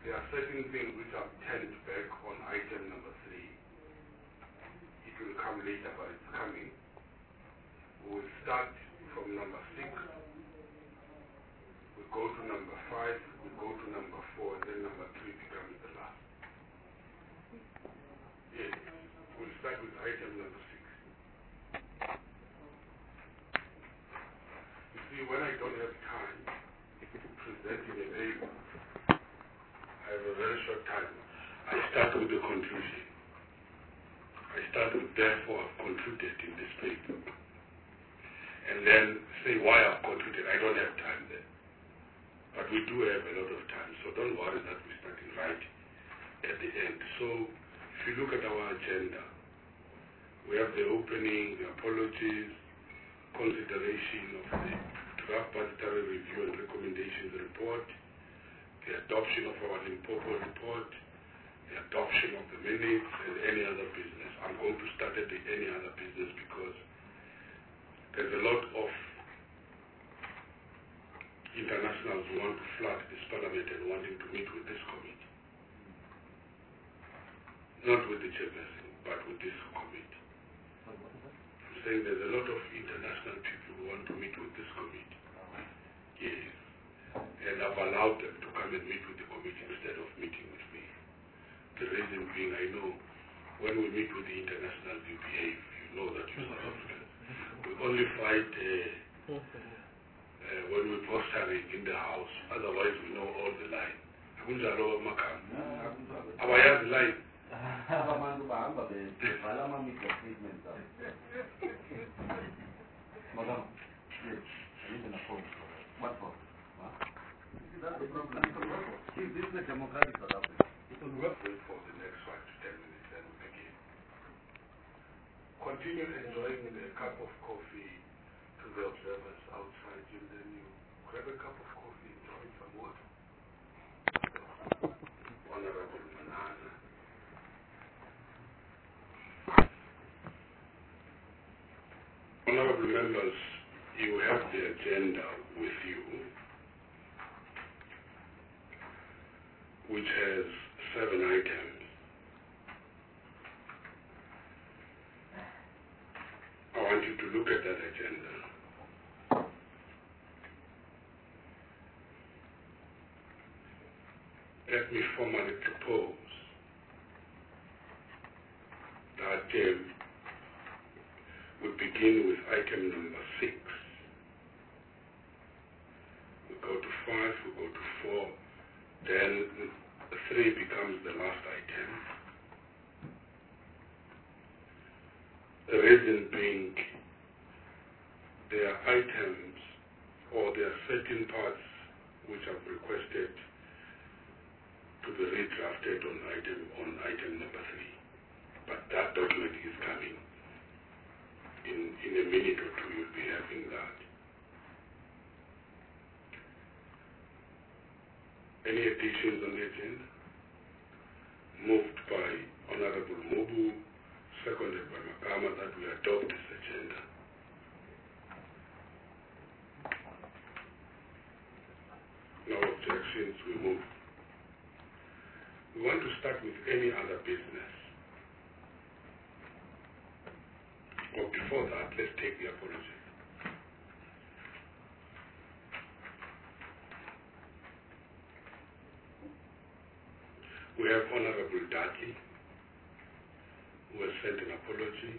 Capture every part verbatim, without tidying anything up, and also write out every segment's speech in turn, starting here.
there are certain things which are turned back on item number three. It will come later, but it's coming. We will start from number six. We go to number five. We go to number four, and then number three becomes the last. Yes. We'll start with item number six. You see, when I don't have time to present in a paper, I have a very short time. I start with the conclusion. I start with, therefore, I've concluded in this paper. And then say why I've concluded. I don't have time then. But we do have a lot of time, so don't worry that we're starting right at the end. So, if you look at our agenda, we have the opening, the apologies, consideration of the draft budgetary review and recommendations report, the adoption of our Limpopo report, the adoption of the minutes, and any other business. I'm going to start at the any other business because there's a lot of internationals who want to flood this parliament and wanting to meet with this committee. Not with the chairperson, but with this committee. I'm saying there's a lot of international people who want to meet with this committee. Yes. And I've allowed them to come and meet with the committee instead of meeting with me. The reason being, I know when we meet with the internationals, you behave. You know that you're South African. We only fight uh, uh, when we're posturing in the house. Otherwise, we know all the line. Akunjalo makam. Abayazi line. Abantu bahamba bebhala ama-media statements abo. Madam, yes, I need an apology for that. What for? See, that's the problem. See, this is a democratic South Africa. It will work for the next five to ten minutes and we begin. Continue enjoying a cup of coffee to the observers outside, and then you grab a cup of coffee, enjoy some water. Honorable Manana. Honorable members, you have the agenda with you, which has seven items. I want you to look at that agenda. Let me formally propose that um, we begin with item number six. We go to five, we go to four, then three becomes the last item. The reason being, there are items or there are certain parts which I've requested to be redrafted on item on item number three. But that document is coming. In, in a minute or two, you'll be having that. Any additions on the agenda? Moved by Honorable Mobu, seconded by Makama, that we adopt this agenda. No objections, we move. We want to start with any other business. But before that, let's take the apology. We have Honorable Dati, who has sent an apology.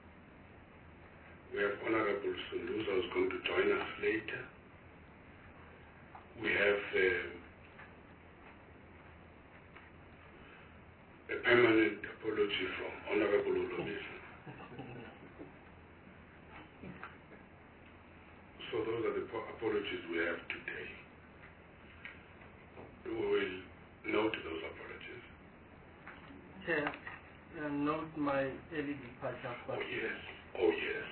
We have Honorable Sunduza, who's going to join us later. We have uh, a permanent apology from Honorable Olomisa. So those are the apologies we have today. We will note those apologies. Chair, uh, note my early departure. Oh yes, oh yes.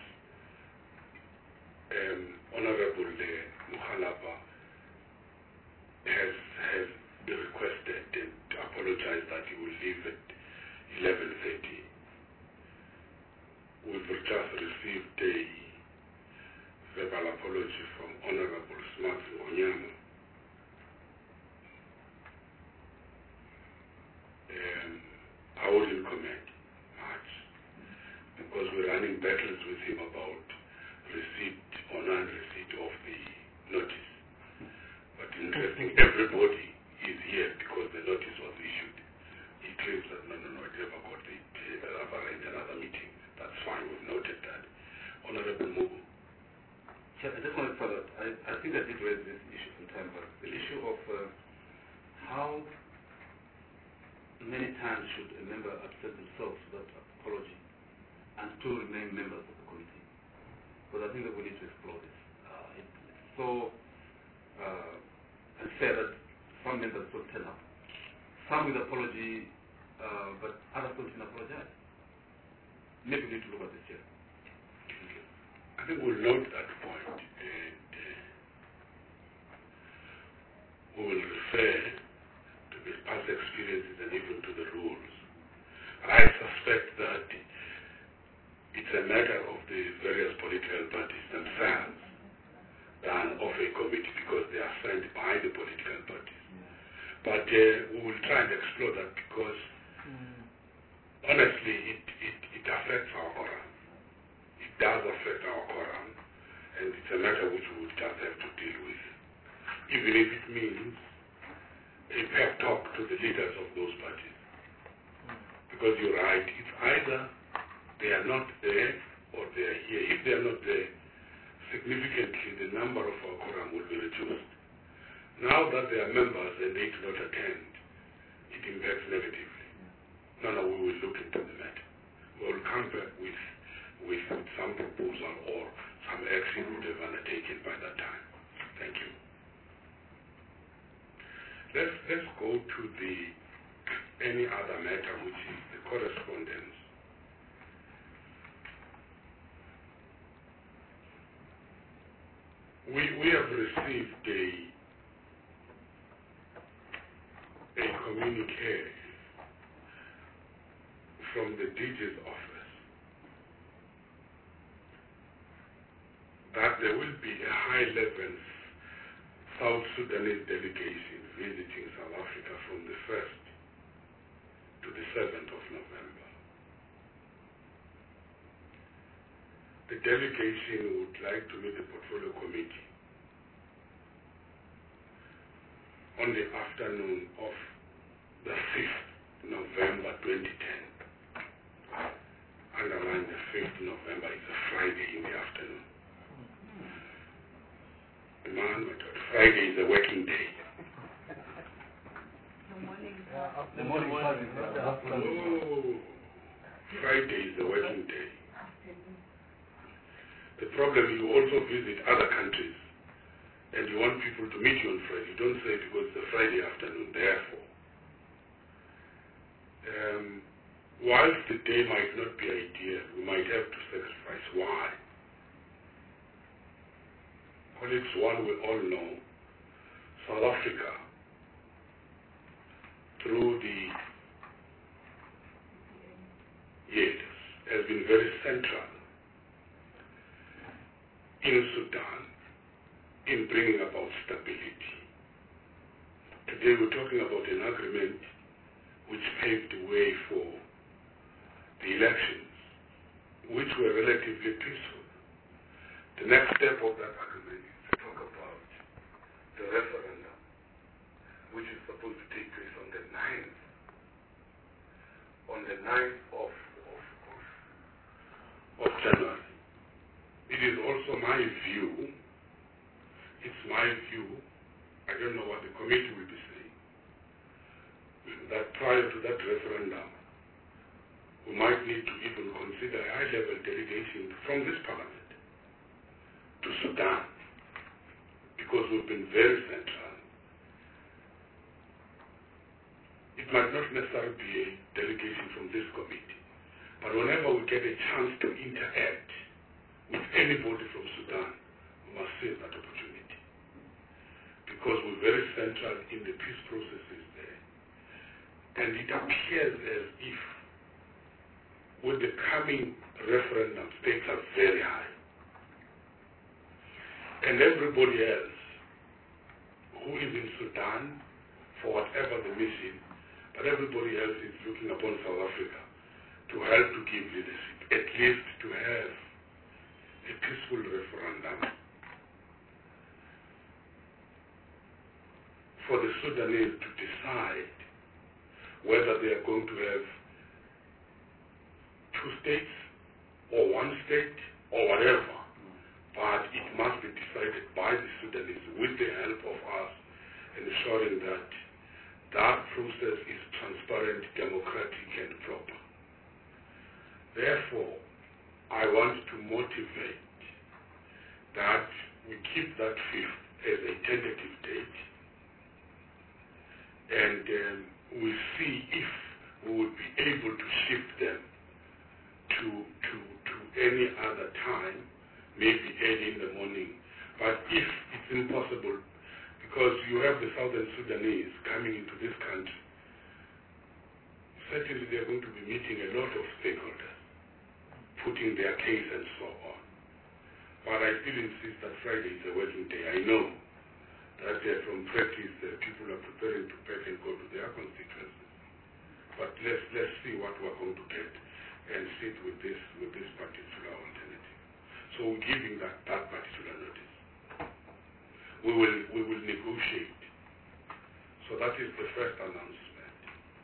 Um, Honorable uh, Mukhalapa has, has requested and apologized that he will leave at eleven thirty. We've just received a verbal apology from Honorable Smart Ngonyama. we're running battles with him about receipt or non-receipt of the notice. But interesting, everybody is here because the notice was issued. He claims that no, no, no, it never got it. I've arranged another meeting. That's fine, we've noted that. Honorable Mugu. Chair, I just want to follow up. I, I think I did raise this issue some time back. The issue of uh, how many times should a member accept themselves without apology and still remain members of the committee? Because I think that we need to explore this. Uh, it, it's so uh, unfair that some members don't turn up. Some with apology, uh, but others don't even apologize. Maybe we need to look at this here. I think we'll note that point, and uh, we will refer to the past experiences and even to the rules. I suspect that it's a matter of the various political parties themselves than of a committee because they are sent by the political parties. But uh, we will try and explore that because mm. honestly it, it, it affects our quorum. It does affect our quorum, and it's a matter which we will just have to deal with. Even if it means a pep talk to the leaders of those parties. Mm. Because you're right, it's either they are not there or they are here. If they are not there, significantly the number of our quorum will be reduced. Now that they are members and they do not attend, it impacts negatively. No, no, we will look into the matter. We will come back with, with, with some proposal or some action would have undertaken by that time. Thank you. Let's, let's go to the any other matter, which is the correspondence. We, we have received a a communique from the D J's office that there will be a high-level South Sudanese delegation visiting South Africa from the first to the seventh of November. The delegation would like to meet the Portfolio Committee on the afternoon of the fifth of November twenty ten. Underline the fifth of November is a Friday in the afternoon. The man went out. Friday is a working day. The morning, uh, the morning, morning not the afternoon. Oh, Friday is a working day. The problem, you also visit other countries and you want people to meet you on Friday. You don't say because it's a Friday afternoon, therefore. Um, whilst the day might not be ideal, we might have to sacrifice. Why? Colleagues, one we all know, South Africa, through the years, has been very central in Sudan in bringing about stability. Today we're talking about an agreement which paved the way for the elections, which were relatively peaceful. The next step of that agreement is to talk about the referendum, which is supposed to take place on the ninth, on the ninth of, of, of, of January. It is also my view, it's my view, I don't know what the committee will be saying, that prior to that referendum, we might need to even consider a high-level delegation from this parliament to Sudan, because we've been very central. It might not necessarily be a delegation from this committee, but whenever we get a chance to interact with anybody from Sudan, we must seize that opportunity, because we're very central in the peace processes there. And it appears as if with the coming referendum, stakes are very high. And everybody else who is in Sudan, for whatever the mission, but everybody else is looking upon South Africa to help to give leadership. at least to have a peaceful referendum for the Sudanese to decide whether they are going to have two states or one state or whatever. But it must be decided by the Sudanese with the help of us, ensuring that that process is transparent, democratic, and proper. Therefore, I want to motivate that we keep that fifth as a tentative date, and um, we see if we would be able to shift them to, to, to any other time, maybe early in the morning. But if it's impossible, because you have the Southern Sudanese coming into this country, certainly they're going to be meeting a lot of stakeholders, putting their case and so on. But I still insist that Friday is a working day. I know that uh, from practice uh, people are preparing to pack and go to their constituencies. But let's let's see what we're going to get and sit with this with this particular alternative. So we're giving that, that particular notice. We will we will negotiate. So that is the first announcement.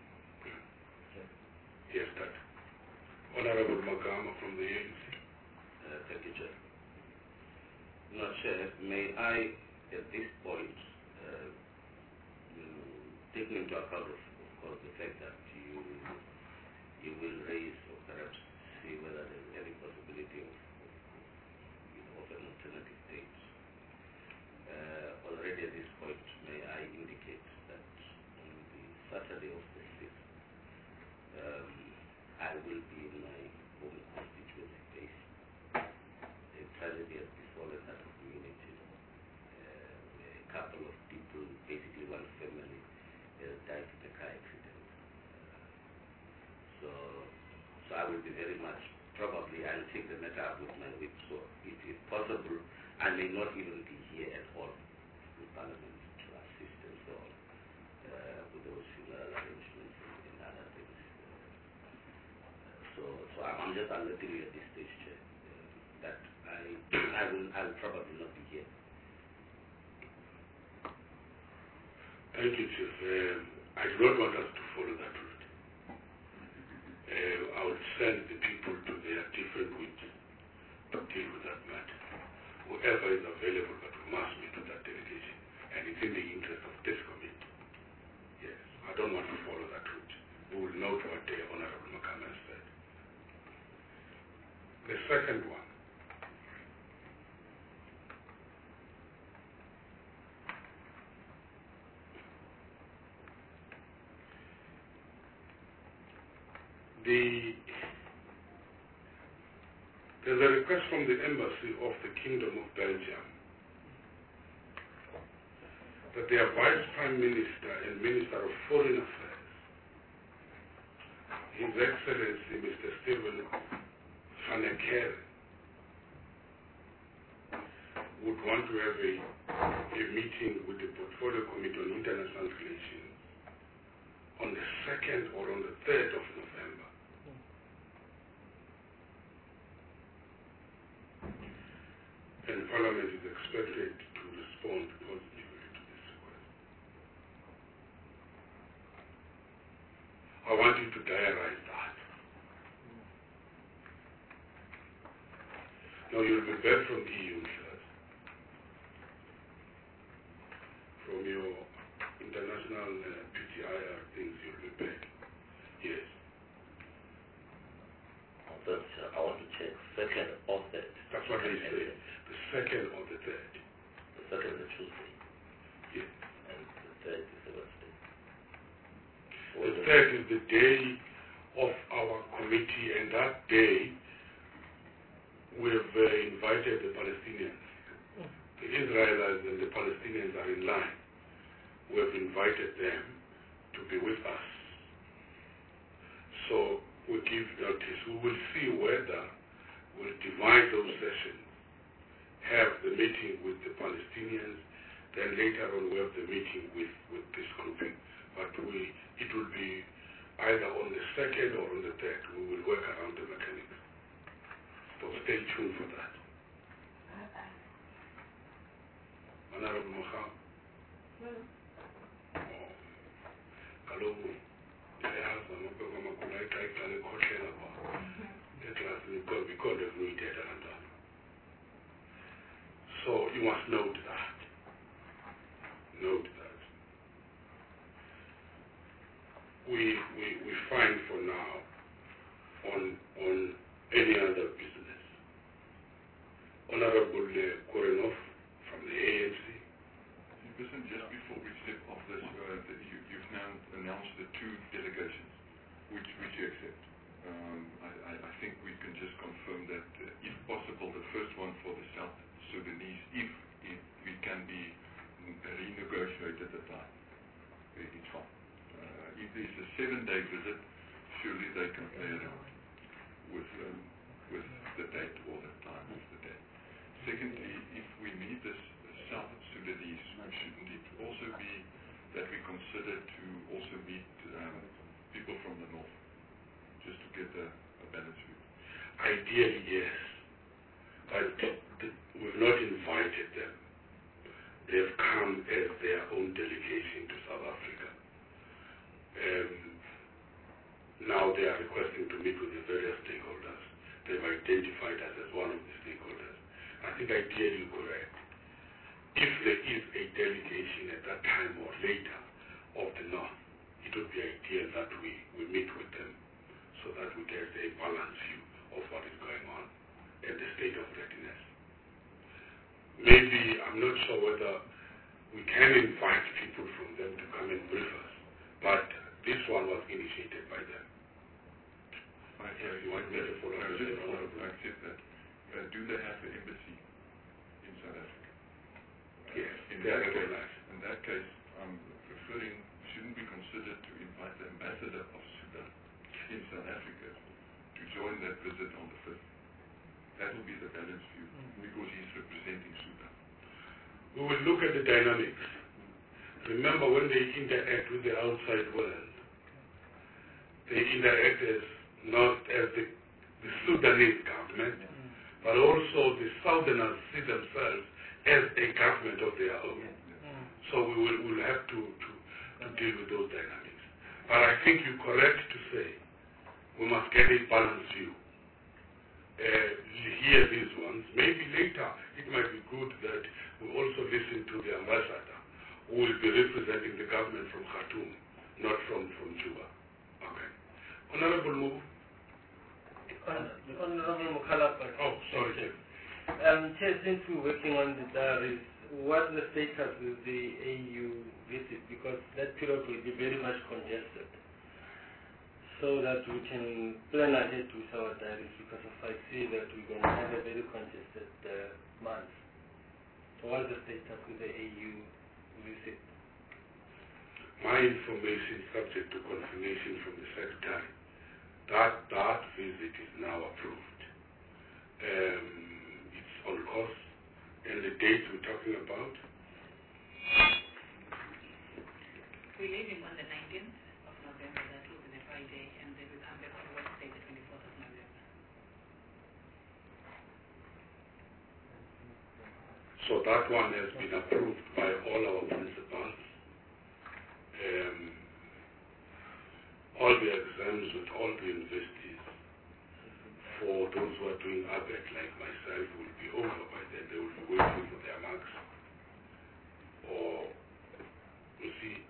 Yes, that. Honorable Magama from the A N C. Uh, thank you, Chair. Now, Chair, may I, at this point, uh, taking into account, of, of course, the fact that you you will raise or perhaps see whether there is any possibility of, of, you know, of an alternative date. Uh, already at this point, may I indicate that on the Saturday of the sixth, um, I will be in my home constituency base. A tragedy has befallen that community. Uh, a couple of people, basically one family, uh, died in a car accident. Uh, so, so I will be very much, probably I'll take the matter up with my whip. So if it's possible, I may not even be here at all in Parliament to assist and so on uh, with those funeral arrangements and, and other things. So, so I'm, I'm just alerting you at this stage, Chair, uh, that I, I will, I will probably not be here. Thank you, Chief. Um, I do not want us to follow that route. Uh, I will send the people to their different routes to deal with that matter. Whoever is available, but we must meet with that delegation, and it's in the interest of this committee. Yes, I don't want to follow that route. We will note what the Honorable Makama said. The second one. The, there's a request from the Embassy of the Kingdom of Belgium that their Vice Prime Minister and Minister of Foreign Affairs, His Excellency Mister Stephen Van Eekeren, would want to have a, a meeting with the Portfolio Committee on International Relations on the second or on the third of November. And Parliament is expected to respond positively to this request. I want you to diarize that. Now you'll be back from E U, sir. From your international uh, P T I R things, you'll be back. Yes. But uh, I want to check second or third. That's what they say. The second or the third. The second is Tuesday. Yes. And the third is the Wednesday. The third is the day of our committee, and that day we've uh, invited the Palestinians. The Israelites and the Palestinians are in line. We have invited them to be with us. So we give notice. We will see whether we'll divide those sessions, have the meeting with the Palestinians, then later on we have the meeting with, with this grouping. But we, it will be either on the second or on the third. We will work around the mechanics. stay tuned for that. Honorable Maham. Kalogu. Ayaza mabeko makula ikaika lekhohlela kwa. Eklasi because because of we did and done. So you must note that. Note that. We we we find for now on on any other business. Honorable uh, Korenov from the A N C. Listen, just before we step off this, uh, that you, you've now announced the two delegations, which, which you accept. Um, I, I, I think we can just confirm that, uh, if possible, the first one for the South Sudanese, if it, it can be renegotiated at the time, it's fine. Uh, if there's a seven-day visit, surely they can play around with, um, with the date or the time of the day. Secondly, if we meet this South Sudanese, shouldn't it also be that we consider to also meet um, people from the north, just to get a, a balanced view? Ideally, yes. But th- we've not invited them. They've come as their own delegation to South Africa. Um, now they are requesting to meet with the various stakeholders. They've identified us as one of the stakeholders. I think ideally correct. If there is a delegation at that time or later of the North, it would be ideal that we, we meet with them so that we get a balanced view of what is going on and the state of readiness. Maybe, I'm not sure whether we can invite people from them to come and brief us, but this one was initiated by them. I, If I, you want me to follow I, up, just then follow, I'll- I accept that. Uh, do they have the embassy in South Africa? Yes, In they are that case, recognized. in that case, I'm referring, shouldn't be considered to invite the ambassador of Sudan in South Africa to join that visit on the fifth. That will be the balanced view, because he's representing Sudan. We will look at the dynamics. Remember, when they interact with the outside world, they interact as not as the, the Sudanese government, but also the Southerners see themselves as a government of their own. So we will we'll have to, to, to deal with those dynamics. But I think you're correct to say we must get a balanced view. Uh, hear these ones. Maybe later it might be good that we also listen to the ambassador who will be representing the government from Khartoum, not from, from Juba. Okay. Honorable Move. Honorable Mukhalapa. Oh, sorry. Um, Chair, since we're working on the diaries, what's the status with the A U visit? Because that period will be very much congested. So that we can plan ahead with our diaries, because if I see that we're going to have a very congested uh, month. So what's the status with the A U visit? My information, subject to confirmation from the Secretary, that that visit is now approved. Um, it's on course, and the date we're talking about? We're leaving on the nineteenth of November, that will be the Friday, and then we come back on Wednesday, the twenty-fourth of November. So that one has been approved by all our principals. Um, all the exams with all the universities for those who are doing A B E T like myself will be over by then. They will be waiting for their marks. Or, you see,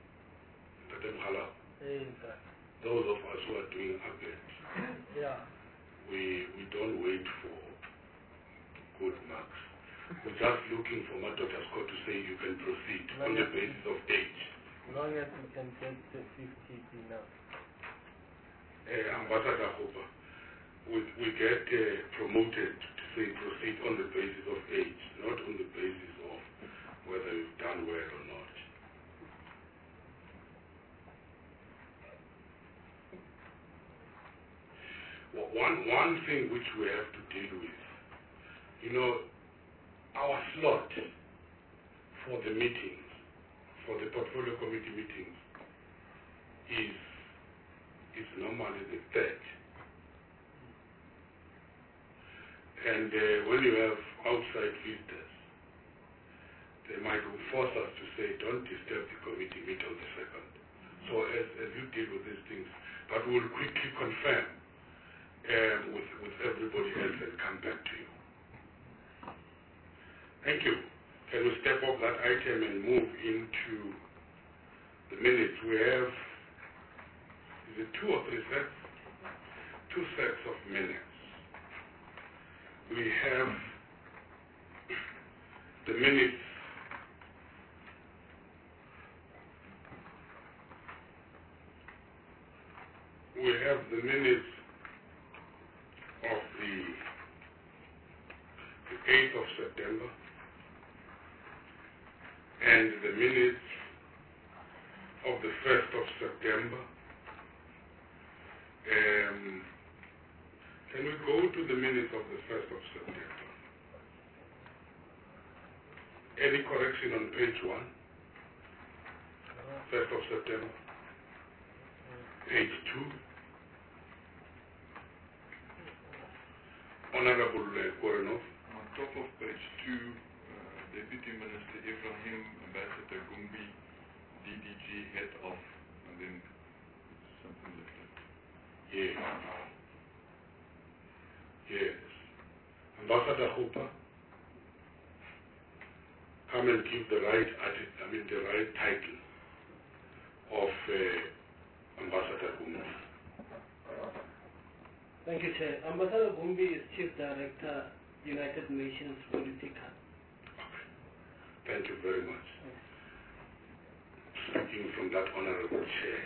those of us who are doing A B E T, Yeah. we, we don't wait for good marks. We're just looking for my Doctor Scott to say you can proceed on the basis of age. As long as we can get to fifty enough. Uh, Ambassador Hooper, we, we get uh, promoted to say proceed on the basis of age, not on the basis of whether you've done well or not. Well, one, one thing which we have to deal with, you know, our slot for the meetings, for the portfolio committee meetings, is is normally the third. And uh, when you have outside visitors, they might force us to say, don't disturb the committee, meet on the second. So as, as you deal with these things, but we'll quickly confirm um, with, with everybody else and come back to you. Thank you. Can we step off that item and move into the minutes? We have, is it two or three sets? Two sets of minutes. We have the minutes we have the minutes of the, the eighth of September and the minutes of the first of September. Um, can we go to the minutes of the first of September? Any correction on page one? first of September. Page two. Honorable uh, Korenov. On top of page two, uh, Deputy Minister Ibrahim, Ambassador Gumbi, D D G, head of, and then something like that. Yes. Yes. Ambassador Hooper, come and give the right atti- I mean the right title of uh, Ambassador Gumbi. Thank you, Chair. Ambassador Gumbi is Chief Director, United Nations Policy Council. Okay. Thank you very much. Speaking from that honorable chair.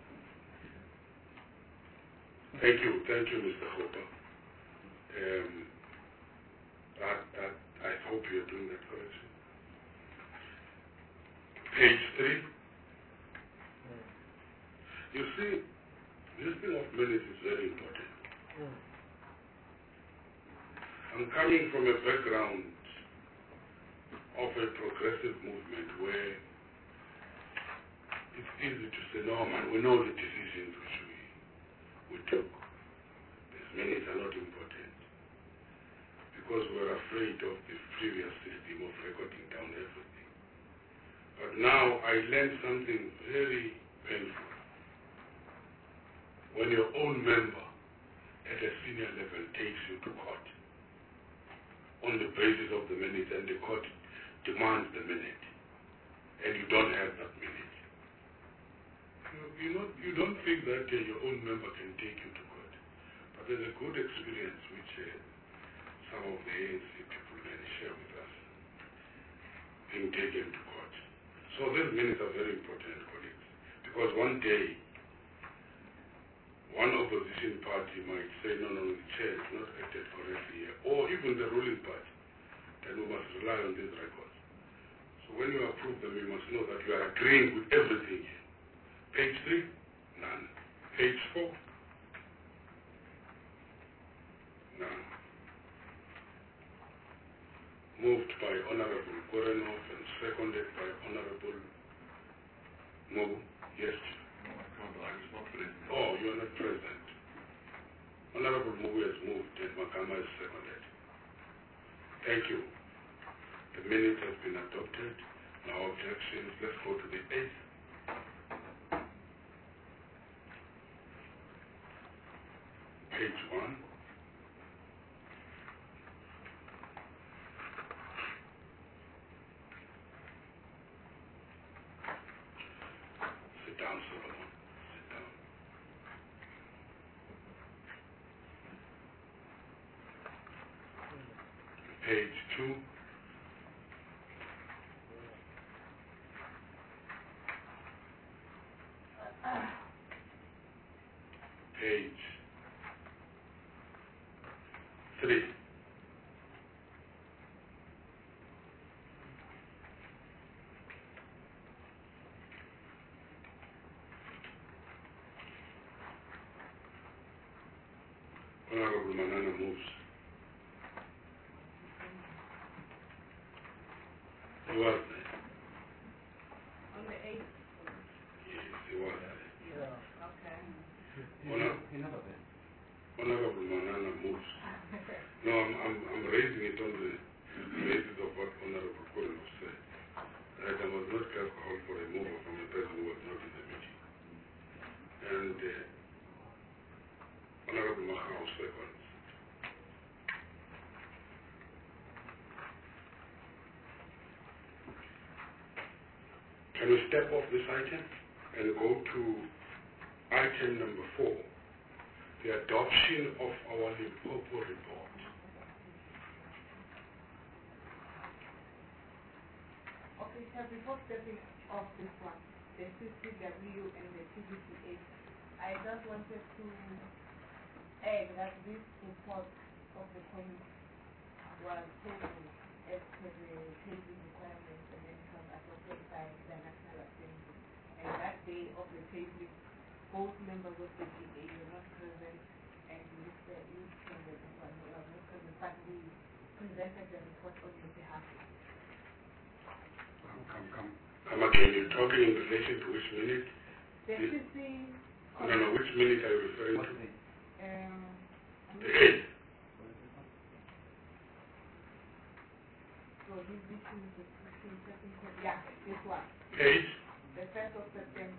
Thank you, thank you, Mister Hooper. Um, that, that, I hope you're doing that correction. Page three. You see, this thing of minutes is very important. I'm coming from a background of a progressive movement where it's easy to say, no man, we know the decisions which we, we took. These minutes are not important because we're afraid of the previous system of recording down everything. But now I learned something very painful. When your own member at a senior level takes you to court on the basis of the minutes and the court demands the minute and you don't have that minute. You, you, not, you don't think that uh, your own member can take you to court. But there's a good experience which uh, some of the A N C people can share with us, being taken to court. So these minutes are very important, colleagues, because one day one opposition party might say, no, no, the chair is not acted correctly here, or even the ruling party, then we must rely on these records. So when you approve them, you must know that you are agreeing with everything here. Page three, none. Page four, none. Moved by Honorable Korenov and seconded by Honorable Mobu. Yes, Chief. No, I can't, I was not present. Oh, you are not present. Honorable Mobu has moved and Makama is seconded. Thank you. The minute has been adopted. No objections. Let's go to the eighth. Page one. Sit down, Solomon. Sit down. Page two. Page three. Honorable Manana moves. He was there. On the eighth. Yes, he was there. Okay. Honor- He never been. Honorable Manana moves. No, I'm, I'm, I'm raising it on the basis of what Honorable Koren said. That I was not just called for a mover from a person who was not in the meeting. And uh, Honorable Mahao seconds. Can we step off this item and go to item number four, the adoption of our Limpopo report? Okay, so before stepping off this one, the C C W and the T V C A, I just wanted to add that this report of the committee was tabled as per the table requirements and then it was adopted by the National Assembly. And that day of the table, both members of the G A were not present and Mister Euston was not present, but we presented the report on your behalf. Come, come, come. Come again, you're talking in relation to which minute? The C C... No, no, which minute are you referring to? Um, The eighth. So this this is the sixteenth, seventeenth, yeah, this one. Eight? The first of September.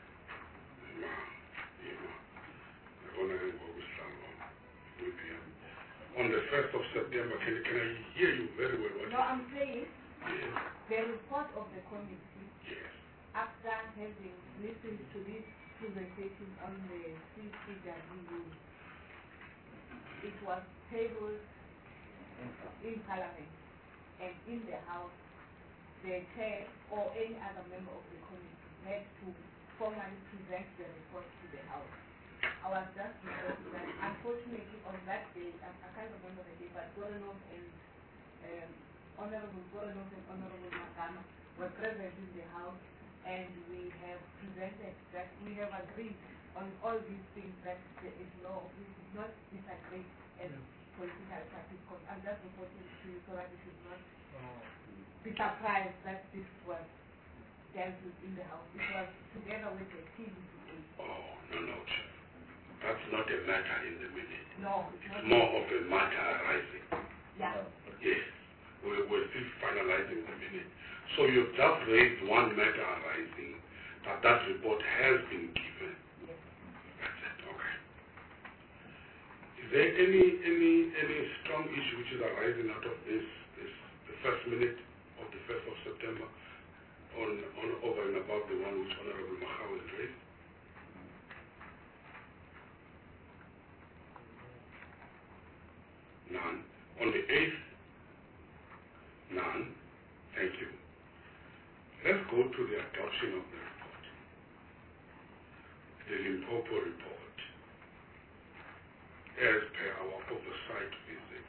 On the first of September, can, can I hear you very well? What No, I'm saying yes. the report of the committee, Yes. after having listened to this presentation on the C C W, it was tabled in Parliament and in the House. The chair or any other member of the committee had to formally present the report to the House. I was just referring that unfortunately on that day, I, I can't remember the day, but Goranov and um, Honorable Goranov and Honorable Magama were present in the House, and we have presented that we have agreed on all these things that there is no, we should not disagree as political parties. I'm just reporting to you so that you should not be surprised that this was dealt with in the House. It was together with the T V C A. Oh, no, no, sir. That's not a matter in the minute. No, it's, it's not more of a matter arising. Yeah. Yes. We're, we're still finalizing the minute. So you've just raised one matter arising, that that report has been given. Yes. That's it, okay. Is there any any any strong issue which is arising out of this, this the first minute of the first of September on, on over and above the one which Honorable Mahao has raised? None. On the eighth, none. Thank you. Let's go to the adoption of the report. The Limpopo report, as per our oversight visit.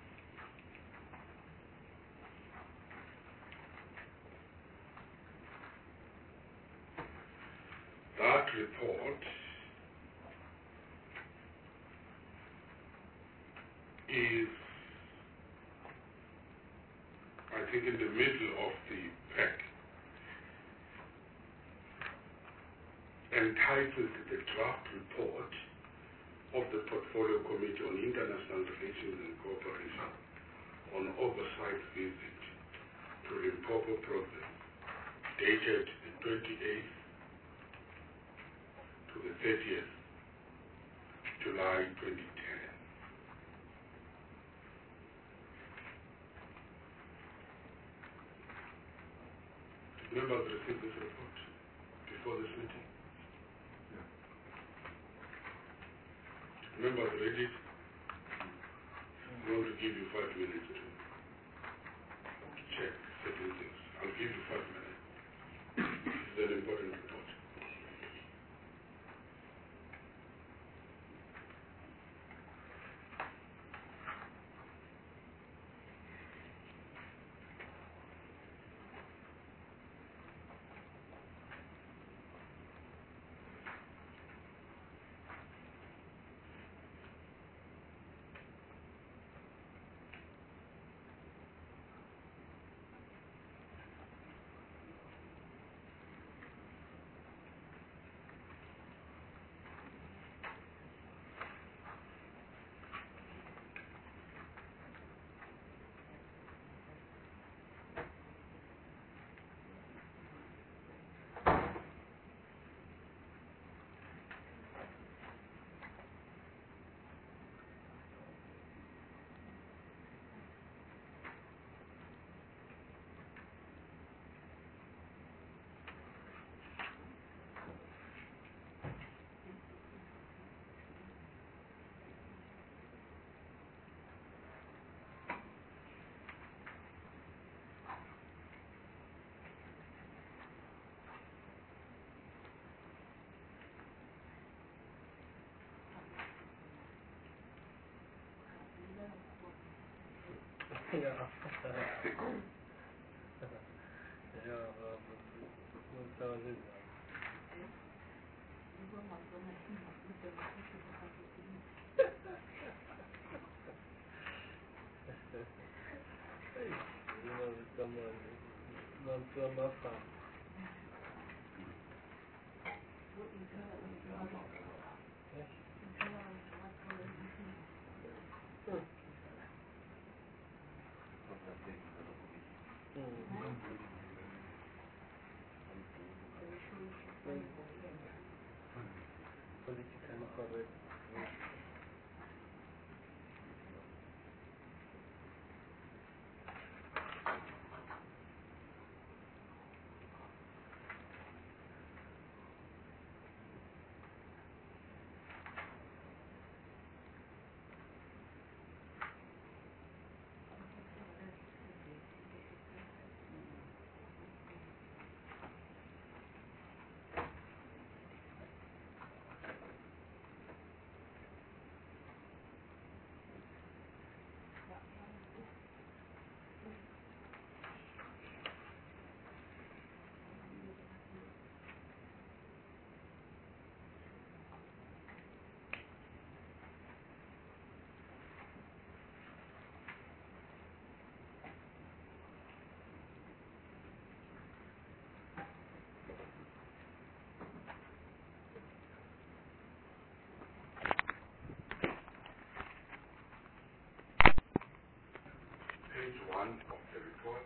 That report is, I think, in the middle of the pack, entitled the draft report of the Portfolio Committee on International Relations and Cooperation on oversight visit to Limpopo province, dated the twenty-eighth to the thirtieth July twenty ten. Did members receive this report before this meeting? Members ready? I'm going to give you five minutes to check certain things. I'll give you five minutes. This is an important report. Politically correct. Page one of the report.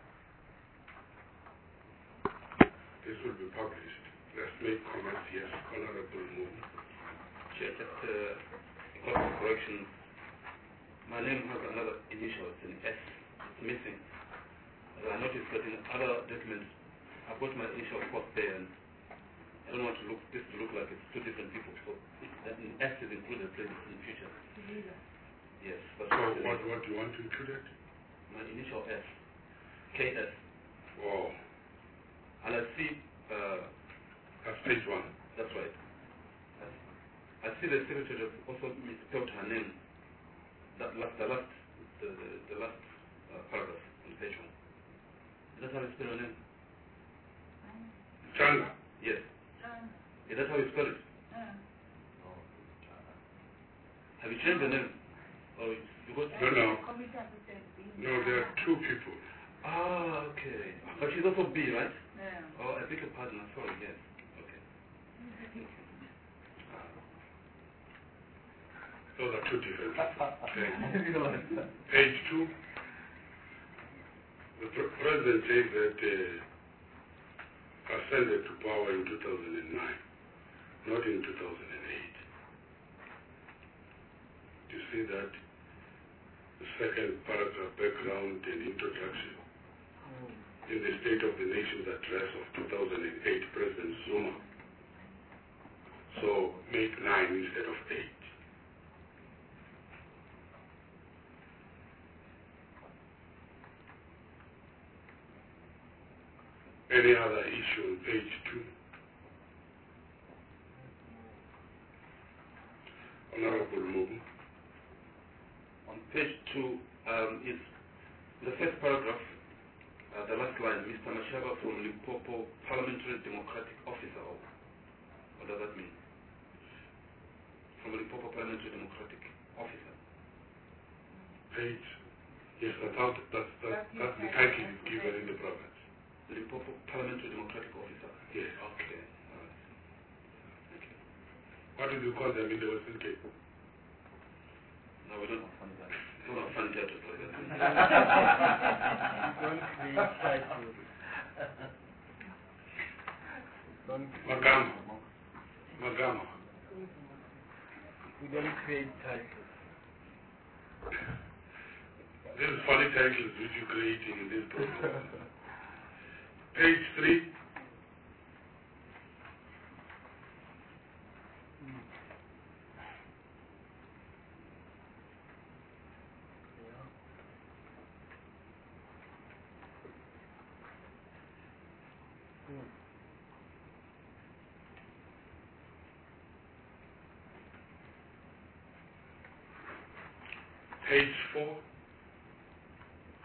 This will be published. Let's make comments. Yes, Honorable Moon. Chair, just uh, a couple of corrections. My name has another initial, it's an S. It's missing. As I noticed that in other documents, I've got my initial first there, and I don't want to look this to look like it's two different people. So it, that an S is included please in the future. Yes. But So what, what do you want to include? It? My initial S, K S. Oh. And I see, uh, that's page one. That's right. I, I see the secretary has also misspelled her name. That last, the last, the, the, the last uh, paragraph on page one. Is that how you spell your name? Changa. Yes. Is that how you spell it? Have you changed the name? Or you got No, no. No, there are two people. Ah, okay. But she's also B, right? Yeah. Oh, I beg your pardon. I'm sorry. Yes. Okay. Those are two different people. Okay. Page two. The pr president says that uh, ascended to power in two thousand nine, not in two thousand eight. You see that? The second paragraph, background and introduction. In the State of the Nation's address of two thousand eight, President Zuma. So make nine instead of eight. Any other issue on page two? Honorable Mugu. On page two, um, is the first paragraph, uh, the last line, Mister Mashaba from Limpopo, Parliamentary Democratic Officer. What does that mean? From Limpopo Parliamentary Democratic Officer. Page. Yes, that's, how, that's, that's, that's the title is given in the province. Limpopo Parliamentary Democratic Officer. Yes. Okay. All right. Thank you. What did you call them in the Western Cape? No, we don't have fun titles. We don't have fun titles like that. Don't create titles. Don't Magama. Magama. We don't create titles. These funny titles which you're creating in this program. Page three. Page four.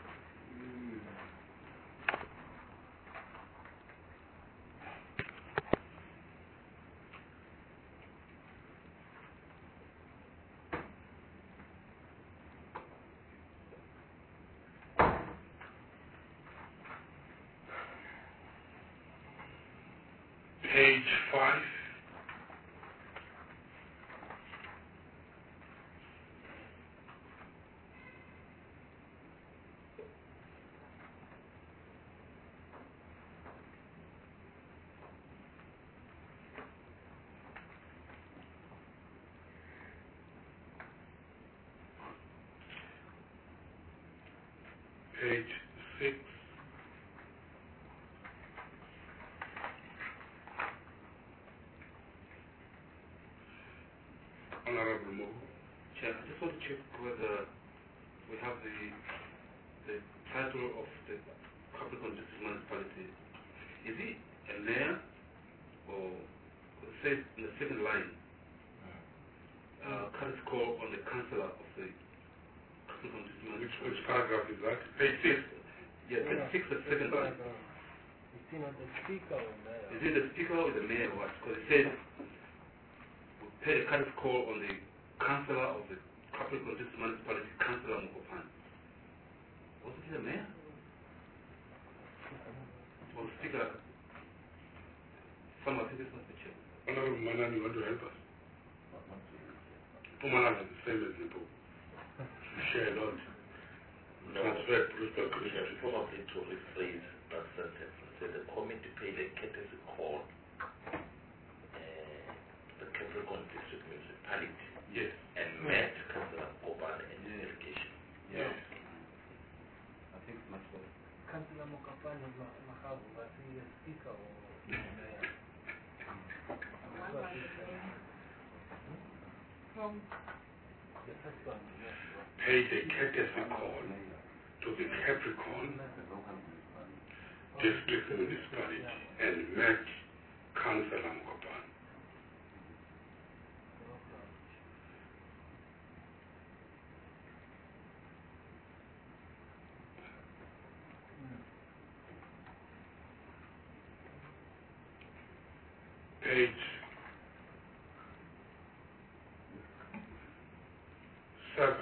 Page five. Page six. Honorable Mo. Chair, I just want to check whether we have the the title of the Capricorn District Municipality. Is he a mayor or it says in the second line, uh, Curtis call on the councillor of the Capricorn District Which, Municipality? which paragraph is that? Page six. Yes, the sixth, the second line. It's in the speaker or mayor. Is it the speaker or the mayor or what? Because it says we paid a Curtis call on the councillor of the Capricorn District Municipality, Councillor Mokopan. Was it the mayor? Or the speaker? Someone, I think it's not the chair. Honorable Manan, you want to help us? Manan is the same as Lipo. We share a lot. No, Transfer political we have credentials. probably to rephrase that sentence and say the committee paid a courtesy call uh, to the Capricorn District Municipality Yes. and met Councillor Koban and his delegation. Yes. I think it's much better. Councillor Mokapane Mahabu, but he is speaker or mayor. One was the same. From The first one, yes. Paid a courtesy call to the Capricorn District Municipality and met Councillor Mokopan. Page seven.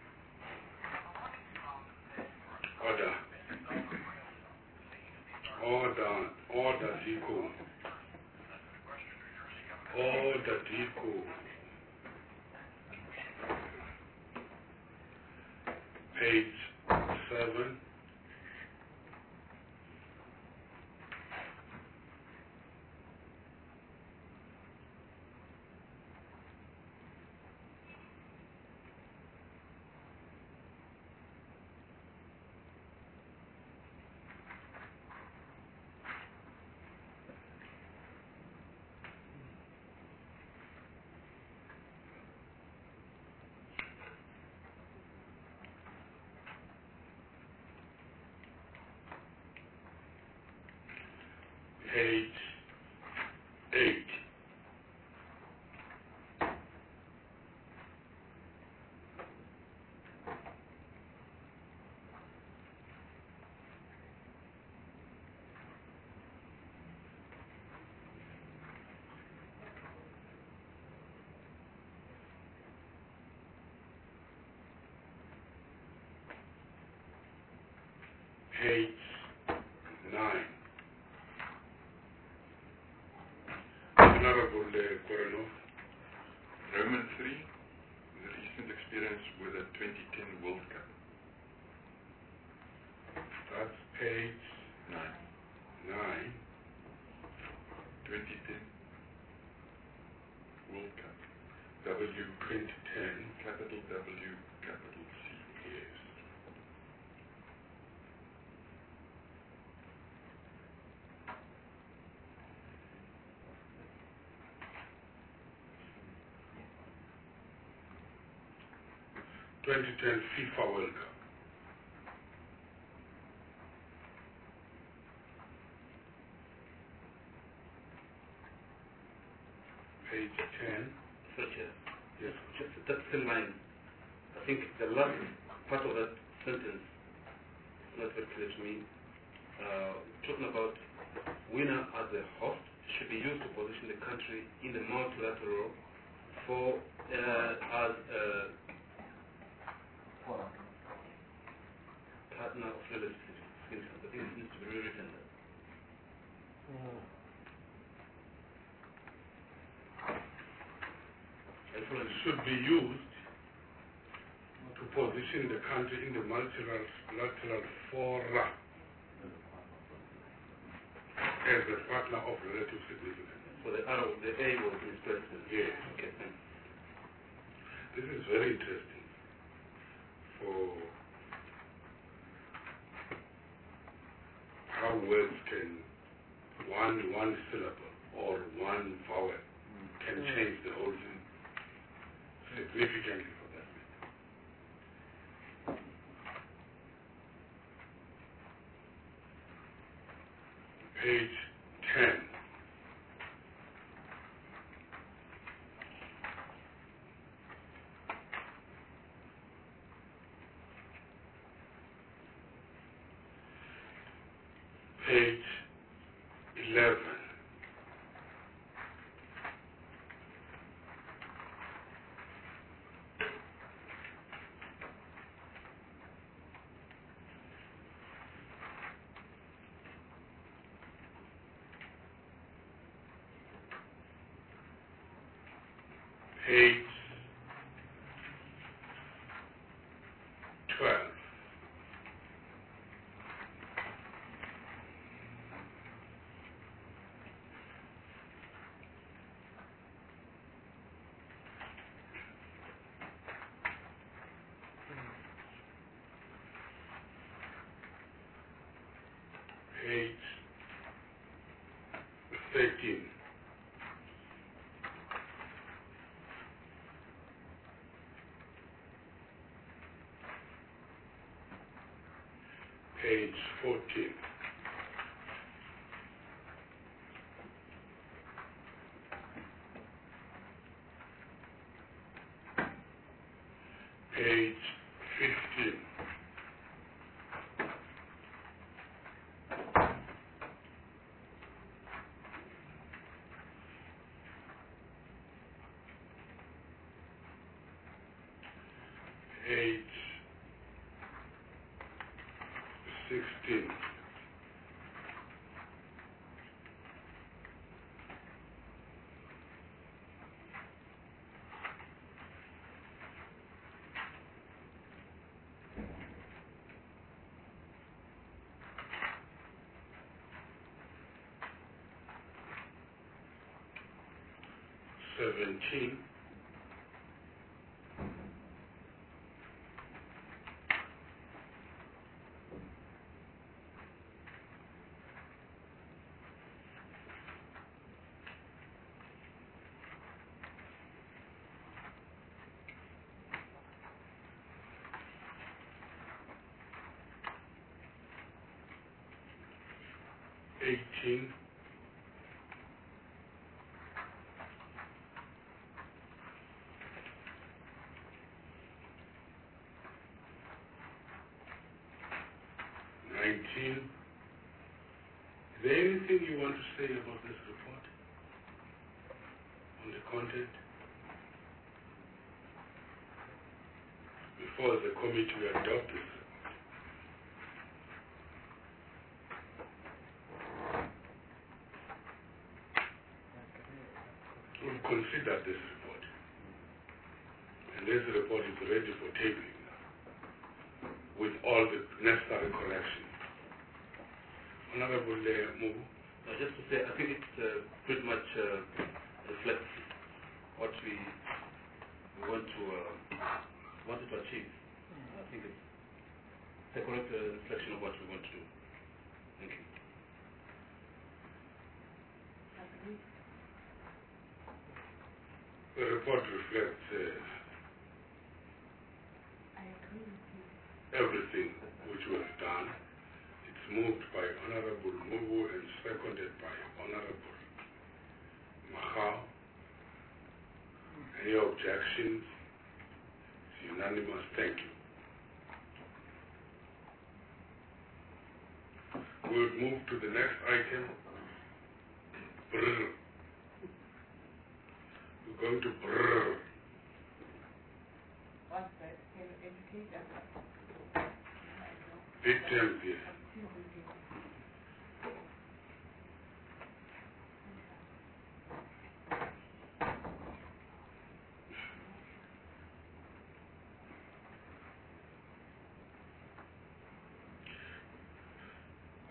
Order. Order. Order Dico. Order Dico. Page seven. Page eight. Page nine. Honorable uh, Korenov. Roman three, the recent experience with the twenty ten World Cup. That's page Nine. nine. twenty ten World Cup. W twenty ten. Capital W, capital C. Yes. twenty ten FIFA World Cup. Page ten. So, Chair, yes, just that same line. I think the last part of that sentence is not very clear to me. Uh, talking about winner as a host should be used to position the country in the multilateral for uh, as a partner of relative significance. I think it needs to be rewritten. Mm. should be used to position the country in the multilateral, multilateral fora as a partner of relative significance. So the arrow, the A was misplaced. Yes. Okay, thanks. This is very interesting for how words can, one one syllable or one vowel can change the whole thing significantly for that matter. Page ten. Page eleven. Page twelve. Page thirteen. Page fourteen. Page fifteen. Page sixteen. Seventeen. Eighteen. Nineteen. Is there anything you want to say about this report? On the content? Before the committee adopts this report. We'll consider this report. And this report is ready for tabling now, with all the necessary corrections. Honorable uh, Mugu. Uh, just to say, I think it uh, pretty much uh, reflects what we, we want to uh, wanted to achieve. Uh, I think it's the correct uh, reflection of what we want to do. Thank you. The report reflects uh, I agree with you. everything which was done. It's moved by Honorable Mugu and seconded by Honorable Mahao. Any objections? It's unanimous. Thank you. We'll move to the next item. Brr. We're going to brr. What's that? Can you educate us? Big terms here.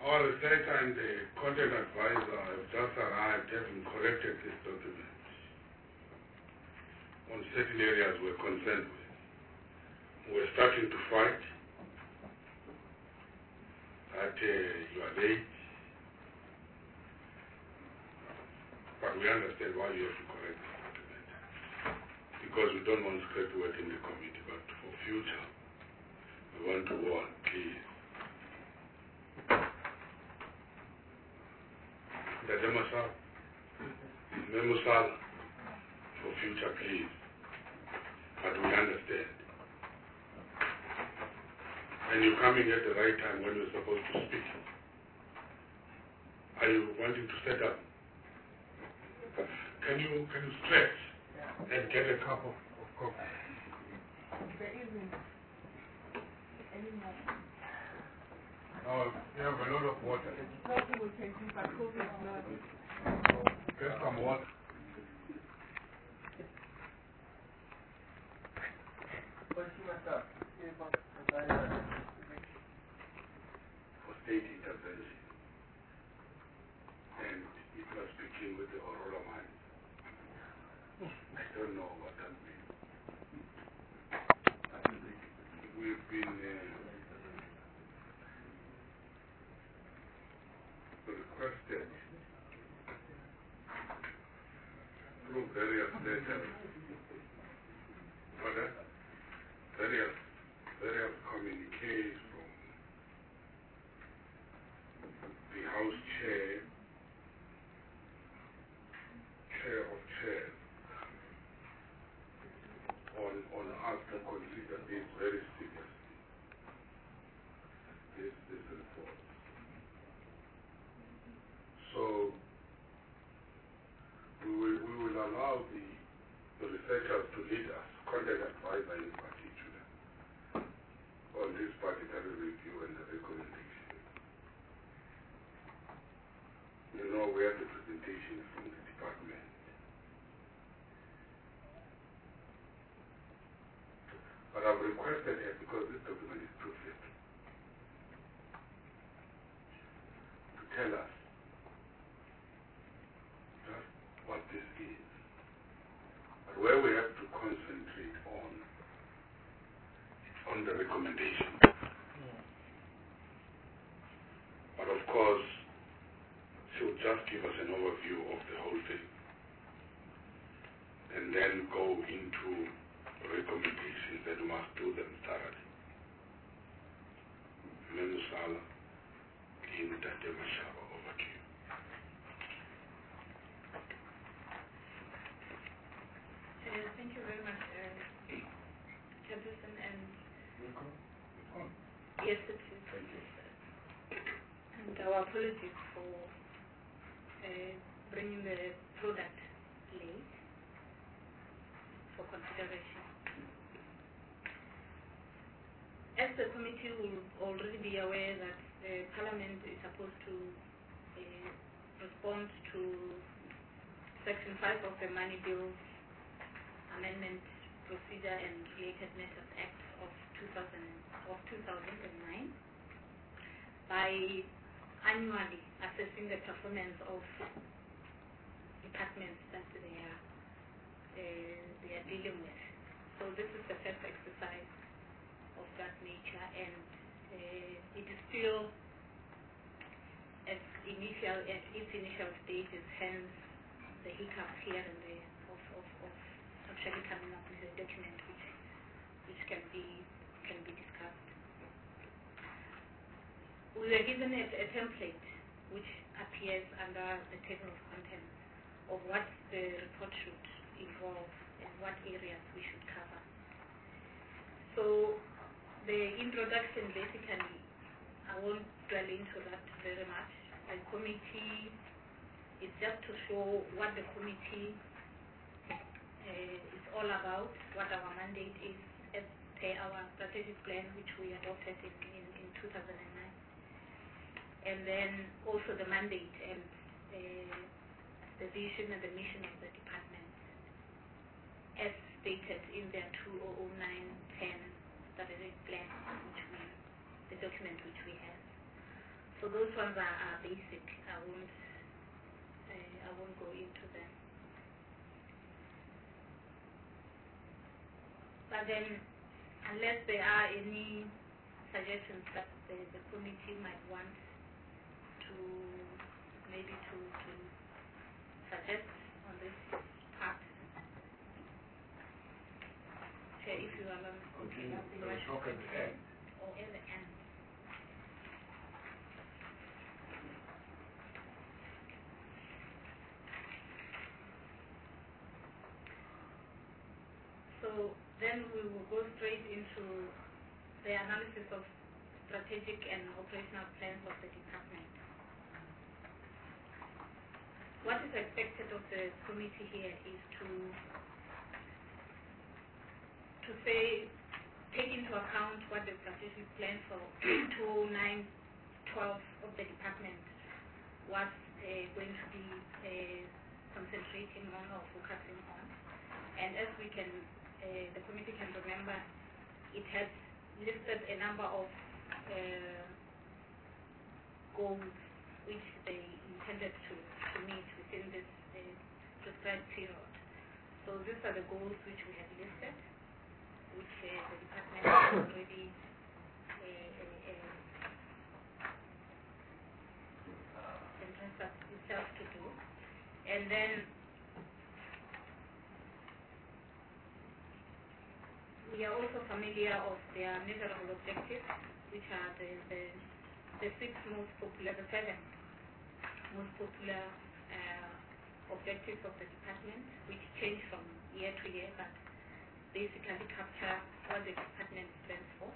Our researcher and the content advisor have just arrived, having corrected this document on certain areas we're concerned with. We're starting to fight that uh, you are late, but we understand why you have to correct this document, because we don't want script work in the committee, but for future, we want to warn, please. The Demasal, Memusal, for future, please. But we understand. And you're coming at the right time when you're supposed to speak. Are you wanting to set up? Can you can you stretch and get a cup of, of coffee? There isn't any more. Oh, you have a lot of water. Coffee will take you, but coffee is not. Get some water. For state intervention, and it was speaking with the Aurora mine. I don't know what that means. We've been uh, requested through various letters, but, uh, various, various communiques from the House Chair, Chair of Chairs, on, on us to consider this very seriously, this, this report. So, we will, we will allow the, the researchers to lead us, content advisor in particular, on this particular review and the recommendation. You know, we have the presentation from the department. But I've requested her, because this document is too thick, to tell us just what this is. But where we have to concentrate on, on the recommendation. But of course, she will just give us an overview of the whole thing, and then go into recommendations that we must do them thoroughly. Memusala, Linda Demashaba, over to you. Uh, thank you very much, uh, Chairperson, and yes, it is. Thank you. And our apologies for uh, bringing the product late for consideration. As the committee will already be aware that the Parliament is supposed to uh, respond to Section five of the Money Bill Amendment Procedure and Related Matters Act of two thousand of two thousand nine by annually assessing the performance of departments that they are uh, they are dealing with. So this is the first exercise of that nature, and uh, it is still at initial at its initial stages, hence the hiccups here and there of, of, of actually coming up with a document which which can be can be discussed. We were given a, a template which appears under the table of contents of what the report should involve and what areas we should cover. So the introduction, basically, I won't dwell into that very much. The committee is just to show what the committee uh, is all about, what our mandate is as per our strategic plan, which we adopted in, in, in two thousand nine. And then also the mandate and uh, the vision and the mission of the department as stated in their two thousand nine ten strategic plan, which we, the document which we have. So those ones are, are basic. I won't, uh, I won't go into them. But then, unless there are any suggestions that the, the committee might want to, maybe to, to suggest on this part. Chair, if you allow me. Continue. Nothing There is much no to comment. say. Or at the end. So then we will go straight into the analysis of strategic and operational plans of the department. What is expected of the committee here is to to say, take into account what the strategic plan for two thousand nine twelve of the department was uh, going to be uh, concentrating on or focusing on. And as we can, uh, the committee can remember, it has listed a number of uh, goals which they intended to, to meet within this uh, prescribed period. So these are the goals which we have listed, which uh, the department has already uh, uh, uh, entrusted itself to do. And then we are also familiar of their measurable objectives, which are the, the, the six most popular, the seven most popular uh, objectives of the department, which change from year to year, but basically capture what the department stands for.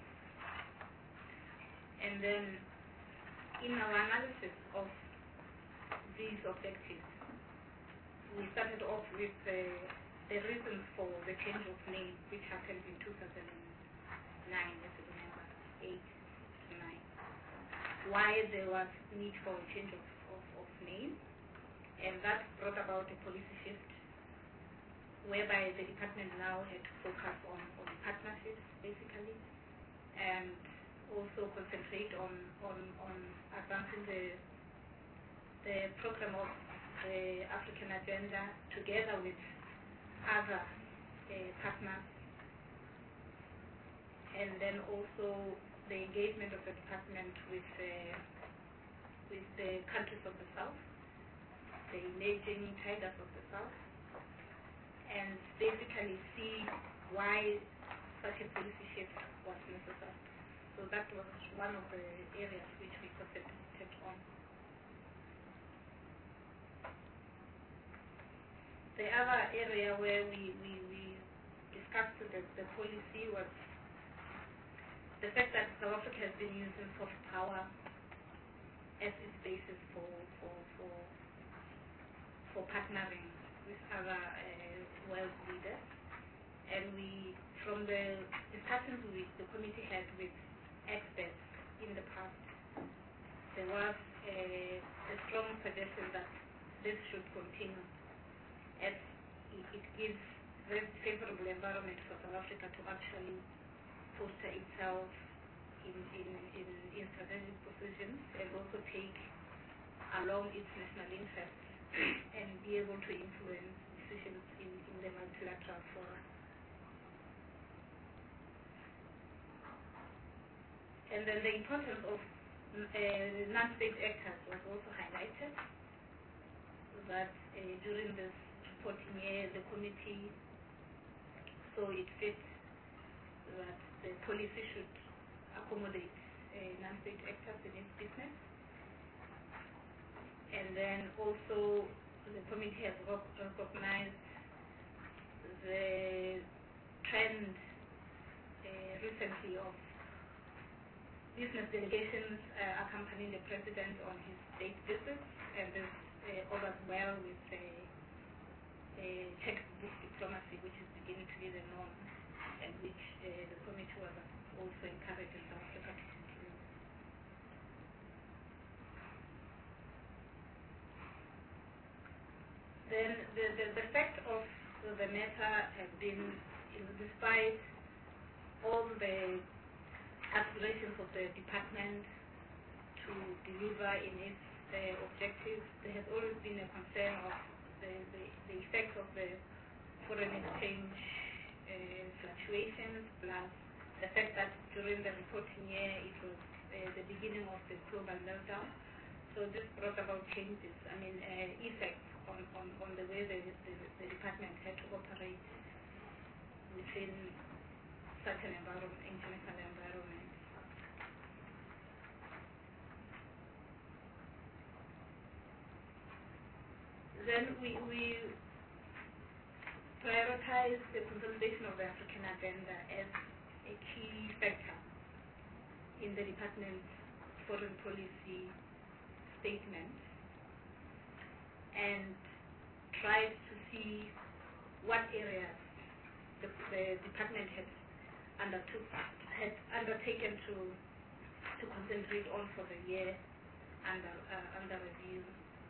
And then in our analysis of these objectives, we started off with uh, the reasons for the change of name, which happened in two thousand nine, if you remember, eight to nine. Why there was need for a change of, of, of name, and that brought about a policy shift, whereby the department now had to focus on, on partnerships, basically, and also concentrate on, on, on advancing the, the program of the African agenda together with other uh, partners, and then also the engagement of the department with, uh, with the countries of the South, the emerging tigers of the South, and basically see why such a policy shift was necessary. So that was one of the areas which we concentrated on. The other area where we, we, we discussed the, the policy was the fact that South Africa has been using soft power as its basis for, for, for, for partnering with other uh, world leaders. And we, from the discussions we, the committee had with experts in the past, there was a, a strong suggestion that this should continue, as it, it gives very favorable environment for South Africa to actually foster itself in, in, in, in strategic positions, and also take along its national interests and be able to influence decisions in, in the multilateral fora. And then the importance of uh, non-state actors was also highlighted, that uh, during this reporting year, the committee saw it fit that the policy should accommodate uh, non-state actors in its business. And then also the committee has recognized the trend uh, recently of business delegations uh, accompanying the president on his state visits, and this uh, augurs well with uh, uh, textbook diplomacy, which is beginning to be the norm, and which uh, the committee was also encouraging South Africa to continue. Then the, the, the fact of the matter has been, you know, despite all the aspirations of the department to to deliver in its uh, objectives. There has always been a concern of the, the, the effect of the foreign exchange uh, fluctuations, plus the fact that during the reporting year it was uh, the beginning of the global meltdown. So this brought about changes, I mean, uh, effects on, on, on the way the, the, the department had to operate within such an environment, international environment. Then we, we prioritize the consolidation of the African agenda as a key factor in the department's foreign policy statement, and tried to see what areas the, the department had undertook had undertaken to to concentrate on for the year under uh, under review.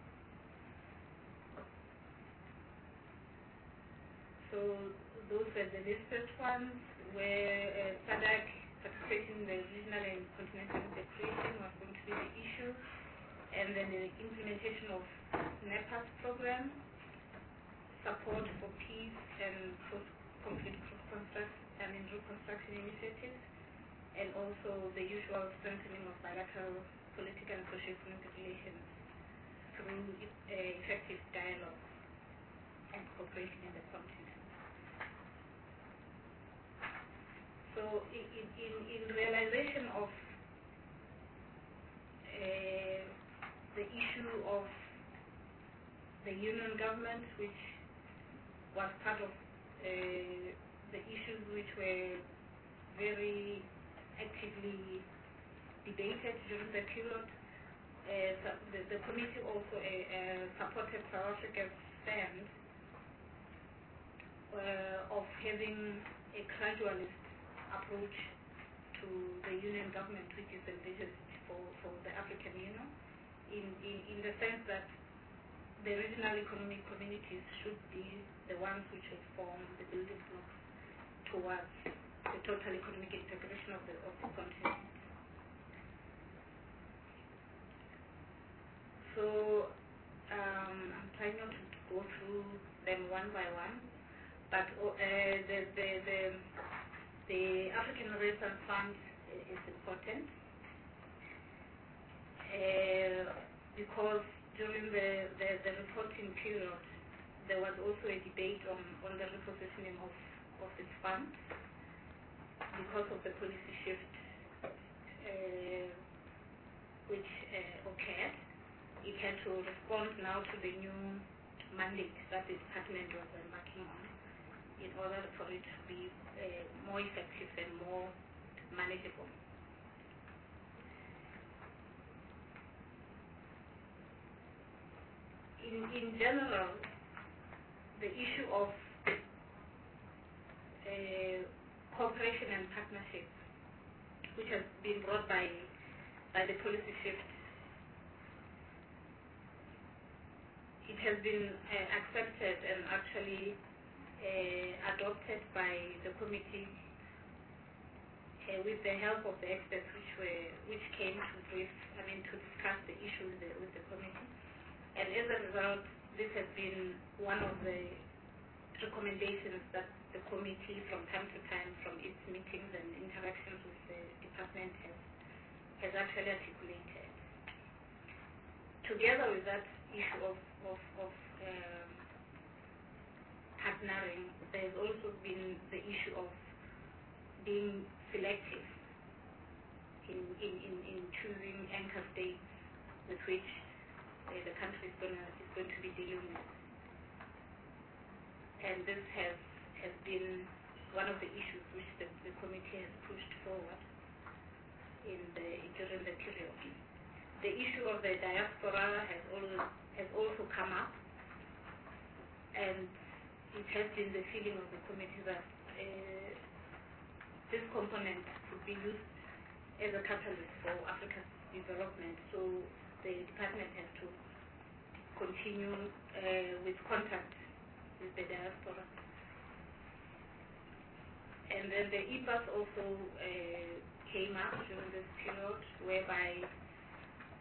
So those were the listed ones, where uh, SADC participating in the regional and continental integration was going to be the issue, and then the implementation of NEPA's program, support for peace and post-conflict reconstruction, I mean reconstruction initiatives, and also the usual strengthening of bilateral political and socio-economic relations through uh, effective dialogue and cooperation in the continent. So in, in, in realization of uh, the issue of the union government, which was part of uh, the issues which were very actively debated during the period, uh, so the, the committee also uh, uh, supported South Africa's stand uh, of having a gradualist approach to the union government, which is envisaged for, for the African Union, in, in, in the sense that the regional economic communities should be the ones which should form the building blocks towards the total economic integration of the, of the continent. So um, I'm trying not to go through them one by one, but uh, the, the, the, the African Renaissance Fund is important uh, because during the, the, the reporting period there was also a debate on, on the repositioning of, of this fund because of the policy shift uh, which uh, occurred. It had to respond now to the new mandate that the department was embarking on in order for it to be uh, more effective and more manageable. In, in general, the issue of uh, cooperation and partnership, which has been brought by, by the policy shift, it has been uh, accepted and actually uh, adopted by the committee uh, with the help of the experts which were which came to brief, I mean, to discuss the issue with the, with the committee. And as a result, this has been one of the recommendations that the committee, from time to time, from its meetings and interactions with the department, has has actually articulated. Together with that issue of, of, of um, partnering, there has also been the issue of being selective in, in, in, in choosing anchor states with which uh, the country is, gonna, is going to be dealing with. And this has, has been one of the issues which the, the committee has pushed forward in the, during the period. The issue of the diaspora has also, has also come up, and it has been the feeling of the committee that uh, this component could be used as a catalyst for Africa's development. So the department has to continue uh, with contact with the diaspora. And then the E P A S also uh, came up during this period, whereby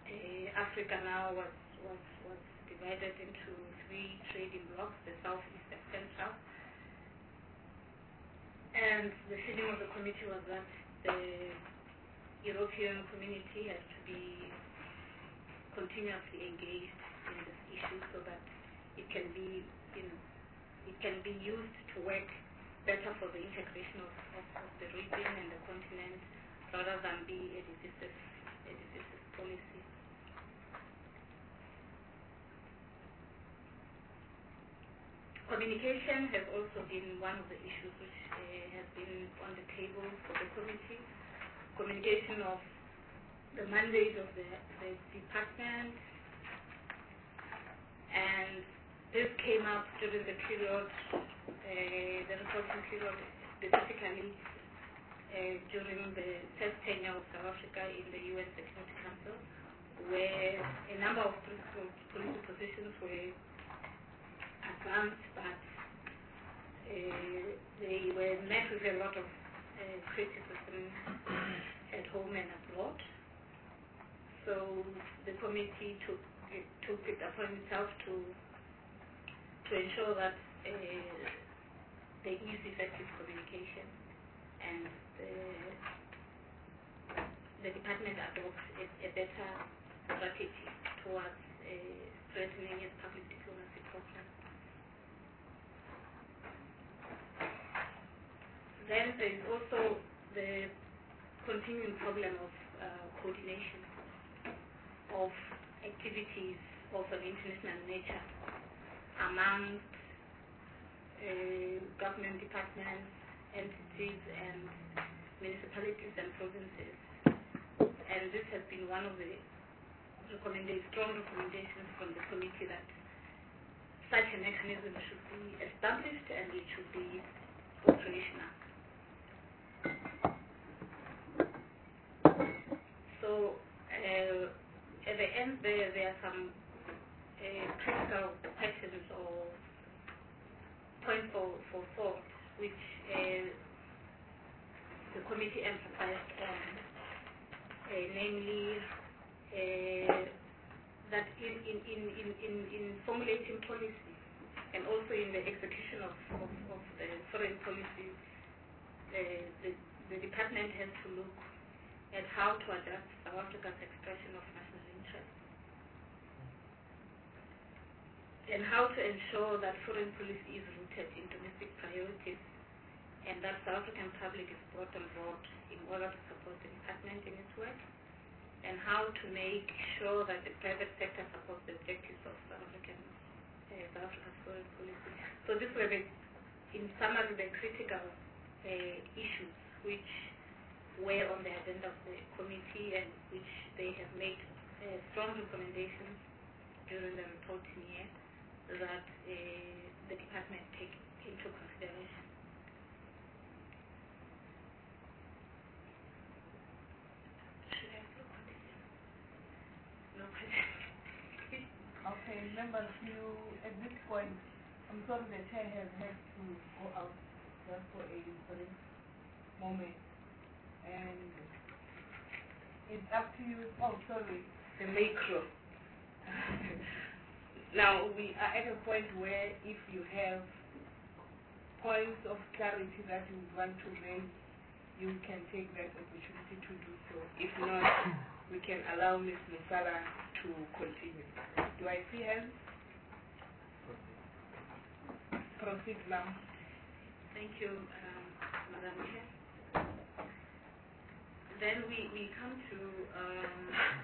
uh, Africa now was, was, was divided into three trading blocks, the Southeast and Central. And the feeling of the committee was that the European community has to be continuously engaged in this issue so that it can be, you know, it can be used to work better for the integration of, of, of the region and the continent rather than be a divisive, a divisive policy. Communication has also been one of the issues which uh, has been on the table for the committee. Communication of the mandate of the, the department, and this came up during the period, uh, the reporting period, specifically uh, during the first tenure of South Africa in the U N Security Council, where a number of political, political positions were advanced, but uh, they were met with a lot of uh, criticism at home and abroad. So the committee took it, took it upon itself to to ensure that uh, there is effective communication and the, the department adopts a, a better strategy towards uh, strengthening its public diplomacy program. Then there is also the continuing problem of uh, coordination of activities of an international nature among uh, government departments, entities, and municipalities and provinces. And this has been one of the recommended, strong recommendations from the committee that such a mechanism should be established and it should be operational. So uh, at the end there, there are some uh, critical questions or points for, for thought which uh, the committee emphasized on, uh, namely uh, that in, in, in, in, in, in formulating policy and also in the execution of, of, of the foreign policy, uh, the, the department has to look at how to adjust South Africa's expression of national interest and how to ensure that foreign policy is rooted in domestic priorities and that South African public is brought on board in order to support the department in its work, and how to make sure that the private sector supports the objectives of South African, uh, South Africa's foreign policy. So these were, the, in summary, the critical uh, issues which were on the agenda of the committee and which they have made uh, strong recommendations during the reporting year that uh, the department take into consideration. Should I continue? No question. Okay, members, you, at this point, I'm sorry the chair has had to go out just for a brief moment. And it's up to you. Oh, sorry, the macro. Now, we are at a point where if you have points of clarity that you want to make, you can take that opportunity to do so. If not, we can allow Miz Musala to continue. Do I see hands? Proceed, ma'am. Thank you, um, Madam Chair. Then we, we come to um,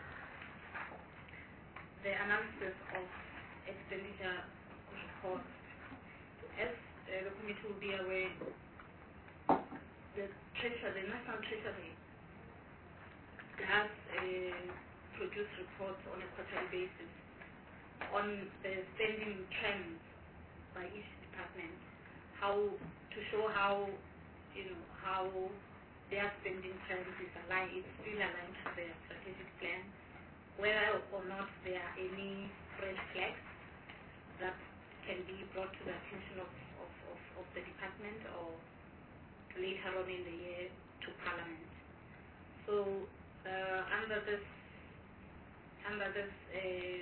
the analysis of expenditure reports. As uh, the committee will be aware, the Treasury, the National Treasury does uh, produce reports on a quarterly basis on the spending trends by each department, how to show how, you know, how their spending trends is aligned, it's still aligned to their strategic plan, whether or not there are any red flags that can be brought to the attention of, of, of, of the department or later on in the year to Parliament. So uh, under this under this uh,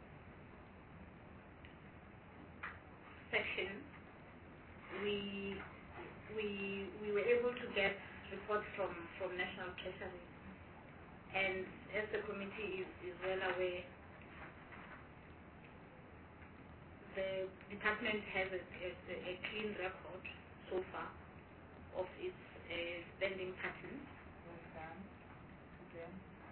section, we we we were able to get reports from from National Treasury, and as the committee is, is well aware, the department has a, a, a clean record so far of its uh, spending patterns. Well done. Okay.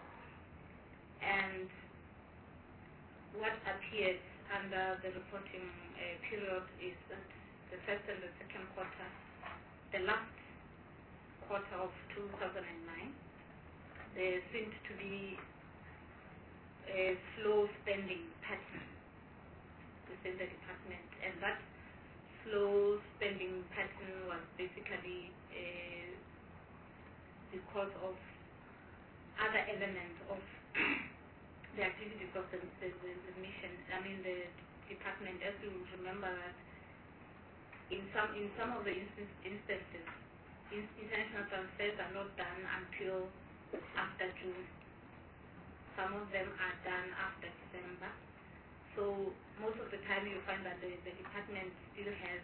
And what appears under the reporting uh, period is that the first and the second quarter, the last quarter of two thousand nine, there seemed to be a slow spending pattern within the department, and that slow spending pattern was basically uh, because of other elements of the activities of the, the, the, the mission. I mean, the department, as you remember, that in some in some of the instance, instances, in, international transfers are not done until after June. Some of them are done after December. So most of the time you find that the, the department still has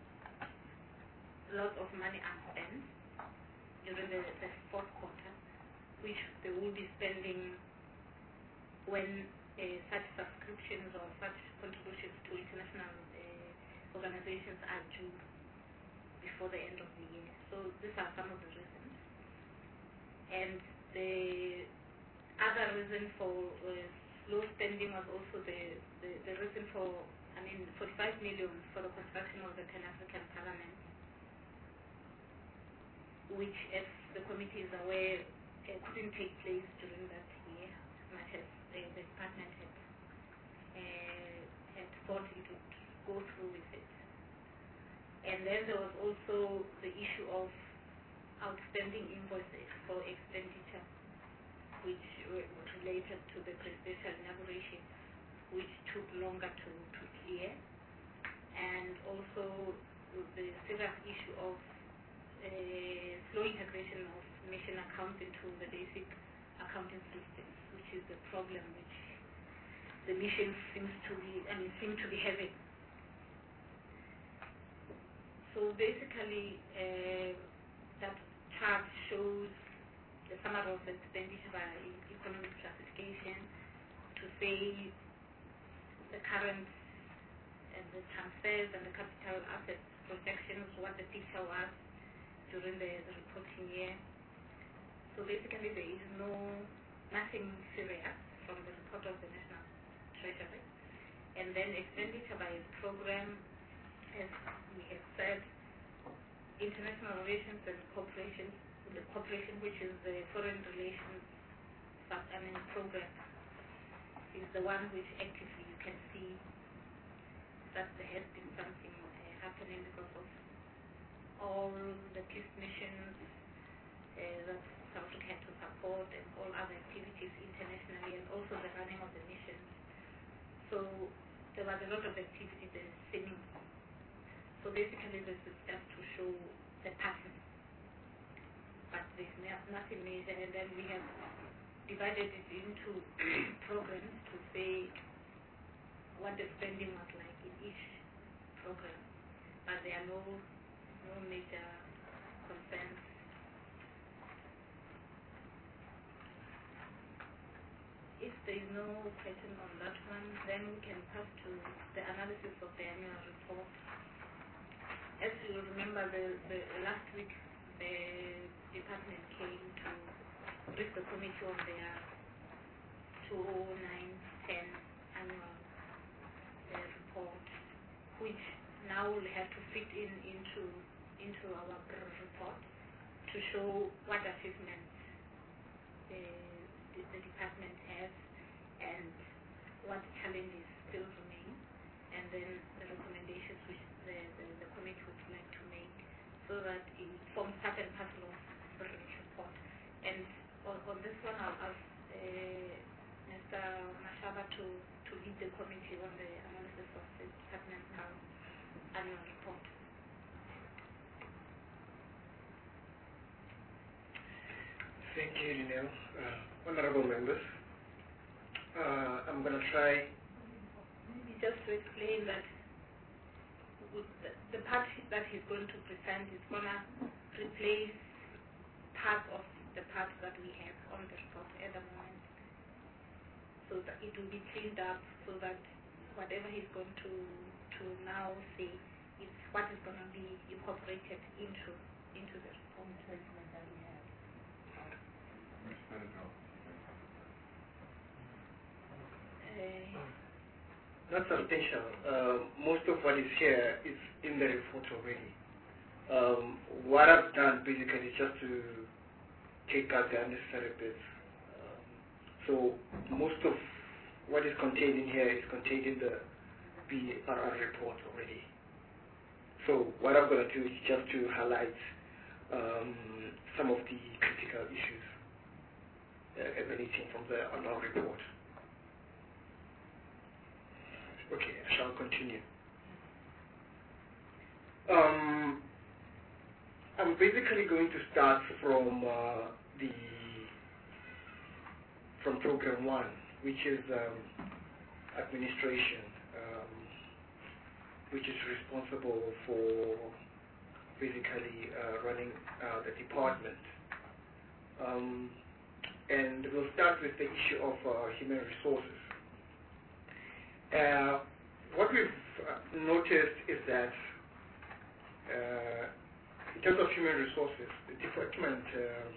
lots of money unspent during the, the fourth quarter, which they will be spending when uh, such subscriptions or such contributions to international uh, organizations are due before the end of the year. So these are some of the reasons. And the other reason for uh, slow spending was also the, the, the reason for, I mean, forty-five million for the construction of the Pan-African Parliament, which, as the committee is aware, uh, couldn't take place during that year, as much as uh, the department had, uh, had thought it would go through with it. And then there was also the issue of outstanding invoices for expenditure, which were related to the presidential inauguration, which took longer to, to clear, and also the serious issue of uh, slow integration of mission accounts into the basic accounting systems, which is the problem which the mission seems to be, I mean, seem to be having. So basically, uh, that chart shows the summary of expenditure by economic classification to say the current and the transfers and the capital assets projections, what the picture was during the, the reporting year. So basically there is no, nothing serious from the report of the National Treasury. And then expenditure by program, as we have said, international relations and cooperation, the cooperation which is the foreign relations I mean, program, is the one which actively you can see that there has been something uh, happening because of all the peace missions uh, that South Africa had to support and all other activities internationally, and also the running of the missions. So there was a lot of activity there seeming. So basically this is just to show the pattern, but there's nothing major, and then we have divided it into programs to say what the spending was like in each program, but there are no, no major concerns. If there is no question on that one, then we can pass to the analysis of the annual report. As you remember, the, the last week the department came to brief the committee on their two thousand nine ten annual uh, report, which now will have to fit in into into our report to show what achievements uh, the, the department has and what challenges still remain, and then the recommendations which the, the, the committee would like to make, so that it forms part and parcel of the report. And on, on this one, I'll ask uh, Mister Mashaba to, to lead the committee on the analysis of the departmental annual report. Thank you, Ninel. Uh, honorable members, Uh, I'm going to try. Just to explain that with the, the part that he's going to present is going to replace part of the part that we have on the report at the moment. So that it will be cleaned up so that whatever he's going to, to now say is what is going to be incorporated into, into the report. That we have. Uh, Not substantial. Uh, most of what is here is in the report already. Um, what I've done basically is just to take out the unnecessary bits. Um, so most of what is contained in here is contained in the B R R report already. So what I'm going to do is just to highlight um, some of the critical issues uh, emanating from the annual report. Okay, I shall continue. Um, I'm basically going to start from uh, the from program one, which is um, administration, um, which is responsible for basically uh, running uh, the department. Um, and we'll start with the issue of uh, human resources. Uh, what we've uh, noticed is that uh, in terms of human resources, the department uh,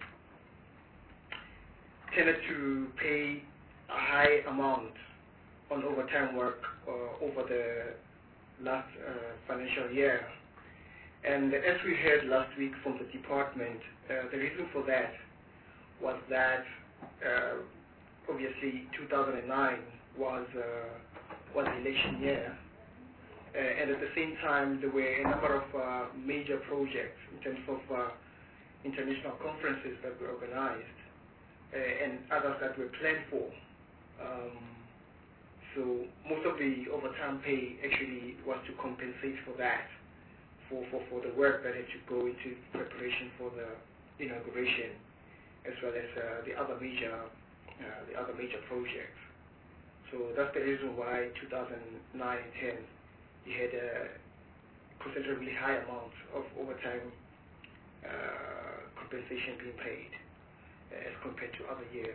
tended to pay a high amount on overtime work uh, over the last uh, financial year. And as we heard last week from the department, uh, the reason for that was that uh, obviously two thousand nine was uh, was the election year, uh, and at the same time there were a number of uh, major projects in terms of uh, international conferences that were organized uh, and others that were planned for. Um, so most of the overtime pay actually was to compensate for that, for, for, for the work that had to go into preparation for the inauguration, as well as uh, the other major uh, the other major projects. So that's the reason why two thousand nine and ten you had a considerably high amount of overtime uh, compensation being paid uh, as compared to other years.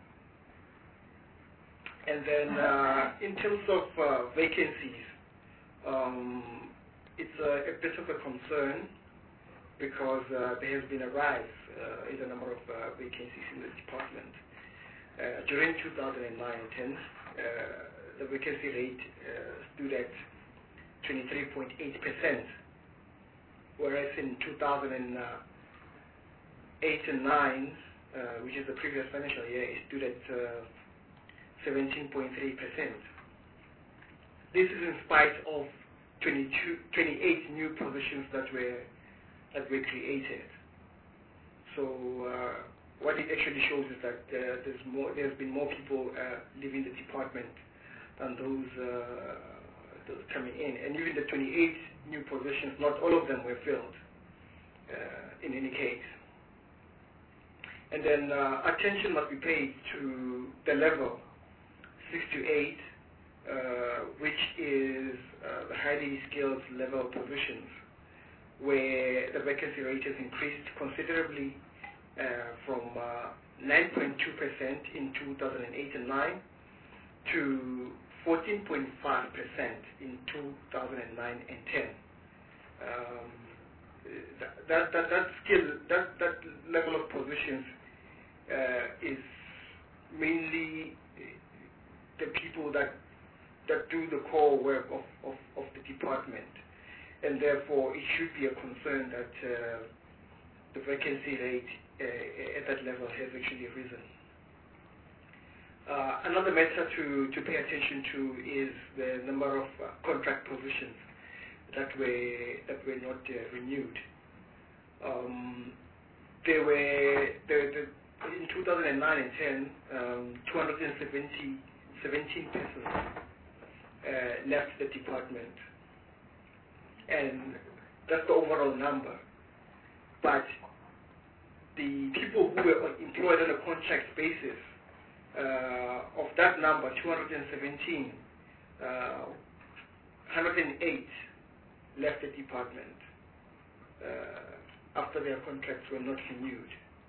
And then uh, in terms of uh, vacancies, um, it's a, a bit of a concern because uh, there has been a rise uh, in the number of uh, vacancies in the department. Uh, during two thousand nine and ten, uh, the vacancy rate uh, stood at twenty-three point eight percent, whereas in two thousand eight and nine, uh, which is the previous financial year, it stood at uh, seventeen point three percent. This is in spite of twenty-two, twenty-eight new positions that were that were created. So uh, what it actually shows is that uh, there's more, there's been more people uh, leaving the department than those, uh, those coming in. And even the twenty-eight new positions, not all of them were filled uh, in any case. And then uh, attention must be paid to the level six to eight, uh, which is uh, the highly skilled level positions, where the vacancy rate has increased considerably uh, from uh, nine point two percent in two thousand eight and nine to fourteen point five percent in two thousand nine and ten. Um, that, that, that skill, that, that level of positions uh, is mainly the people that that do the core work of, of, of the department, and therefore it should be a concern that uh, the vacancy rate uh, at that level has actually risen. Uh, another matter to, to pay attention to is the number of uh, contract positions that were that were not uh, renewed. Um, there were there, there, in two thousand nine and ten, um, two hundred seventy, seventeen persons uh, left the department, and that's the overall number. But the people who were employed on a contract basis Uh, of that number, two hundred seventeen, uh, one hundred eight left the department uh, after their contracts were not renewed,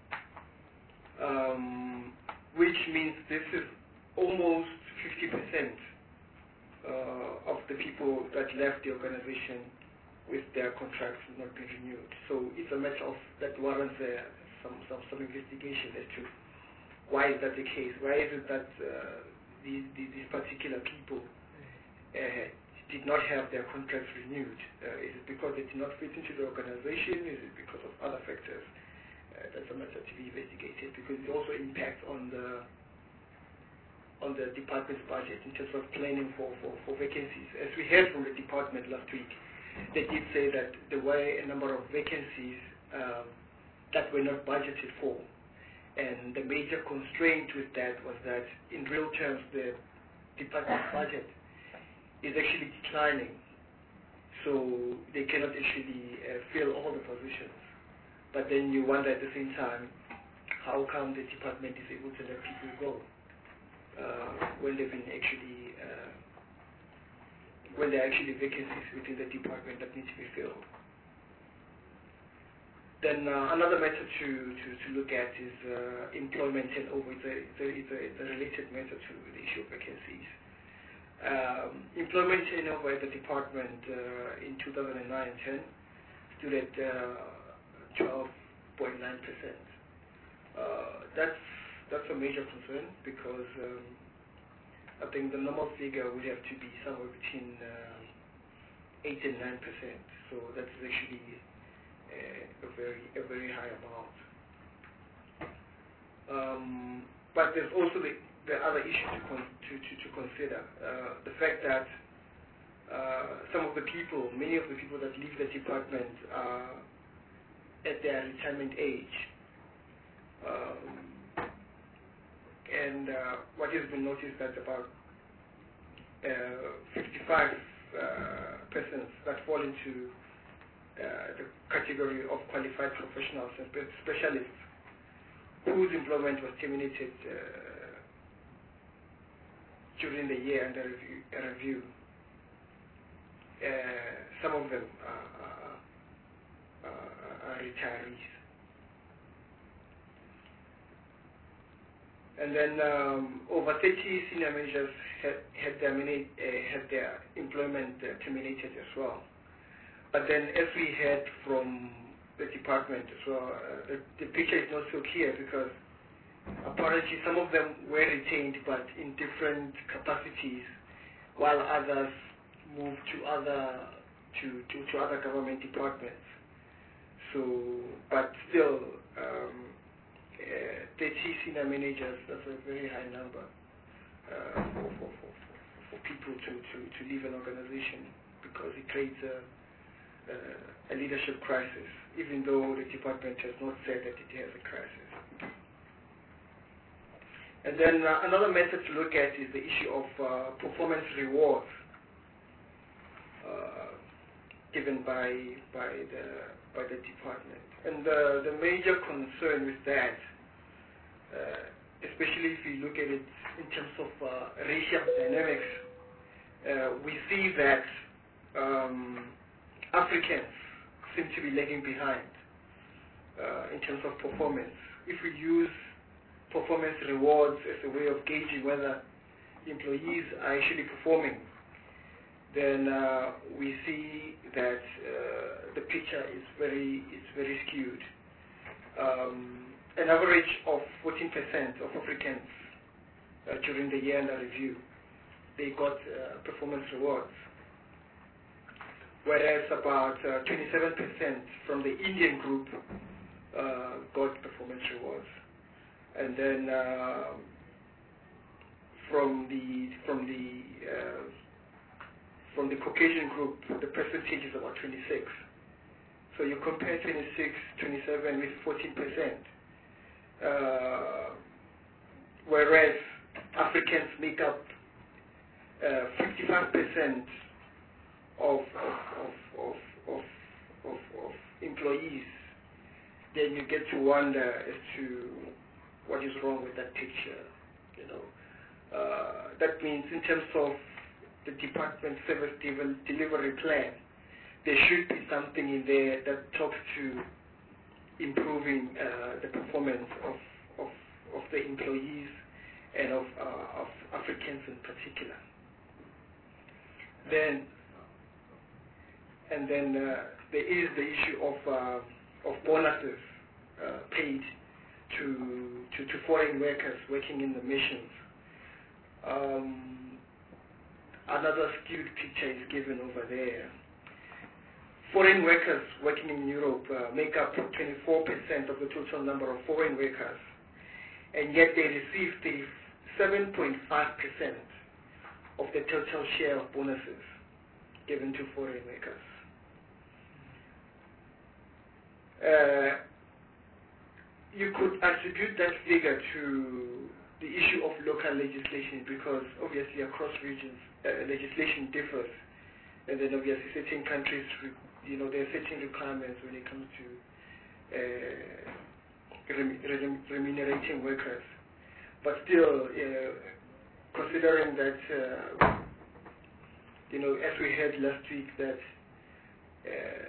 um, which means this is almost fifty percent uh, of the people that left the organization with their contracts not being renewed. So it's a matter of that warrants uh, some, some some investigation as to why is that the case. Why is it that uh, these, these these particular people uh, did not have their contracts renewed? Uh, is it because they did not fit into the organization? Is it because of other factors? Uh, that's a matter to be investigated, because it also impacts on the on the department's budget in terms of planning for, for, for vacancies. As we heard from the department last week, they did say that there were a number of vacancies um, that were not budgeted for. And the major constraint with that was that in real terms the department's budget is actually declining. So they cannot actually uh, fill all the positions. But then you wonder at the same time, how come the department is able to let people go uh, when they've been actually uh, when there are actually vacancies within the department that need to be filled. Then uh, another matter to, to, to look at is uh, employment turnover. It's a, it's, a, it's, a, it's a related matter to the issue of vacancies. Um, employment turnover at the department uh, in two thousand nine ten stood at twelve point nine percent. Uh, that's, that's a major concern, because um, I think the normal figure would have to be somewhere between uh, eight and nine percent. So that's actually uh, a very a very high amount. Um, but there's also the, the other issue to con to, to, to consider: uh, the fact that uh, some of the people, many of the people that leave the department are at their retirement age. Um, And uh, what has been noticed that about uh, fifty-five uh, persons that fall into uh, the category of qualified professionals and specialists whose employment was terminated uh, during the year under review. A review. Uh, some of them are, are, are, are retirees. And then um, over thirty senior managers had, had, their, mini, uh, had their employment uh, terminated as well. But then, as we heard from the department as well, uh, the, the picture is not so clear, because apparently some of them were retained but in different capacities, while others moved to other to, to, to other government departments. So, but still. Um, Uh, thirty senior managers, that's a very high number uh, for, for, for, for people to, to, to leave an organization, because it creates a, uh, a leadership crisis, even though the department has not said that it has a crisis. And then uh, another method to look at is the issue of uh, performance rewards uh, given by, by, the, by the department. And uh, the major concern with that, Uh, especially if you look at it in terms of uh, racial dynamics, uh, we see that um, Africans seem to be lagging behind uh, in terms of performance. If we use performance rewards as a way of gauging whether employees are actually performing, then uh, we see that uh, the picture is very, is very skewed. Um, An average of fourteen percent of Africans uh, during the year under review, they got uh, performance rewards, whereas about uh, twenty-seven percent from the Indian group uh, got performance rewards, and then uh, from the from the uh, from the Caucasian group, the percentage is about twenty-six. So you compare twenty-six, twenty-seven with fourteen percent. Uh, whereas Africans make up uh, fifty-five percent of of, of, of, of, of, of employees, then you get to wonder as to what is wrong with that picture. You know, uh, that means in terms of the department service de- delivery plan, there should be something in there that talks to improving uh, the performance of, of of the employees and of uh, of Africans in particular. Then, and then uh, there is the issue of uh, of bonuses uh, paid to, to to foreign workers working in the missions. Um, another skewed picture is given over there. Foreign workers working in Europe uh, make up twenty-four percent of the total number of foreign workers, and yet they receive thirty-seven point five percent of the total share of bonuses given to foreign workers. Uh, you could attribute that figure to the issue of local legislation, because obviously across regions uh, legislation differs, and then obviously certain countries, you know, there are certain requirements when it comes to uh, rem- remunerating workers. But still, uh, considering that, uh, you know, as we heard last week, that uh,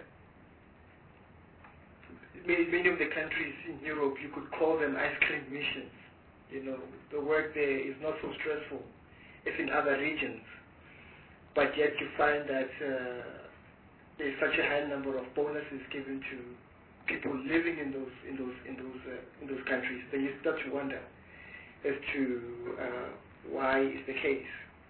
many, many of the countries in Europe, you could call them ice cream missions. You know, the work there is not so stressful as in other regions, but yet you find that uh, there's such a high number of bonuses given to people living in those in those in those uh, in those countries. Then you start to wonder as to uh, why is the case.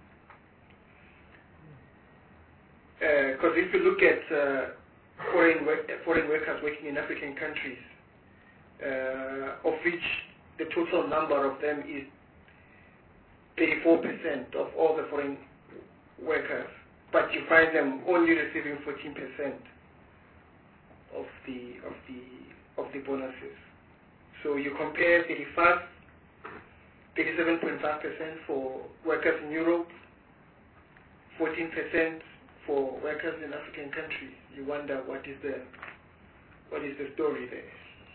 Because uh, if you look at uh, foreign work, foreign workers working in African countries, uh, of which the total number of them is thirty-four percent of all the foreign workers, but you find them only receiving fourteen percent of the of the of the bonuses. So you compare thirty-five, thirty-seven point five percent for workers in Europe, fourteen percent for workers in African countries. You wonder what is the what is the story there.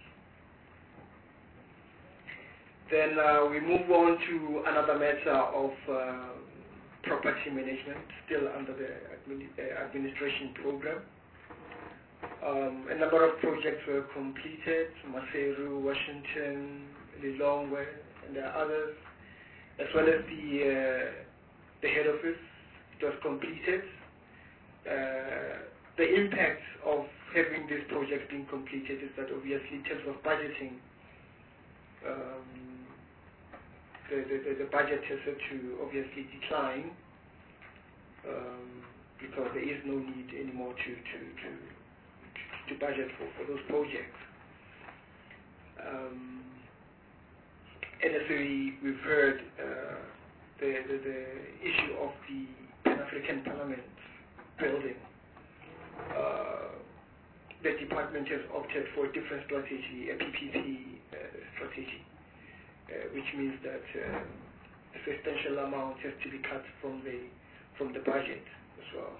Then uh, we move on to another matter of uh, property management, still under the admini uh, administration program. Um, a number of projects were completed: Maseru, Washington, Lilongwe, and there are others, as well as the uh, the head office. It was completed. Uh, the impact of having this project being completed is that obviously in terms of budgeting, um, the, the, the budget has had to obviously decline um, because there is no need anymore to, to, to, to budget for, for those projects. Um, and as we, we've heard, uh, the, the, the issue of the Pan-African Parliament building, uh, the department has opted for a different strategy, a P P P uh, strategy, uh, which means that uh, a substantial amount has to be cut from the from the budget as well.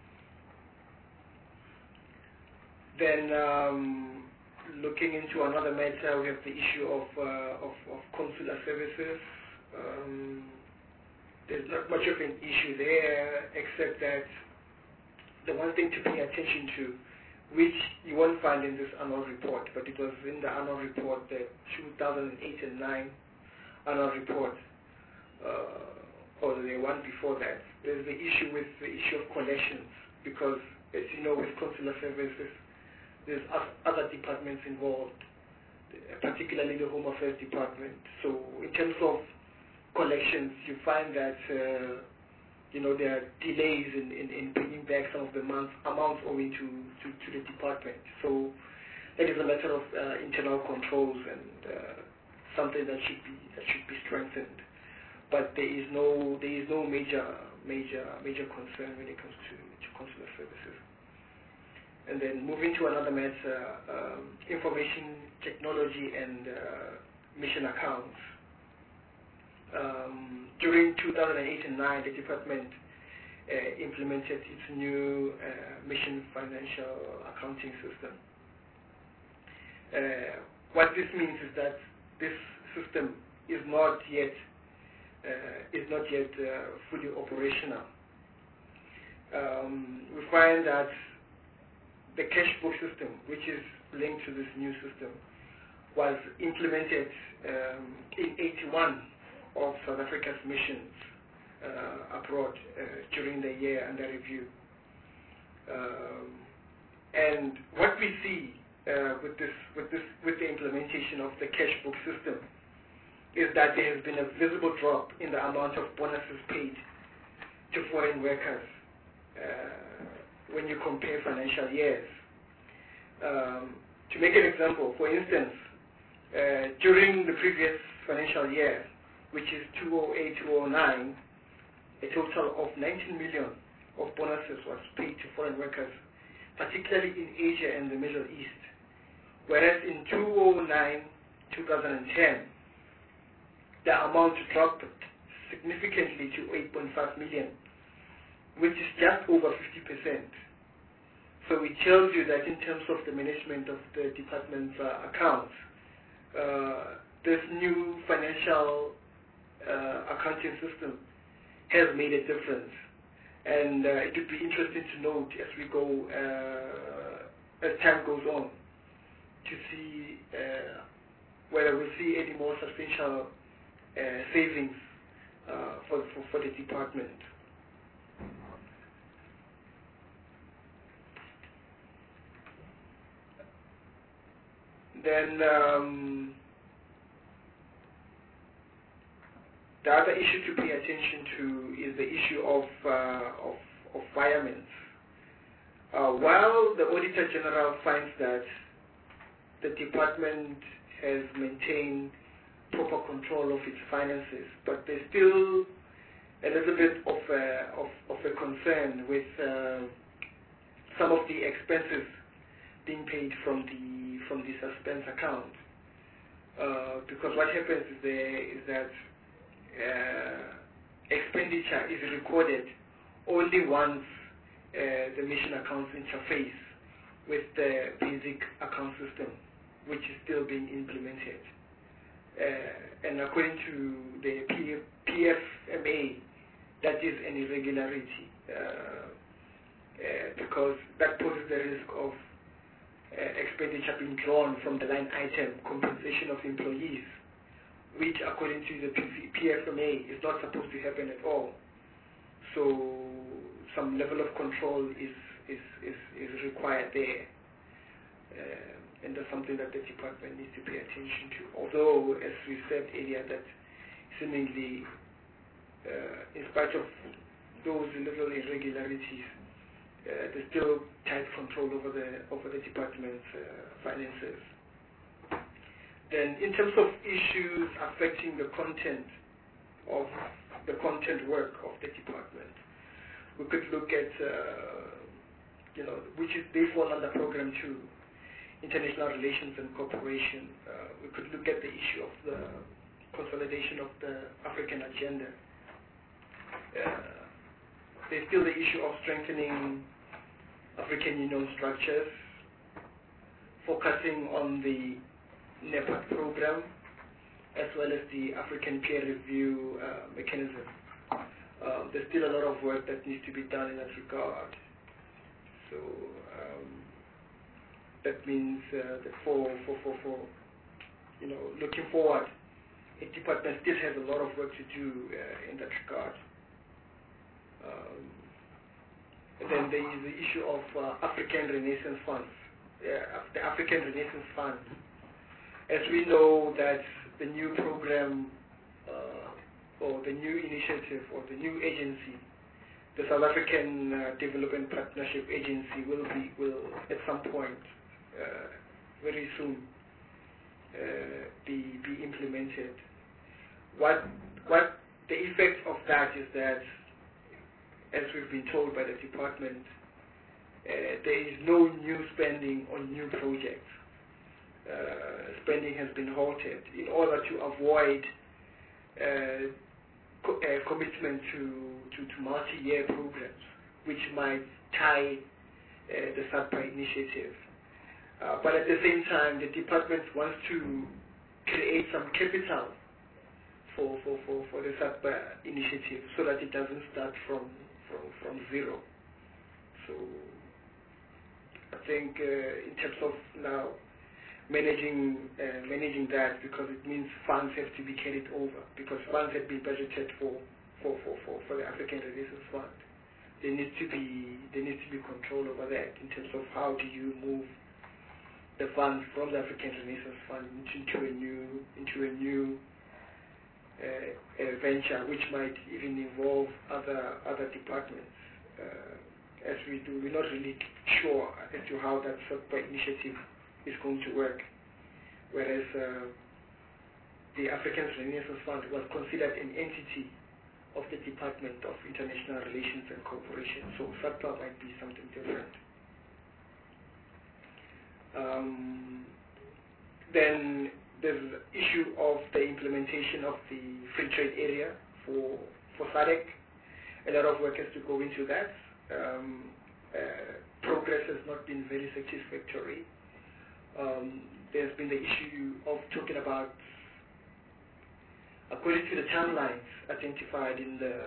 Then, um, looking into another matter, we have the issue of uh, of, of consular services. Um, there's not much of an issue there, except that the one thing to pay attention to, which you won't find in this annual report, but it was in the annual report, the two thousand eight and nine annual report, uh, or the one before that. There's the issue with the issue of collections, because as you know, with consular services, there's other departments involved, particularly the Home Affairs Department. So in terms of collections, you find that uh, you know, there are delays in, in, in bringing back some of the months, amounts owing to, to, to the department. So that is a matter of uh, internal controls and uh, something that should be that should be strengthened. But there is no there is no major major major concern when it comes to, to consular services. And then moving to another matter, um, information technology and uh, mission accounts. Um, during two thousand eight and nine, the department uh, implemented its new uh, mission financial accounting system. Uh, what this means is that this system is not yet uh, is not yet uh, fully operational. Um, we find that the cash book system, which is linked to this new system, was implemented um, in eighty-one of South Africa's missions uh, abroad uh, during the year under review. Um, and what we see uh, with this, with this, with the implementation of the cash book system is that there has been a visible drop in the amount of bonuses paid to foreign workers uh, when you compare financial years. Um, to make an example, for instance, uh, during the previous financial year, which is two thousand eight to two thousand nine, a total of nineteen million of bonuses was paid to foreign workers, particularly in Asia and the Middle East. Whereas in two thousand nine to two thousand ten, the amount dropped significantly to eight point five million, which is just over fifty percent. So it tells you that in terms of the management of the department's uh, accounts, uh, this new financial uh, accounting system has made a difference. And uh, it would be interesting to note as we go, uh, as time goes on, to see uh, whether we'll see any more substantial uh, savings uh, for, for, for the department. Then um, the other issue to pay attention to is the issue of uh, of, of firements. Uh, while the Auditor General finds that the department has maintained proper control of its finances, but there's still a little bit of a, of, of a concern with uh, some of the expenses being paid from the from the suspense account, uh, because what happens is, there is that uh, expenditure is recorded only once uh, the mission accounts interface with the basic account system, which is still being implemented. Uh, and according to the P F M A, that is an irregularity uh, uh, because that poses the risk of Uh, expenditure being drawn from the line item compensation of employees, which according to the P F M A is not supposed to happen at all. So some level of control is is, is, is required there, uh, and that's something that the department needs to pay attention to. Although, as we said earlier, that seemingly uh, in spite of those little irregularities, Uh, there's still tight control over the over the department's uh, finances. Then, in terms of issues affecting the content of the content work of the department, we could look at, uh, you know, which is they fall under Program Two, International Relations and Cooperation. Uh, we could look at the issue of the consolidation of the African agenda. Uh, there's still the issue of strengthening African Union structures, focusing on the NEPAD program, as well as the African peer review uh, mechanism. Um, there's still a lot of work that needs to be done in that regard. So um, that means uh, that for, for, for, for, you know, looking forward, the department still has a lot of work to do uh, in that regard. Um, And then there is the issue of uh, African Renaissance Funds, uh, the African Renaissance Fund. As we know that the new program uh, or the new initiative or the new agency, the South African uh, Development Partnership Agency will be will at some point uh, very soon uh, be be implemented. What what the effect of that is that, as we've been told by the department, uh, there is no new spending on new projects. Uh, spending has been halted in order to avoid uh, co uh, commitment to, to, to multi-year programs, which might tie uh, the SAPA initiative. Uh, but at the same time, the department wants to create some capital for, for, for, for the SATPA initiative so that it doesn't start from, from, from zero. So I think uh, in terms of now managing uh, managing that, because it means funds have to be carried over, because funds have been budgeted for for, for, for, for the African Renaissance Fund. There needs to be there needs to be control over that in terms of how do you move the funds from the African Renaissance Fund into a new into a new uh, uh, venture, which might even involve other other departments. Uh, as we do, we're not really sure as to how that SATPA initiative is going to work. Whereas uh, the African Renaissance Fund was considered an entity of the Department of International Relations and Cooperation, so SATPA might be something different. Um, then there's the issue of the implementation of the free trade area for, for SADC. A lot of work has to go into that. Um, uh, progress has not been very satisfactory. Um, there's been the issue of talking about, according to the timelines identified in the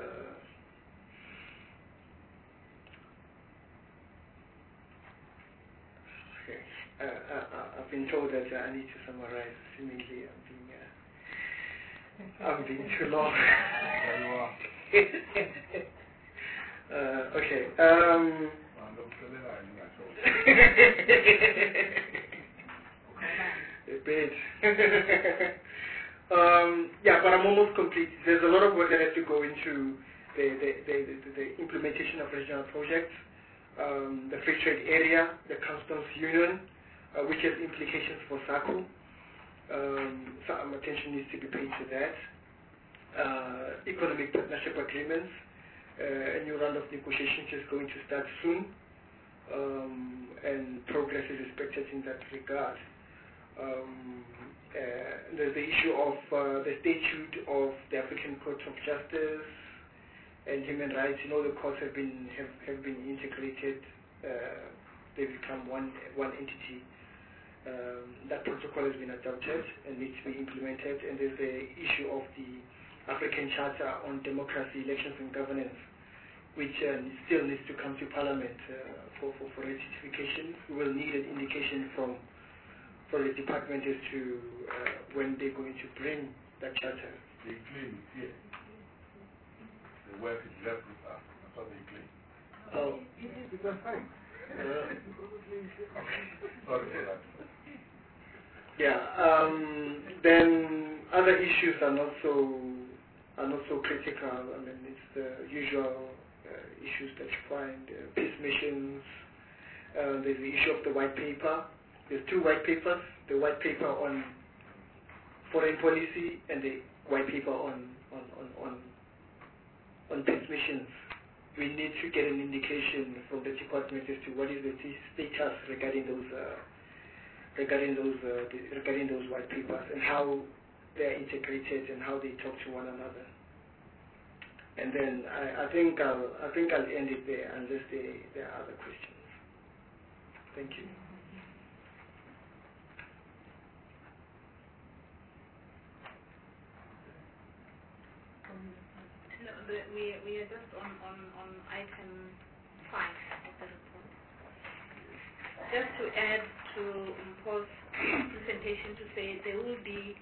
okay, uh, uh, I've been told that uh, I need to summarize. Seemingly, I'm being uh, I'm being too long. uh, okay. Um, a bit. um, yeah, but I'm almost complete. There's a lot of work that has to go into the, the, the, the, the implementation of regional projects, um, the free trade area, the customs union, uh, which has implications for SACU. Um, some attention needs to be paid to that. Uh, economic partnership agreements, uh, a new round of negotiations is going to start soon, um, and progress is expected in that regard. Um, uh, there's the issue of uh, the statute of the African Court of Justice and human rights. You know, the courts have been have, have been integrated. Uh, they become one one entity. Um, that protocol has been adopted and needs to be implemented. And there's the issue of the African Charter on Democracy, Elections and Governance, which uh, still needs to come to Parliament uh, for, for, for ratification. We will need an indication from from the department as to uh, when they're going to bring that charter. They claim it's here. The work is left with us. That's what they claim. Oh. It's a fact. Uh, okay. Sorry for that. Yeah. Um, then other issues are not so are not so critical. I mean, it's the usual uh, issues that you find: uh, peace missions. Uh, there's the issue of the white paper. There's two white papers: the white paper on foreign policy and the white paper on on on on, on peace missions. We need to get an indication from the department as to what is the status regarding those uh, regarding those uh, the, regarding those white papers and how they are integrated and how they talk to one another. And then I, I think I'll I think I'll end it there unless there there are other questions. Thank you. No, the, we we are just on on on item five of the report. Just to add to Mpho's presentation, to say there will be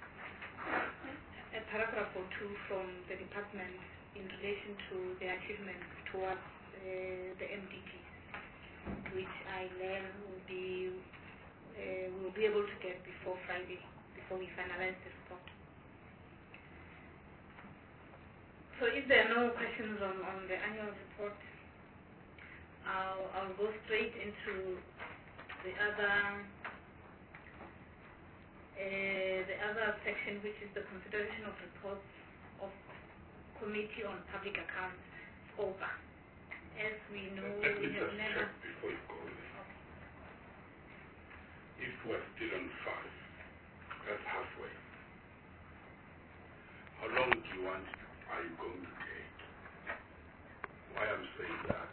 a paragraph or two from the department in relation to the achievements towards uh, the M D Gs, which I learn will be uh, will be able to get before Friday, before we finalize the report. So if there are no questions on, on the annual report, I'll, I'll go straight into the other uh, the other section, which is the consideration of reports of Committee on Public Accounts, over. As we know, Let we me have just never... check before you go there. If we're still on five, that's halfway. How long do you want, are you going to take? Why I'm saying that?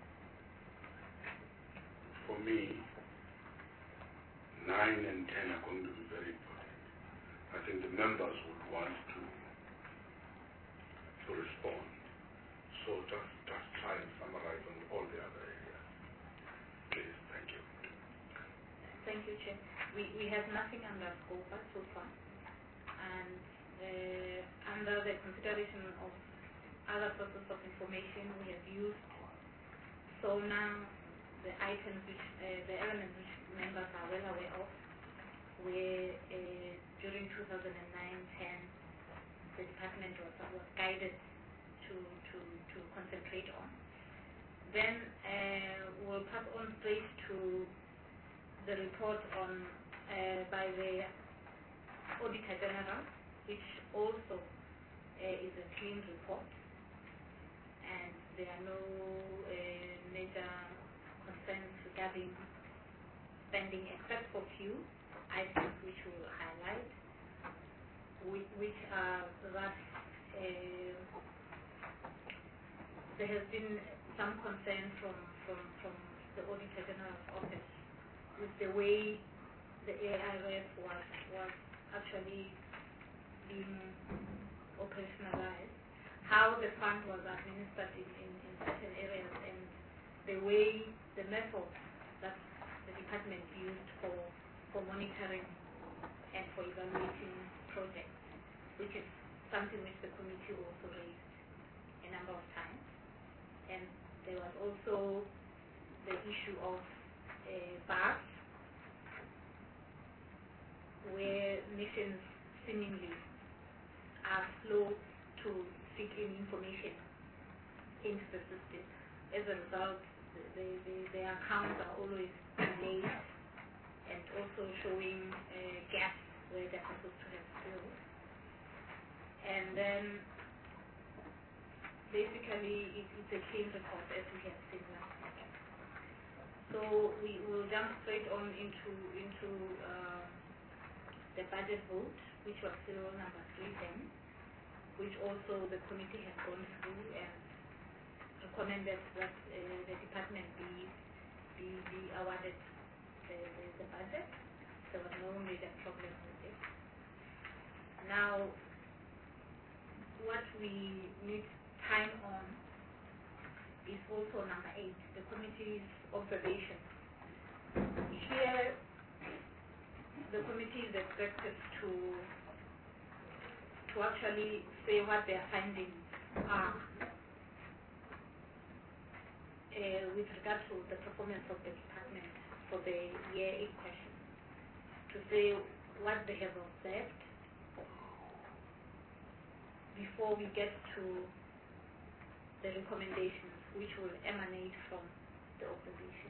For me, nine and ten are going to be very important. I think the members would want to to respond. So just, just try and summarize on all the other areas. Please, thank you. Thank you, Chair. We, we have nothing under SCOPA so far. And uh, under the consideration of other sources of information, we have used SONA, the items which, uh, the elements which members are well aware of, where uh, during two thousand nine ten, the department was, was guided to, to, to concentrate on. Then uh, we'll pass on straight to the report on uh, by the Auditor General, which also uh, is a clean report, and there are no uh, major concerns regarding spending except for few items which we'll highlight, which, which are that uh, there has been some concern from, from, from the Auditor General's office with the way the A I R F was, was actually being operationalized, how the fund was administered in, in, in certain areas, and the way, the method that the department used for, for monitoring and for evaluating projects, which is something which the committee also raised a number of times. And there was also the issue of uh, B A R S, where missions seemingly are slow to seek in information into the system. As a result, the, the, the accounts are always delayed and also showing uh, gaps where they're supposed to have filled. And then basically it, it's a clean report as we have seen last week. So we will jump straight on into into uh, the budget vote, which was still number three then, which also the committee has gone through and recommended that uh, the department be be, be awarded the, the, the budget. There was no major problem with it. Now, what we need time on is also number eight, the committee's observation. Here, the committee is expected to to actually say what their findings are uh, with regard to the performance of the department for the year eight question, to say what they have observed before we get to the recommendations which will emanate from the observation.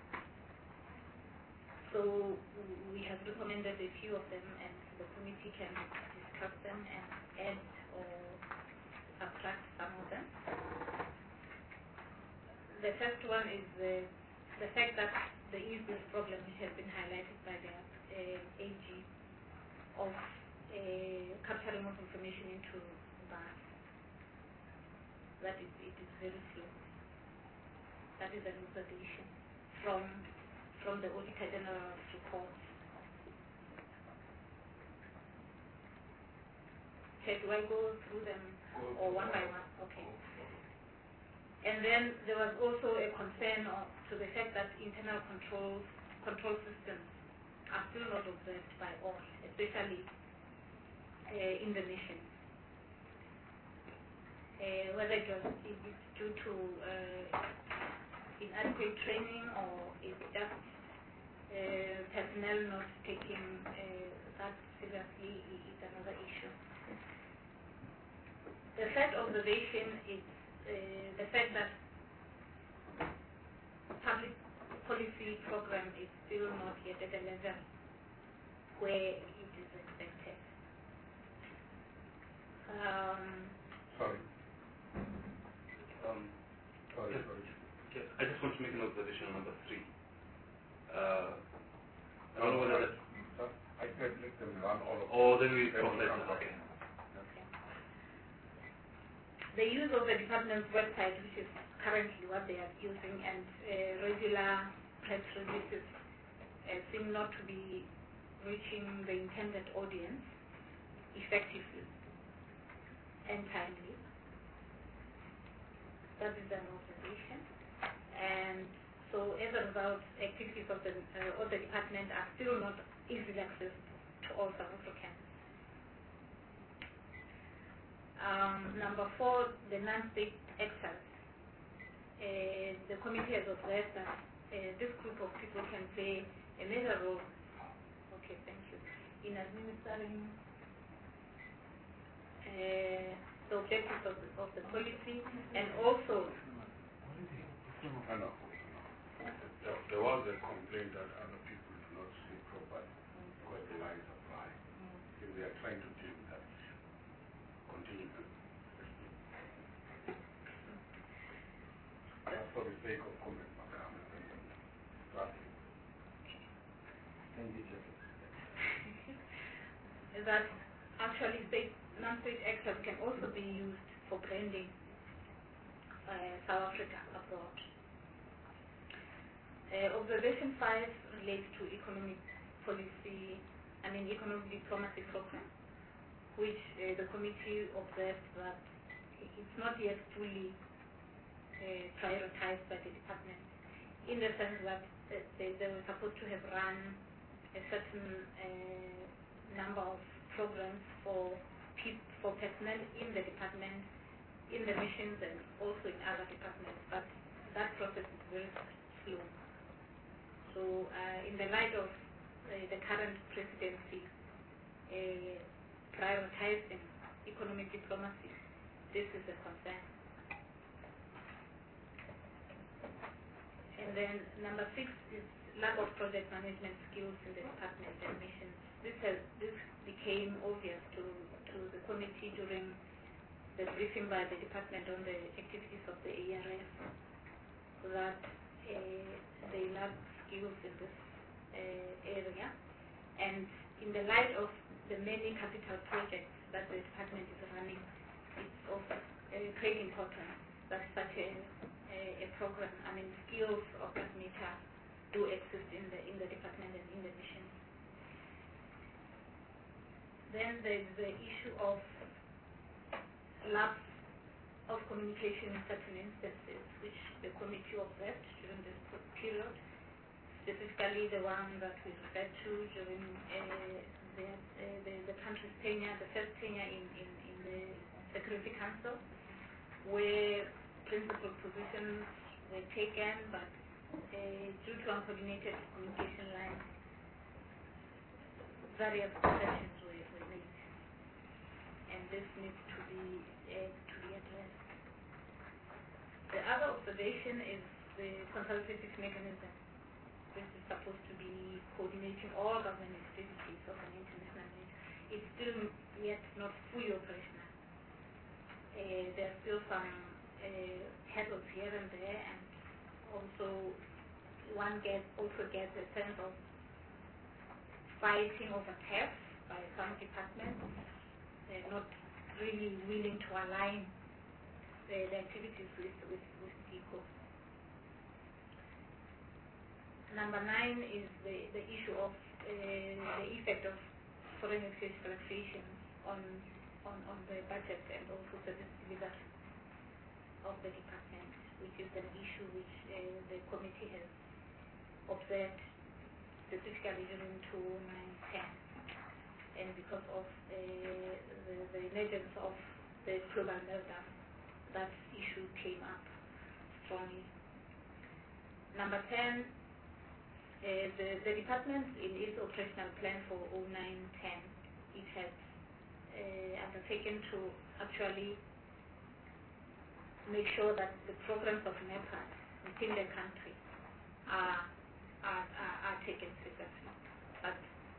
So we have recommended a few of them, and the committee can discuss them and add or subtract some of them. The first one is the, the fact that there is this problem which has been highlighted by the uh, A G of uh, capturing of information into B A R S. That is, it is very slow. That is an observation from from the Auditor General's report. Okay, do I go through them or one by one? Okay. And then there was also a concern of, to the fact that internal controls, control systems are still not observed by all, especially uh, in the mission. Uh, whether it was it, it's due to uh, inadequate training or it's just uh, personnel not taking uh, that seriously is another issue. The third observation is uh, the fact that public policy program is still not yet at a level where it is expected. Um, Sorry. Um, Sorry, yes, sorry. yes, I just want to make an observation on number three. Uh, I No, don't know no, whether I- that... I said let them run all of Oh, then we Then talk we later. come back. Okay. Okay. The use of the department's website, which is currently what they are using, and uh, regular press releases uh, seem not to be reaching the intended audience effectively and timely. that is an observation. And so as a result, activities of the, uh, of the department are still not easily accessible to all South Africans. Um, number four, the non-state actors. Uh, the committee has observed that uh, this group of people can play a major role, okay, thank you, in administering uh, the objectives of the, of the policy, and also... I know. There, there was a complaint that other people do not see properly because the lines apply. If they are trying to deal with that issue. Continue. Just for the sake of comment, Madam. Thank you, that actually state, non-state actors can also be used for branding uh, South Africa abroad. Uh, observation five relates to economic policy, I mean economic diplomacy program, which uh, the committee observed that it's not yet fully uh, prioritized by the department, in the sense that uh, they, they were supposed to have run a certain uh, number of programs for peop for personnel in the department, in the missions, and also in other departments, but that process is very slow. So uh, in the light of uh, the current presidency uh, prioritizing economic diplomacy, this is a concern. And then number six is lack of project management skills in the department and missions. This has this became obvious to to the committee during the briefing by the department on the activities of the A R F, that uh, they lack skills in this uh, area. And in the light of the many capital projects that the department is running, it's of uh, great importance that such a, a, a program, I mean skills of that nature, do exist in the in the department and in the mission. Then there's the issue of lapse of communication in certain instances, which the committee observed during this period, specifically the one that we referred to during uh, the, uh, the the country's tenure, the first tenure in, in, in the Security Council, where principal positions were taken, but uh, due to uncoordinated communication lines, various concessions were, were made, and this needs to be uh, to be addressed. The other observation is the consultative mechanism. This is supposed to be coordinating all government activities of an international nature. It's still yet not fully operational. Uh, there are still some uh, hurdles here and there, and also one gets also gets a sense of fighting over tax by some departments. They're not really willing to align the, the activities with with, with ECO. Number nine is the, the issue of uh, the effect of foreign exchange fluctuations on, on, on the budget and also service delivery of the department, which is an issue which uh, the committee has observed specifically during two thousand nine ten. And because of uh, the, the emergence of the global meltdown, that issue came up strongly. Number ten, Uh, the, the department in its operational plan for oh nine ten, it has uh, undertaken to actually make sure that the programs of NEPAD within the country are, are, are, are taken seriously. But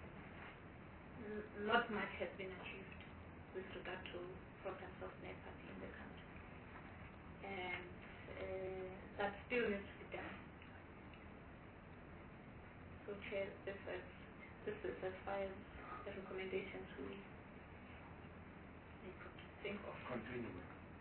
n not much has been achieved with regard to programs of NEPAD in the country. And uh, that still needs to be done. So, Chair, this is, this is as far as the recommendations we, we could think of. Continue.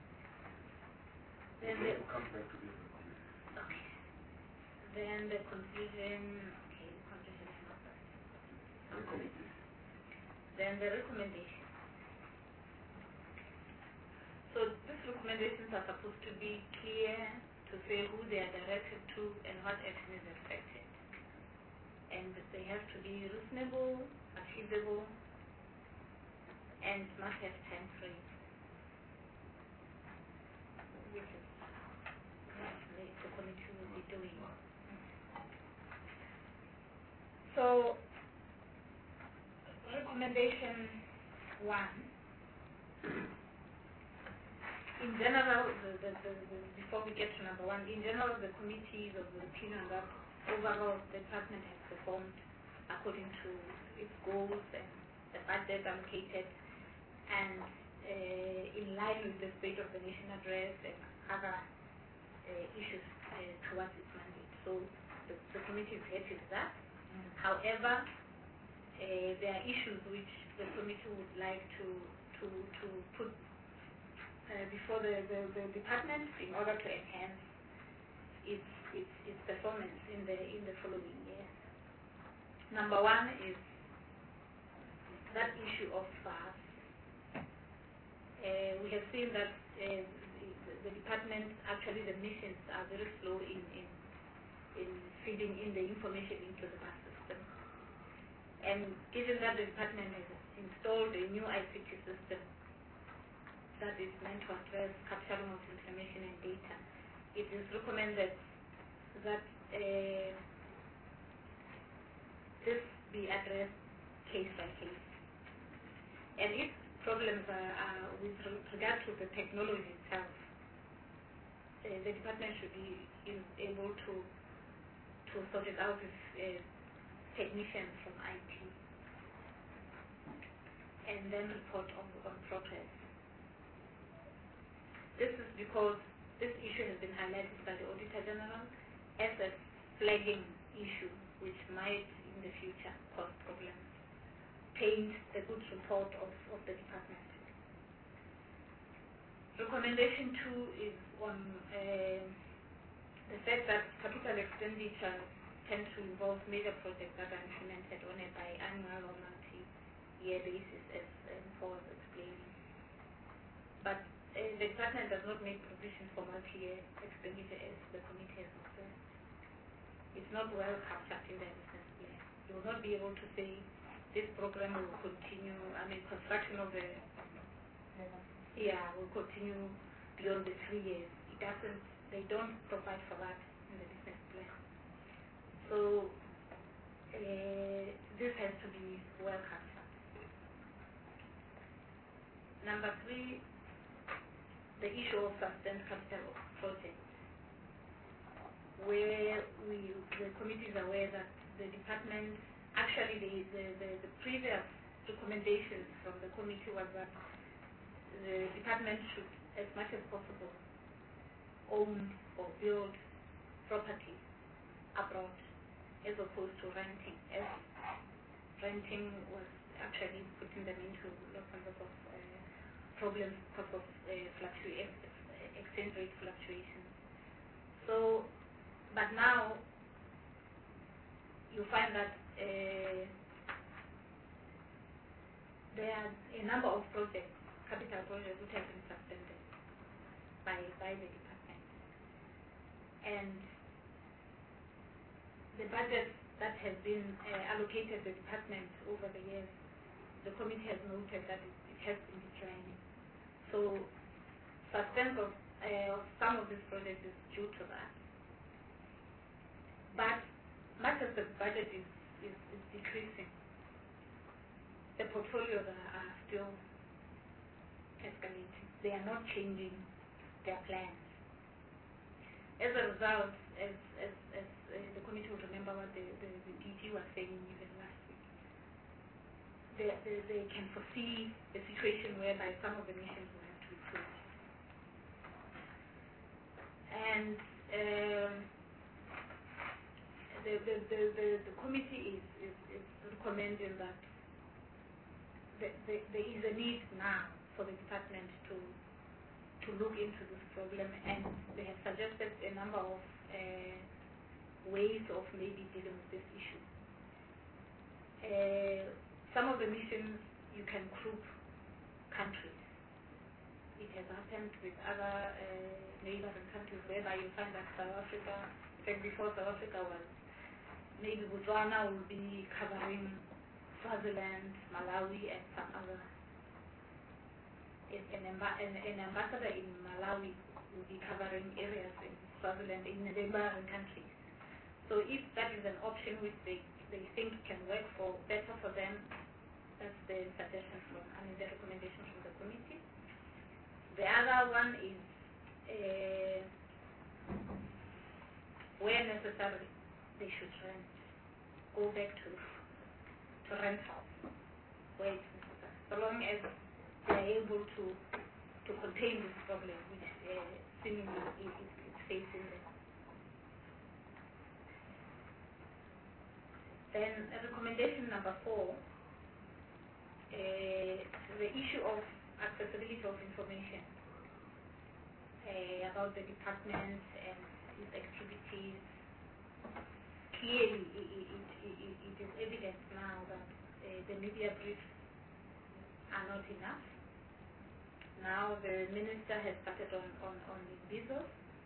Then Okay, the, we'll come back to the other committee. okay. Then the conclusion, okay, the conclusion is not that. The committee. Then the recommendation. So this recommendations are supposed to be clear, to say who they are directed to and what action is expected. And they have to be reasonable, achievable, and must have time frame, which is what the, the committee will be doing. So, recommendation one. In general, the, the, the, the, before we get to number one, in general, the committee is of the opinion that overall the department has performed according to its goals and the budget allocated, and uh, in line with the State of the Nation address and other uh, issues uh, towards its mandate. So the, the committee is happy with that. Mm. However, uh, there are issues which the committee would like to to to put uh, before the, the, the department in order to enhance its its its performance in the in the following years. Number one is that issue of staff. Uh, we have seen that uh, the, the department, actually the missions are very slow in, in, in feeding in the information into the bus system. And given that the department has installed a new I C T system that is meant to address capturing of information and data, it is recommended that uh, this be addressed case by case. And if problems are, are with regard to the technology itself, uh, the department should be in, able to to sort it out with uh, technicians from I T, and then report on, on progress. This is because this issue has been highlighted by the Auditor General as a flagging issue which might in the future cause problems, taint the good report of, of the department. Recommendation two is on uh, the fact that capital expenditure tend to involve major projects that are implemented on a biannual or multi-year basis, as um, Paul was explaining. But uh, the department does not make provision for multi-year expenditure, as the committee has observed. It's not well captured in the business plan. You will not be able to say this program will continue, I mean construction of the, yeah, will continue beyond the three years. It doesn't, they don't provide for that in the business plan. So uh, this has to be well captured. Number three, the issue of sustained capital projects, where we, the committee is aware that the department, actually the, the, the, the previous recommendations from the committee was that the department should, as much as possible, own or build property abroad as opposed to renting, as renting was actually putting them into lots and lots of uh, problems because of uh, fluctua exchange rate fluctuations. So, but now you find that uh, there are a number of projects, capital projects, which have been suspended by, by the department. And the budget that has been uh, allocated the department over the years, the committee has noted that it, it has been declining. So suspense of, uh, of some of these projects is due to that. But much as the budget is, is, is decreasing, the portfolios are, are still escalating. They are not changing their plans. As a result, as, as, as uh, the committee will remember what the, the, the D G was saying even last week, they, they, they can foresee a situation whereby some of the missions will have to be closed. And um, the, the, the, the, the committee is, is, is recommending that the, the, there is a need now for the department to to look into this problem, and they have suggested a number of uh, ways of maybe dealing with this issue. Uh, some of the missions you can group countries it has happened with other uh, neighboring countries, whereby you find that South Africa, in fact before South Africa was, maybe Botswana will be covering Swaziland, Malawi, and some other. An, an, an, an ambassador in Malawi will be covering areas in Swaziland, in the neighboring countries. So if that is an option which they, they think can work for better for them, that's the suggestion from, I mean, the recommendation from the committee. The other one is uh, where necessary, they should rent, go back to to rent house where it's necessary, so long as they are able to to contain this problem, which uh, seemingly is, is, is facing them. Then uh, recommendation number four, uh, the issue of accessibility of information uh, about the department and its activities. Clearly, it, it, it, it is evident now that uh, the media briefs are not enough. Now the minister has started on, on, on invisos,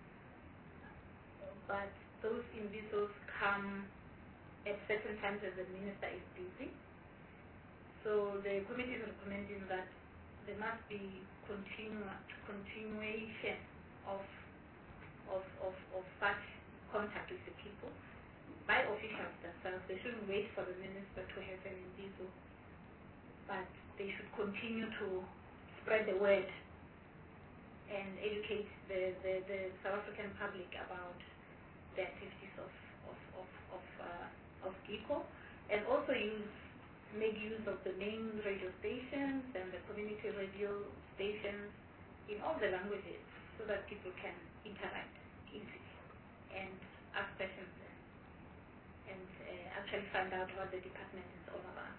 but those invisos come at certain times as the minister is busy. So the committee is recommending that there must be continu continuation of, of, of, of such contact with the people by officials themselves. They shouldn't wait for the minister to have an inviso, but they should continue to spread the word and educate the, the, the South African public about the activities of, of, of, of, uh, of GECO, and also use make use of the main radio stations and the community radio stations in all the languages so that people can interact easily and ask questions and uh, actually find out what the department is all about.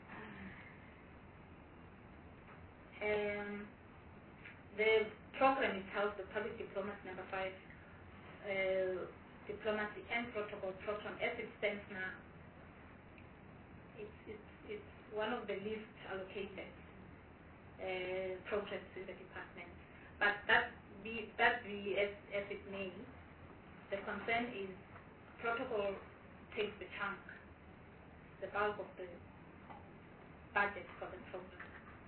Um, the program itself, the public diplomacy number five, uh, diplomacy and protocol program, as it stands now, it's, it's, it's one of the least allocated uh, projects in the department. But that be, that be as, as it may, the concern is protocol takes the chunk, the bulk of the budget for the program.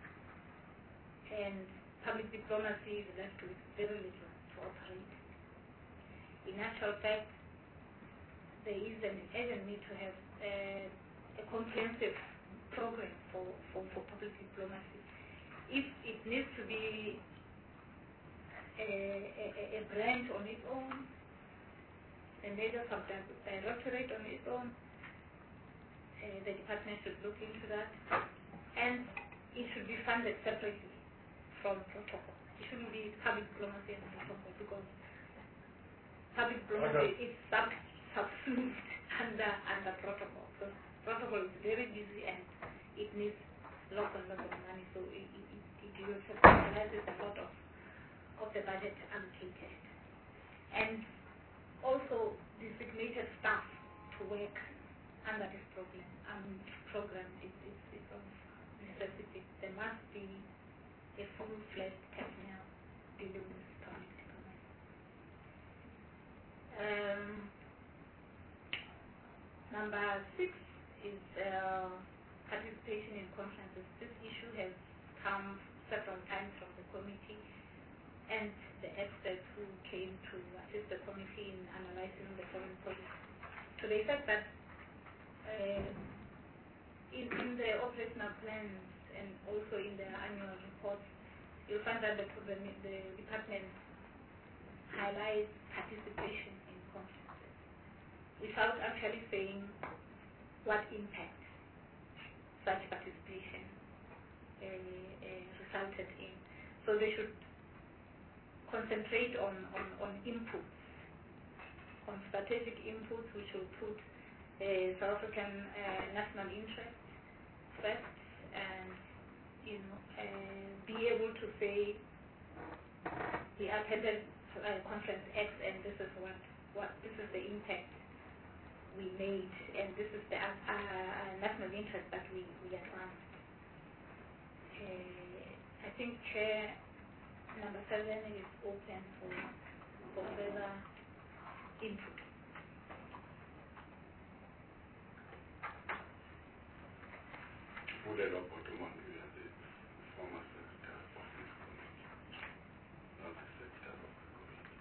And public diplomacy is left with very little to operate. In actual fact, there is an urgent need to have uh, a comprehensive program for, for, for public diplomacy. If it needs to be a, a, a branch on its own, a major sub-directorate on its own, uh, the department should look into that, and it should be funded separately from protocol. It shouldn't be public diplomacy and protocol, because public diplomacy is sub subsumed under under protocol. So protocol is very busy and it needs lots and lots of money, so it it, it, it utilizes a lot of of the budget allocated. And also designated staff to work under this program um, program is, is, is of necessity. There must be a full-fledged personnel dealing with public diplomacy. Um, number six is uh, participation in conferences. This issue has come several times from the committee and the experts who came to assist the committee in analyzing the foreign policy. To the effect that uh, in, in the operational plans and also in the annual reports, you'll find that the, the, the department highlights participation in conferences without actually saying what impact such participation uh, uh, resulted in. So they should concentrate on, on, on inputs, on strategic inputs which will put uh, South African uh, national interest first, and you know, uh, be able to say we attended uh, conference X and this is what, what this is the impact we made, and this is the uh, uh, national interest that we, we advanced. Uh, I think Chair number seven is open for, for further input. Bulelo Potomangu as the former secretary of this committee, not the secretary of the committee.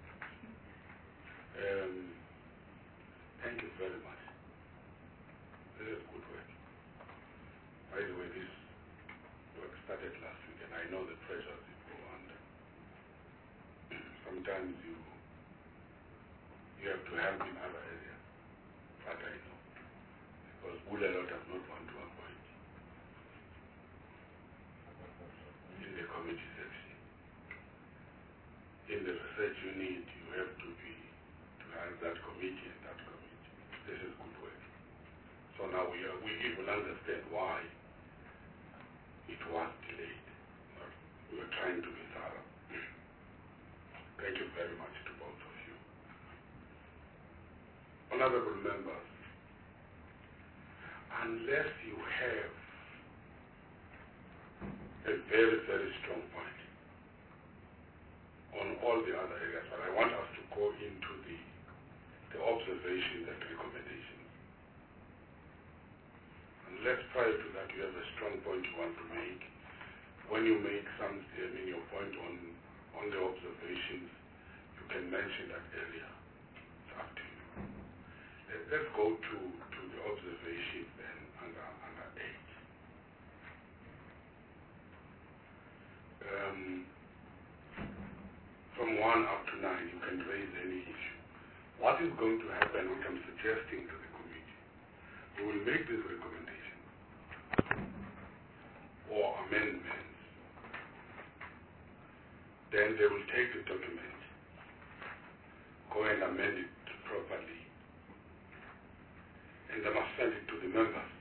Um, thank you very much. This is good work. By the way, this work started last week, and I know the pressures you go under. Sometimes you you have to help in other areas, that I know, because Bulelo does not want to appoint in the committee section. In the research unit, you have to be to have that committee and that committee. This is good work. So now we are, we will understand why it was delayed. We are trying to be thorough. Thank you very much to both of you. Honorable members, unless you have a very, very strong point on all the other areas, but I want us to go into the, the observations and recommendations. Unless prior to that you have a strong point you want to make, when you make some, I mean your point on, on the observations, you can mention that area. It's up to you. Let, let's go to, to the observations then under, under eight. Um, from one up to nine, you can raise any issue. What is going to happen, which I'm suggesting to the committee, we will make this recommendation or amendments. Then they will take the document, go and amend it properly, and they must send it to the members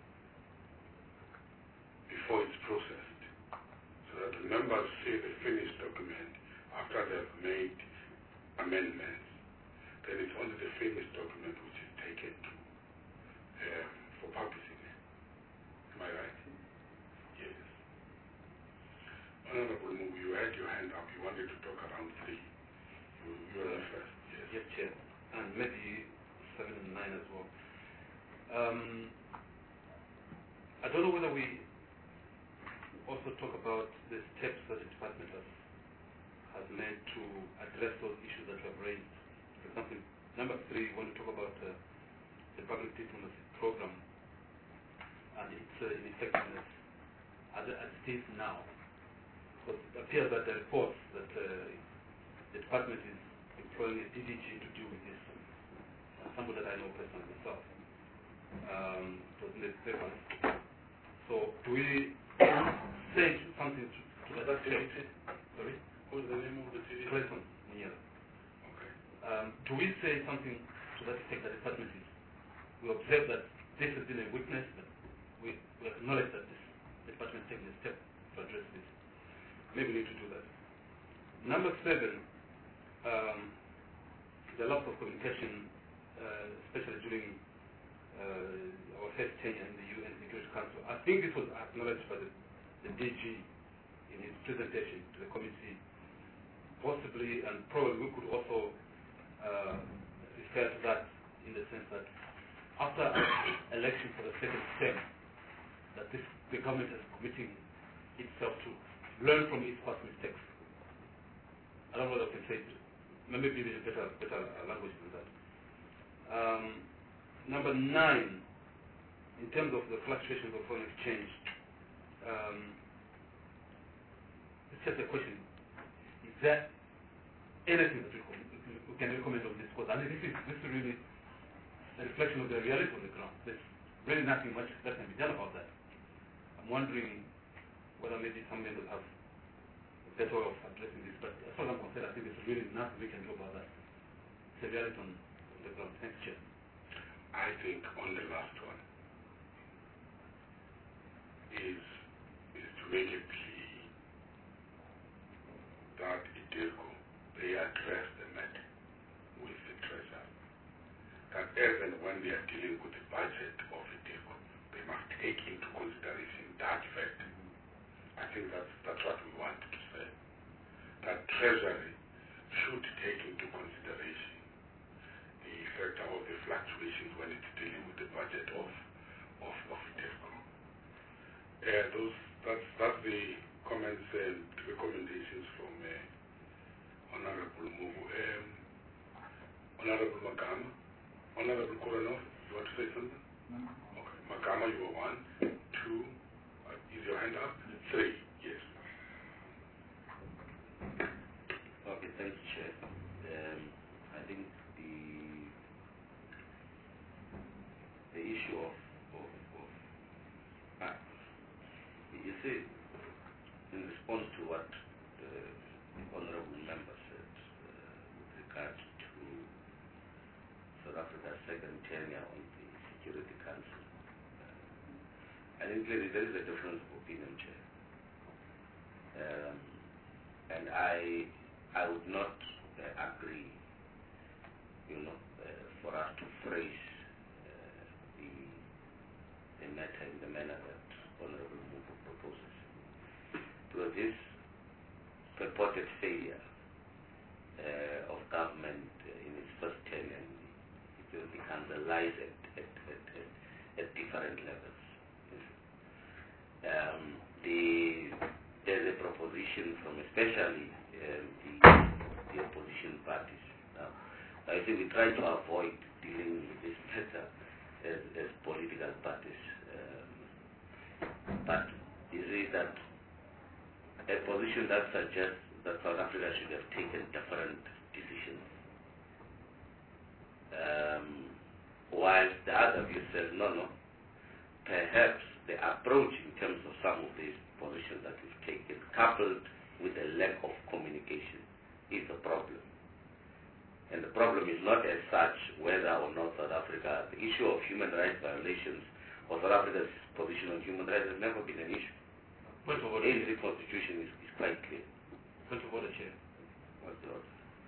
before it's processed, so that the members see the finished document after they've made amendments. Then it's only the finished document which is taken to um, for publishing. Am I right? Yes. Honorable Mungu, you had your hand up. You wanted to talk around three. You, you are the first. Yes. Yes, Chair. And maybe seven and nine as well. Um, I don't know whether we also talk about the steps that the department has, has made to address those issues that you have raised. For example, number three, when we talk about uh, the public diplomacy program and its uh, ineffectiveness as, as it is now, because it appears that the reports that uh, the department is employing a D D G to deal with this, uh, somebody that I know personally myself, um, it was in the papers. So do we say something to, to that effect? Sorry? What's the name of the T V? Clayton Munyela. Okay. Um, do we say something to that effect that the department is? We observe that this has been a weakness, but we, we acknowledge that this the department is taking a step to address this. Maybe we need to do that. Number seven, um, the loss of communication, uh, especially during uh, our first tenure in the U N Security Council. I think this was acknowledged by the, the D G in his presentation to the committee. Possibly, and probably we could also uh, refer to that in the sense that after election for the second term, that this, the government is committing itself to learn from its past mistakes. I don't know what I can say. Maybe there's a better, better language than that. Um, number nine, in terms of the fluctuations of foreign exchange, um, it's just a question. Is there anything that we can, we can recommend on this? Because I mean, this is, this is really a reflection of the reality on the ground. There's really nothing much that can be done about that. I'm wondering whether maybe some members have a better way of addressing this. But as far as I'm concerned, I think there's really nothing we can do about that. It's a reality on, on the ground. Thanks, Chair. I think on the last one is, is to make a plea that IDIRCO, they address the matter with the treasurer. That as and when they are dealing with the budget of IDIRCO, they must take into consideration that fact. I think that's, that's what we want to say. Treasury should take into consideration the factor of the fluctuations when it's dealing with the budget of of, of DEFCON. Uh, those that's that's the comments and recommendations from uh, Honorable Mugu. Um, Honorable Magama, Honorable Koronov, you want to say something? No. Okay, Magama, you are one, two. Uh, is your hand up? Three. Yes. Okay, thanks, Chair. Um, I think the the issue of of, of uh, you see, in response to what the, the honourable member said uh, with regard to South Africa's second tenure on the Security Council, uh, I think clearly there is a difference of opinion, Chair. Um, and I I would not uh, agree, you know, uh, for us to phrase uh, the the matter in the manner that Honourable Mugu proposes. Because this purported failure uh, of government uh, in its first tenure in the Security Council lies at, at, at, at, at different levels. Um, the, there's a proposition from especially um, the, the opposition parties. Now, I think we try to avoid dealing with this matter as, as political parties. Um, but you see that a position that suggests that South Africa should have taken different decisions, um, whilst the other view says, no, no, perhaps the approach in terms of some of these positions that we've taken, coupled with a lack of communication, is a problem. And the problem is not as such whether or not South Africa, the issue of human rights violations or South Africa's position on human rights has never been an issue. Point of order. The A N C constitution is, is quite clear. Point of order, Chair. What's the order?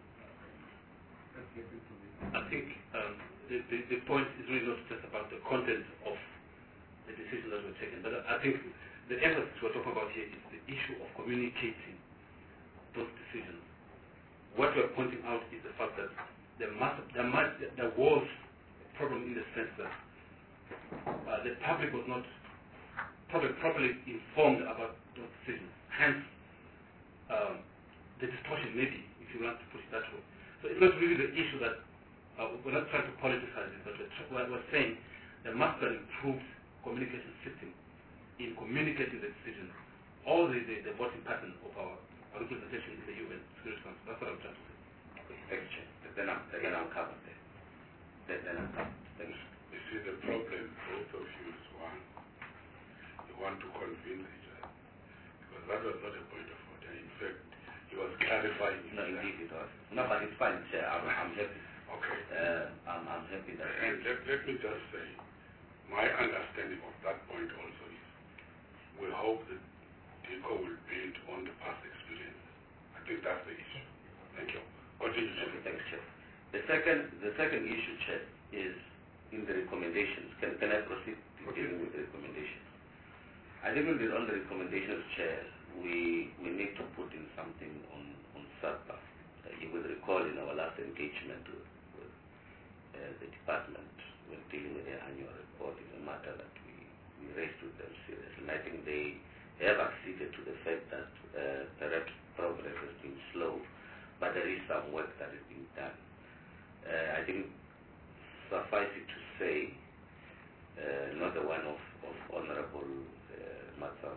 I think um, the, the, the point is really not just about the content of the decision that were taken, but I think the emphasis we're talking about here is the issue of communicating those decisions. What we're pointing out is the fact that there must, there, must, there was a problem in the sense that uh, the public was not probably properly informed about those decisions. Hence, um, the distortion, maybe, if you want to put it that way. So it's not really the issue that uh, we're not trying to politicize it, but we're, we're saying there must be an improved communication system in communicating the decisions, all the, the, the voting pattern of our, our representation in the U N Security Council. That's what I'm trying to say. Thanks, Chair. Then I'm, then I'm covered there. Then, then I'm covered. Thank you. You see, the problem, both of you, is one. You want to convince each other. Because that was not a point of order. In fact, he was clarifying. No, indeed it was. No, but it's fine, Chair. I'm, I'm happy. Okay. Uh, I'm, I'm happy that... And let, let me just say, my understanding of that point also is, we hope that DICO will build on the past experience. I think that's the issue. Thank you. Continue. Okay, thanks, Chair. The second, the second issue, Chair, is in the recommendations. Can, can I proceed Okay. dealing with the recommendations? I think on the, on the recommendations, Chair, we, we need to put in something on, on SADPA. Uh, you will recall in our last engagement with, with uh, the department when dealing with their annual report, is a matter that we, we raised with them seriously. And I think they have acceded to the fact that uh, perhaps progress has been slow, but there is some work that is being done. Uh, I think suffice it to say, uh, not the one of, of Honorable uh, Matsam,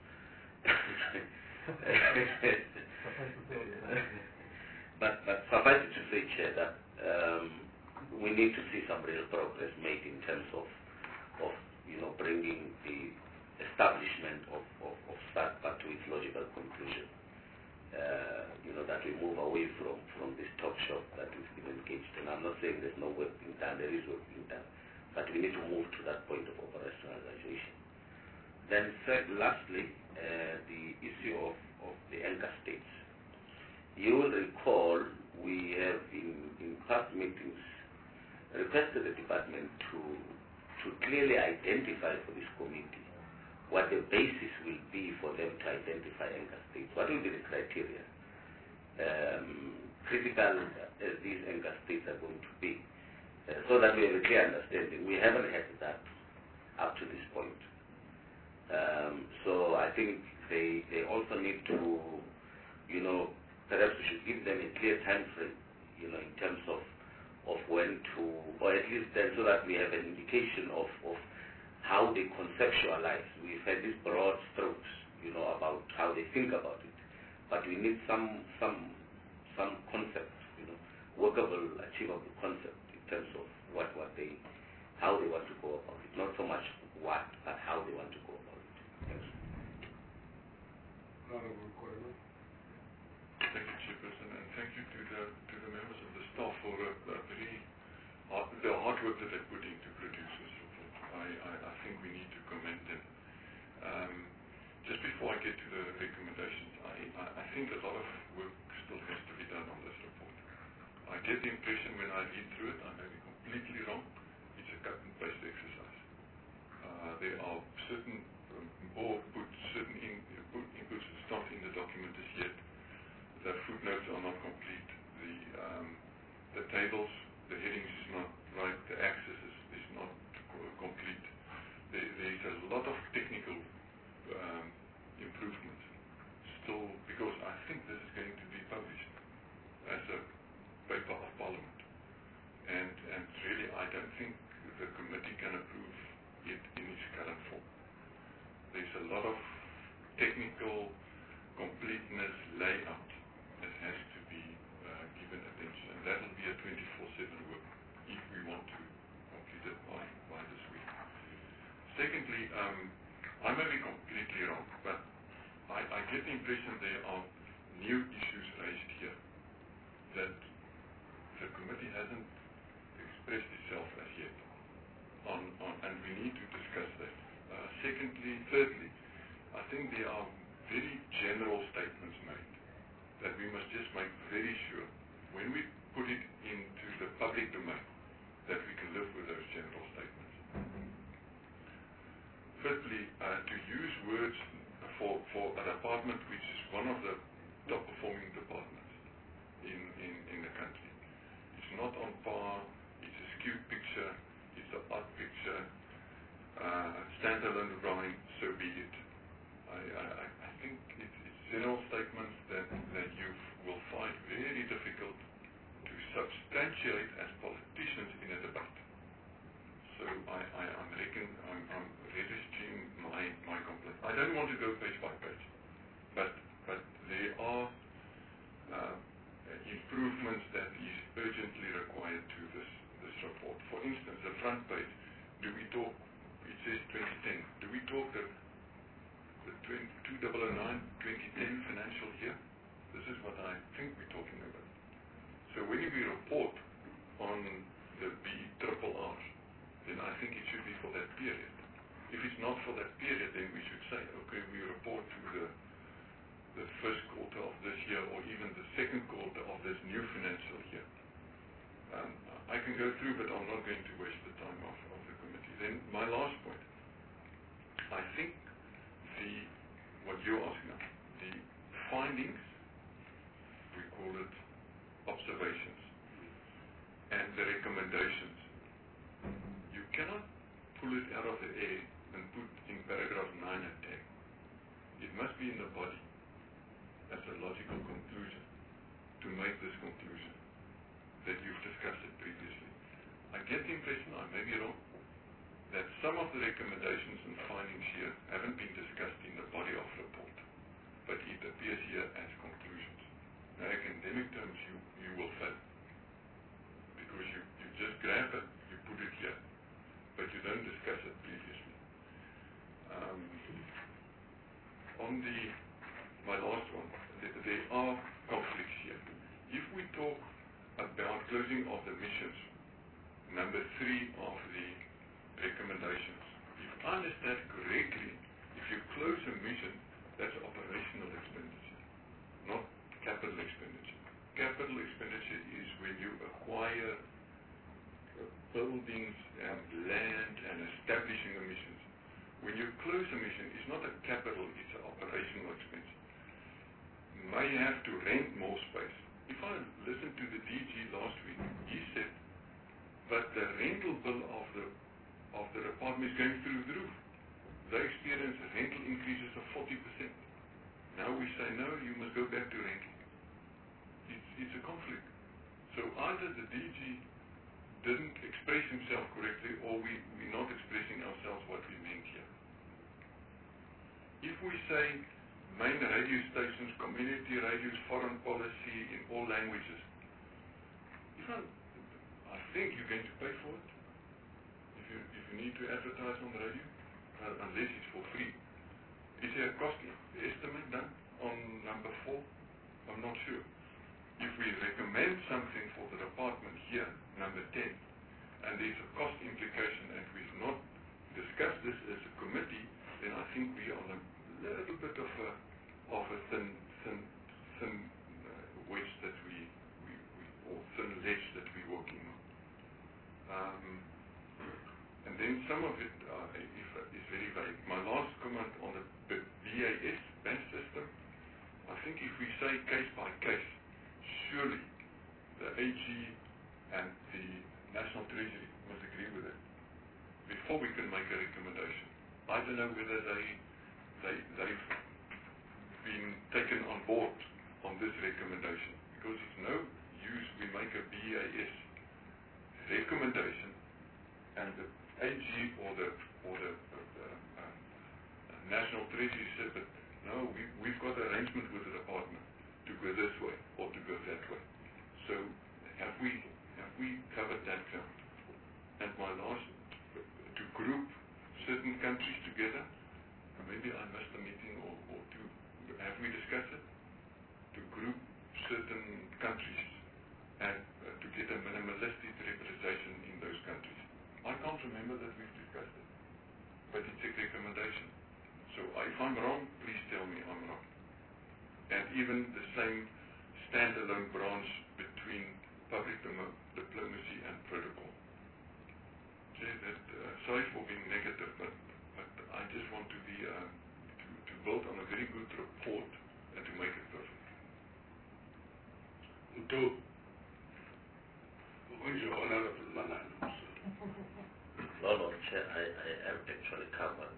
but, but suffice it to say, Chair, that um, we need to see some real progress made in terms of, of you know, bringing the establishment of, of, of SADPA to its logical conclusion. Uh, you know, that we move away from, from this talk shop that we've been engaged in. I'm not saying there's no work being done, there is work being done, but we need to move to that point of operationalization. Then third, lastly, uh, the issue of, of the anchor states. You will recall we have in, in past meetings requested the department to, to clearly identify for this committee what the basis will be for them to identify anchor states. What will be the criteria? um, critical as these anchor states are going to be, uh, so that we have a clear understanding. We haven't had that up to this point. Um, so I think they they also need to, you know, perhaps we should give them a clear time frame, you know, in terms of of when to, or at least then so that we have an indication of, of how they conceptualize. We've had these broad strokes, you know, about how they think about it, but we need some some some concept, you know, workable, achievable concept in terms of what what they, how they want to go about it. Not so much what, but how they want to go about it. Thank you. Thank you, Chairperson, and thank you to the to the members of the staff for a, a very hard, the hard work that they put in to produce this report. I, I, I think we need to commend them. Um, just before I get to the recommendations, I, I, I think a lot of work still has to be done on this report. I get the impression when I read through it, I may be completely wrong, it's a cut and paste exercise. Uh, there are certain, um, or put certain in, put inputs that's not in the document as yet. The footnotes are not complete. The um, the tables, the headings is not right. The axis is, is not complete. There, there's a lot of technical um, improvements still, because I think this is going to be published as a paper of Parliament. And and really, I don't think the committee can approve it in its current form. There's a lot of technical completeness, layout that has to be uh, given attention, and that will be a twenty-four seven work if we want to complete it by, by this week. Secondly, um, I may be completely wrong, but I, I get the impression there are new issues raised here that the committee hasn't expressed itself as yet on, on and we need to discuss that. Uh, secondly, thirdly, I think there are very general statements made that we must just make very sure when we put it into the public domain that we can live with those general statements. Thirdly, uh, to use words for, for a department which is one of the top performing departments in, in, in the country. It's not on par, it's a skewed picture, it's an odd picture, uh, standalone drawing, so be it. I, I, I think it, it's general statements that, that you will find very difficult to substantiate as politicians in a debate. So I, I, I'm, reckon, I'm, I'm registering my, my complaint. I don't want to go page by page, but, but there are uh, improvements that is urgently required to this, this report. For instance, the front page, do we talk, it says twenty ten, do we talk the the two thousand nine twenty ten financial year? This is what I think we're talking about. So when we report on the B triple R, then I think it should be for that period. If it's not for that period, then we should say, okay, we report to the the first quarter of this year or even the second quarter of this new financial year. Um, I can go through, but I'm not going to waste the time of, of the committee. Then my last point, I think the, what you're asking us, the findings, we call it observations, and the recommendations, you cannot pull it out of the air and put in paragraph nine and ten. It must be in the body as a logical conclusion to make this conclusion that you've discussed it previously. I get the impression, I may be wrong, that some of the recommendations and findings here haven't been discussed in the body of report, but it appears here as conclusions. Now, academic terms, you, you will fail, because you, you just grab it, you put it here, but you don't discuss it previously. Um, on the, my last one, there, there are conflicts here. If we talk about closing of the missions, number three of the recommendations, if I understand correctly, if you close a mission, that's operational expenditure, not capital expenditure. Capital expenditure is when you acquire buildings and land and establishing a mission. When you close a mission, it's not a capital, it's an operational expense. may have to rent more space. If I listened to the D G last week, he said, but the rental bill of the of the department is going through the roof. They experience rental increases of forty percent. Now we say, no, you must go back to renting. It's, it's a conflict. So either the D G didn't express himself correctly, or we, we're not expressing ourselves what we meant here. If we say main radio stations, community radios, foreign policy in all languages, if I, I think you're going to pay for it. If you, if you need to advertise on the radio, uh, unless it's for free. Is there a cost estimate done on number four? I'm not sure. If we recommend something for the department here, number ten, and there's a cost implication and we've not discussed this as a committee, then I think we are on a little bit of a, of a thin, thin, thin uh, wedge that we, we, we, or thin ledge that we're working on. Um, and then some of it uh, is, is very vague. My last comment on the B A S, bench system, I think if we say case by case, surely the A G and the National Treasury must agree with it before we can make a recommendation. I don't know whether they, they, they've been taken on board on this recommendation, because it's no use we make a B A S recommendation and the A G or the, or the uh, uh, National Treasury said, but no, we, we've got an arrangement with the department to go this way or to go that way. So have we have we covered that ground? And my last, to group certain countries together, maybe I missed a meeting or, or two. Have we discussed it? To group certain countries and uh, to get a minimalistic representation in those countries. I can't remember that we've discussed it, but it's a recommendation. So if I'm wrong, please tell me I'm wrong. And even the same standalone branch between public diplomacy and protocol. Okay, that, uh, sorry for being negative, but, but I just want to be uh, to, to build on a very good report and to make it perfect. To who's your honorable Manano? No, no, Chair, I, I am actually covered.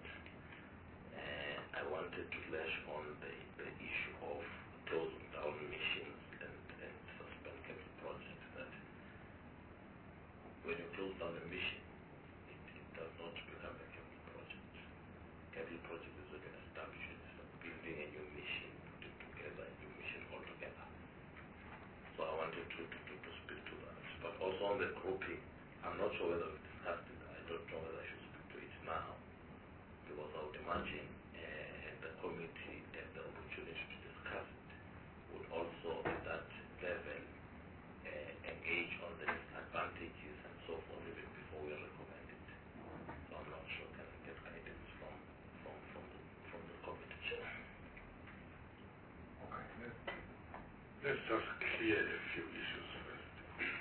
I wanted to lash on the, the issue of closing down missions and, and suspend capital projects. That when you close down a mission, it, it does not become a capital project. Capital project is like an establishment, it's like building a new mission, putting together a new mission altogether. So I wanted to, to, to, to speak to that. But also on the grouping, I'm not sure whether we discussed it. I don't know whether I should speak to it now, because I would imagine committee and the opportunity to discuss it would also at that level uh, engage on the disadvantages and so forth even before we recommend it. So I'm not sure can I get guidance from from from the, from the committee chair. Okay. Let's just clear a few issues first.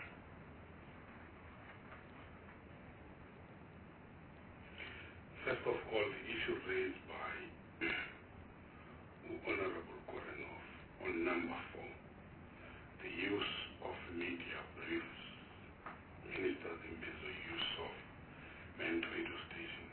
First of all, the issue raised by Honorable Korenov on number four, the use of media briefs, Minister Zimbezo's use of manned radio stations.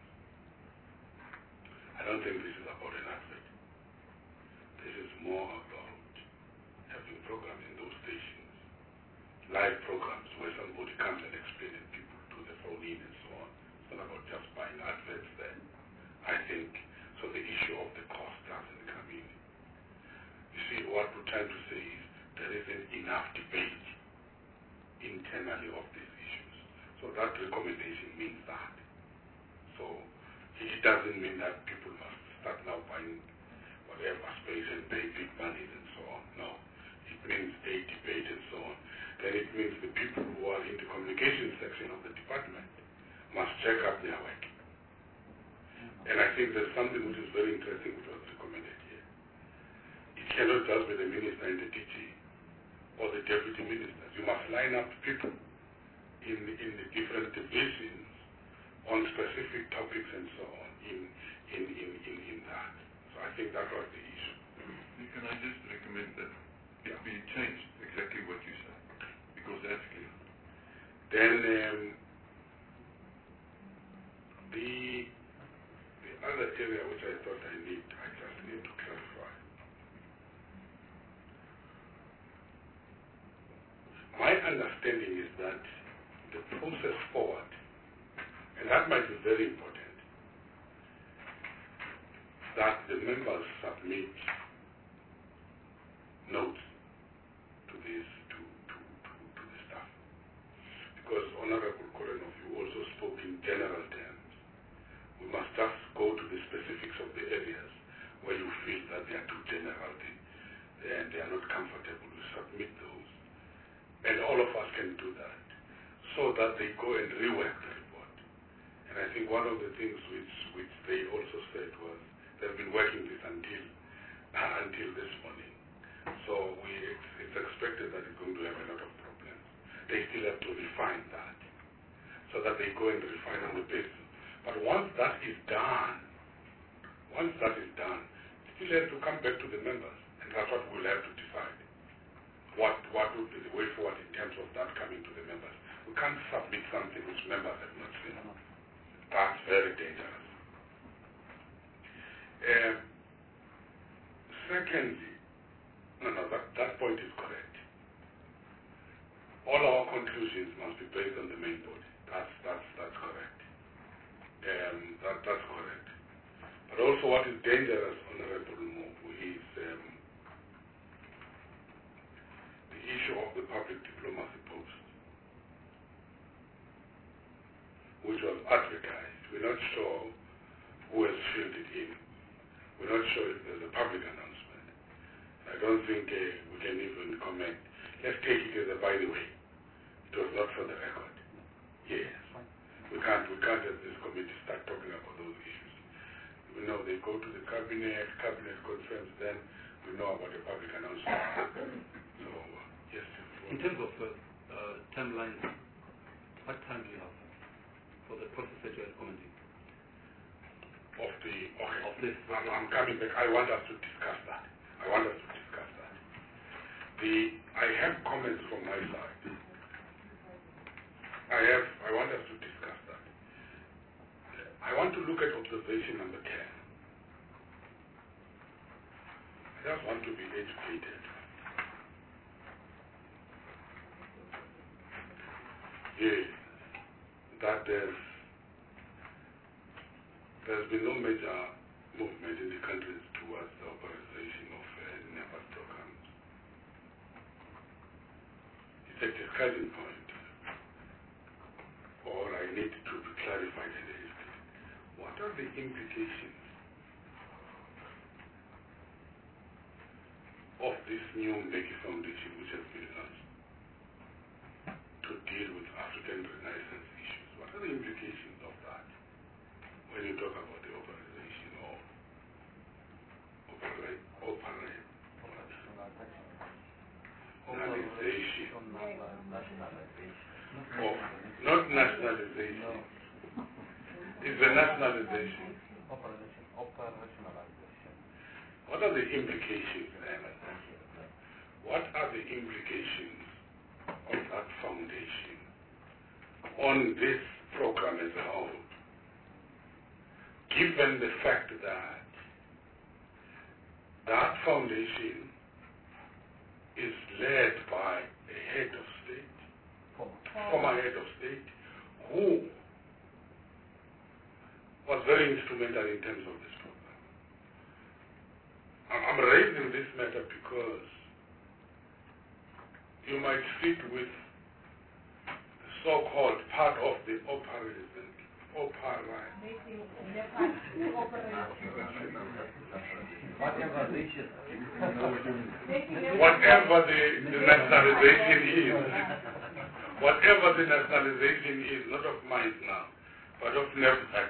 I don't think this is about an advert. This is more about having programs in those stations, live programs where somebody comes and explains to people to the phone in and so on. It's not about just buying adverts there. I think, so the issue of the cost doesn't come in. You see, what we're trying to say is there isn't enough debate internally of these issues. So that recommendation means that. So it doesn't mean that people must start now buying whatever space and pay big monies and so on. No. It means a debate and so on. Then it means the people who are in the communication section of the department must check up their work. And I think there's something which is very interesting which was recommended here. It cannot just be the minister and the D G or the deputy ministers. You must line up people in, in the different divisions on specific topics and so on in, in, in, in, in that. So I think that was the issue. can I just recommend that it be changed exactly what you say, because that's clear. Then um, the the other area which I thought I need, I just need to clarify. My understanding is that the process forward, and that might be very important, that the members submit notes to this, to, to, to, to the staff. Because Honorable Korenov, you also spoke in general terms. We must just go to the specifics of the areas where you feel that they are too general and they are not comfortable. We submit those. And all of us can do that, so that they go and rework the report. And I think one of the things which, which they also said was they've been working this until, uh, until this morning. So we, it's, it's expected that it's going to have a lot of problems. They still have to refine that, so that they go and refine on the basis. But once that is done, once that is done, it still has to come back to the members, and that's what we'll have to decide. What, what would be the way forward in terms of that coming to the members? We can't submit something which members have not seen. That's very dangerous. Uh, secondly, no, no, that, that point is correct. All our conclusions must be based on the main body. That's, that's, that's correct. Um, that, that's correct. But also what is dangerous, Honorable Mobu, is um, the issue of the public diplomacy post, which was advertised. We're not sure who has filled it in. We're not sure if there's a public announcement. I don't think uh, we can even comment. Let's take it as a by the way. It was not for the record. Yes. We can't, we can't as this committee start talking about those issues. We know they go to the cabinet, cabinet confirms, then we know about the public announcement. So, uh, yes. In terms of uh, uh, timeline, what time do you have for the process that you are commenting? Of the, okay, of this, I'm, I'm coming back. I want us to discuss that. I want us to discuss that. The, I have comments from my side. I have, I want us to discuss that. I want to look at observation number ten. I just want to be educated. Yes, that there's, there's been no major movement in the countries towards the authorization of uh, NEPA's programs. It's a discussion point, or I need to be clarified a little bit. What are the implications of this new Mbeki Foundation which has been launched to deal with African Renaissance issues? What are the implications of that when you talk about the authorization of operate, operate, nationalization of, not nationalization, it's the nationalization. What are the implications then? What are the implications of that foundation on this program as a whole, given the fact that that foundation is led by a head of state, former head of state, who was very instrumental in terms of this program. I'm raising this matter because you might sit with the so-called part of the operation, opera. Whatever the, the nationalization is, whatever the nationalization is, not of mine now, but of NEPAD.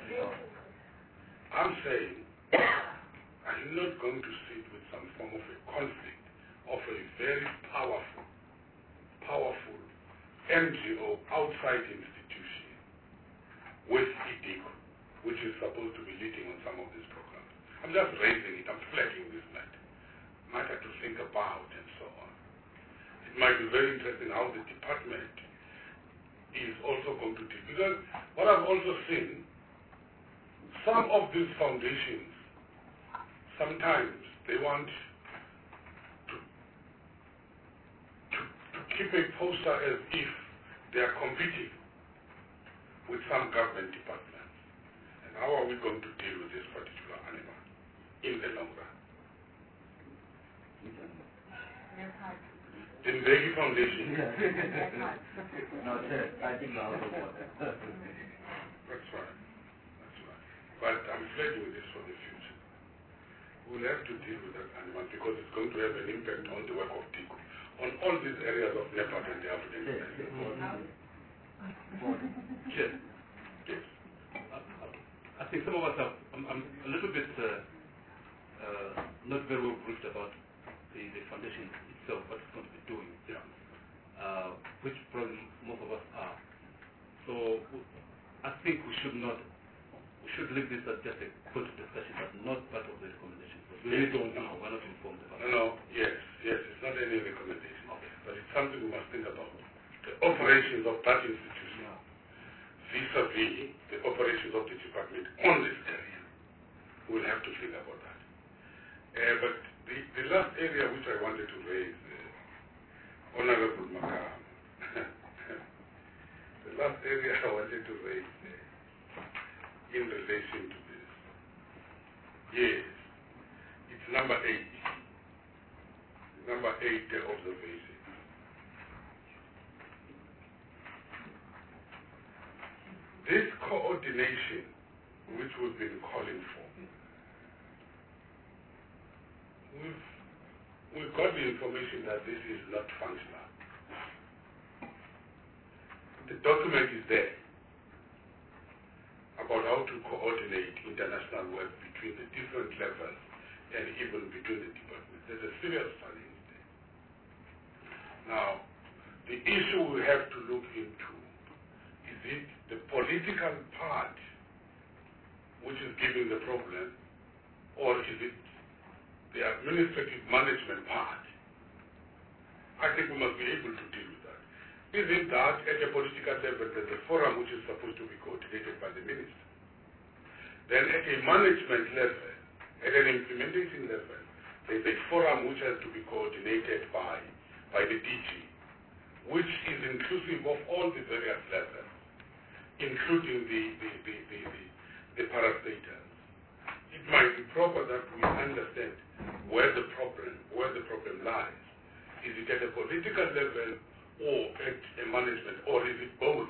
I'm saying, I'm not going to sit with some form of a conflict of a very powerful, powerful N G O outside institution with I D I C, which is supposed to be leading on some of these programs. I'm just raising it, I'm flagging this matter. matter to think about and so on. It might be very interesting how the department is also going to deal. Because what I've also seen, some of these foundations, sometimes they want to, to, to keep a poster as if they are competing with some government departments. And how are we going to deal with this particular animal in the long run? The Mbeki Foundation. No, sir, I think now the water. That's right. That's right. But I'm pledging this for the future. We'll have to deal with that animal because it's going to have an impact on the work of DICO, on all these areas of NEPAD and the African Union. Chair, Yes. I think some of us have, I'm, I'm a little bit uh, uh, not very well briefed about the, the foundation itself, what it's going to be doing, Yeah. uh, which probably most of us are. So I think we should not, we should leave this as just a good discussion, but not part of the recommendation. Because we really don't know, we're not informed about No, it. no, yes, yes, it's not any recommendation, okay. But it's something we must think about. The operations of that institution vis-a-vis the operations of the department on this area. We'll have to think about that. Uh, but the, the last area which I wanted to raise, uh, Honorable Makam, the last area I wanted to raise uh, in relation to this, yes, it's number eight. Number eight, the observation. This coordination, which we've been calling for, we've, we've got the information that this is not functional. The document is there about how to coordinate international work between the different levels and even between the departments. There's a serious challenge there. Now, the issue we have to look into, is it the political part which is giving the problem, or is it the administrative management part? I think we must be able to deal with that. Is it that at a political level there's a forum which is supposed to be coordinated by the minister? Then at a management level, at an implementation level, there's a forum which has to be coordinated by, by the D G, which is inclusive of all the various levels, including the, the, the, the, the, the parastatals. It might be proper that we understand where the problem, where the problem lies. Is it at a political level or at a management, or is it both?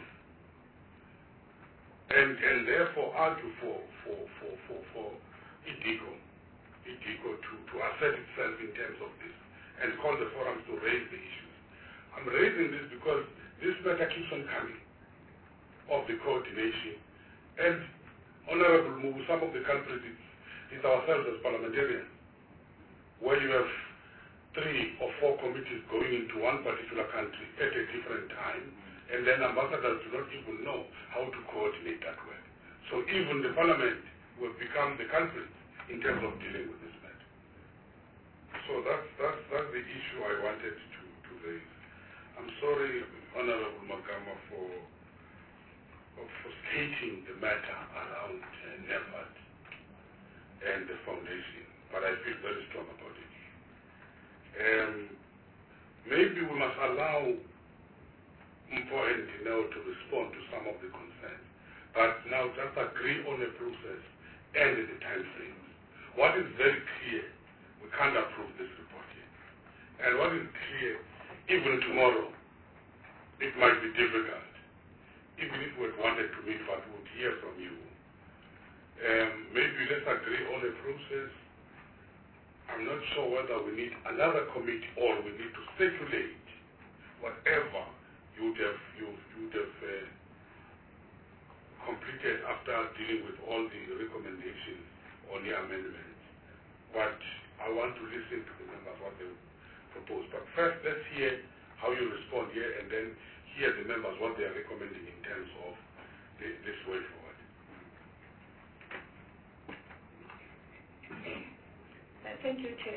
And, and therefore argue for, for, for, for, for IDICO, IDICO to, to assert itself in terms of this and call the forums to raise the issues. I'm raising this because this matter keeps on coming of the coordination. And Honorable Mugu, some of the countries, it's, it's ourselves as parliamentarians, where you have three or four committees going into one particular country at a different time, and then ambassadors do not even know how to coordinate that work. So even the parliament will become the country in terms of dealing with this matter. So that's, that's, that's the issue I wanted to, to raise. I'm sorry, Honorable Makama, for, for stating the matter around uh, NEPAD and the foundation, but I feel very strong about it. Um, maybe we must allow Mpo and Dineo to respond to some of the concerns, but now just agree on a process and the time frames. What is very clear, we can't approve this report yet. And what is clear, even tomorrow, it might be difficult. Even if we wanted to meet, but we would hear from you. Um, maybe let's agree on a process. I'm not sure whether we need another committee or we need to circulate whatever you would have, you, you would have uh, completed after dealing with all the recommendations on the amendments. But I want to listen to the members what they propose. But first, let's hear how you respond here, and then hear the members what they are recommending in terms of the, this way forward. Uh, thank you, Chair.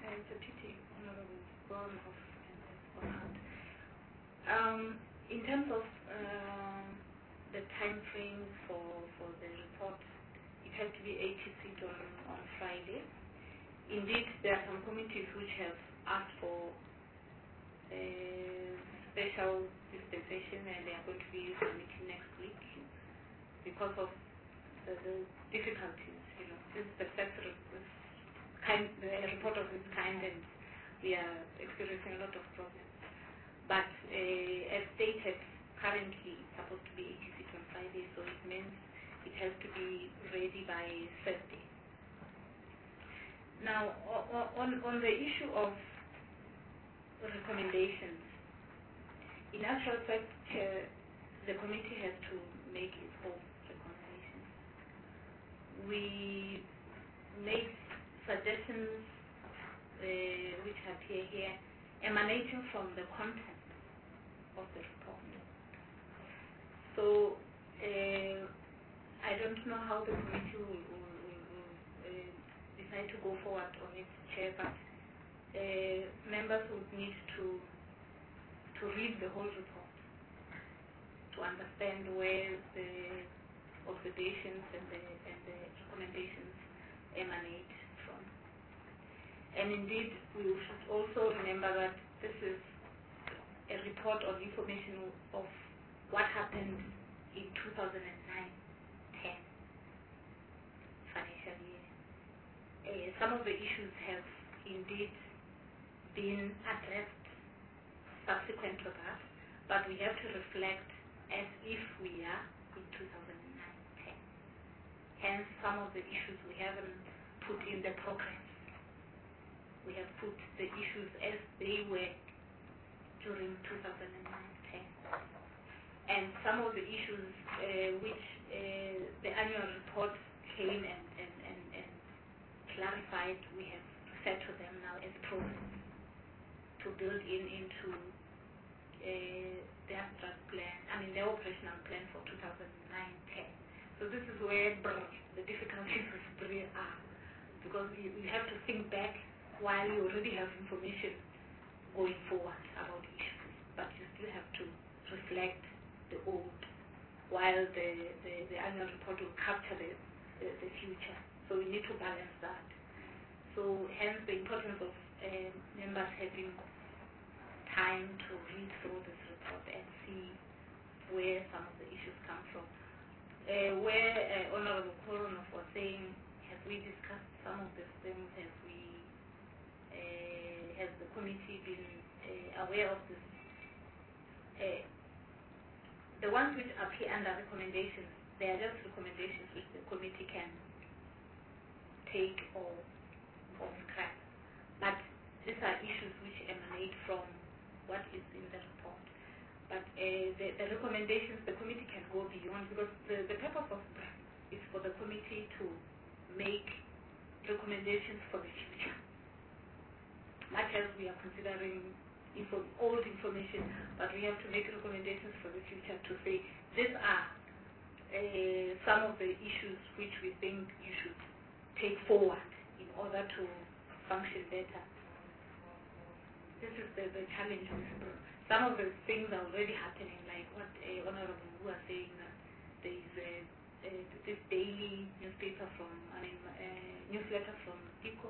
Uh, it's a pity, Honorable Gornhoff and Bonhart. Um, in terms of uh, the time frame for, for the report, it has to be eighty seats on, on Friday. Indeed, there are some committees which have asked for a special dispensation, and they are going to be submitting next week because of the, the difficulties. You know, this is the first re- this kind, the report of this kind, and we are experiencing a lot of problems. But uh, as stated, currently it's supposed to be eighty seats on Friday, so it means it has to be ready by Thursday. Now, on, on the issue of recommendations, in actual fact, uh, the committee has to make its own recommendations. We make suggestions uh, which appear here emanating from the content of the report. So, uh, I don't know how the committee will, will, will, will uh, decide to go forward on its chair, but uh, members would need to to read the whole report to understand where the observations and the, and the recommendations emanate from. And indeed, we should also remember that this is a report on information of what happened in two thousand nine ten financial year. Uh, some of the issues have indeed been addressed subsequent to that, but we have to reflect as if we are in two thousand nine ten. Hence, some of the issues we haven't put in the progress. We have put the issues as they were during two thousand nine ten. And some of the issues uh, which uh, the annual report came and, and, and, and clarified, we have referred to them now as progress to build in into uh, their strat plan, I mean their operational plan for two thousand nine ten. So this is where the difficulties with B R I are, because you, you have to think back while you already have information going forward about issues, but you still have to reflect the old, while the, the, the annual report will capture the, the, the future. So we need to balance that. So hence the importance of uh, members having time to read through this report and see where some of the issues come from. Uh, where uh, Honorable Koronov was saying, have we discussed some of these things? Have we, uh, has the committee been uh, aware of this? Uh, the ones which appear under recommendations, they are just recommendations which the committee can take or, or scrap. But these are issues which emanate from what is in the report. But uh, the, the recommendations, the committee can go beyond, because the, the purpose of B R I is for the committee to make recommendations for the future. Much as we are considering info, old information, but we have to make recommendations for the future to say, these are uh, some of the issues which we think you should take forward in order to function better. This is the, the challenge with B R I. Some of the things are already happening, like what uh, Honorable Wu was saying, that there is a, a, this daily newspaper from, I mean, uh, newsletter from PICO.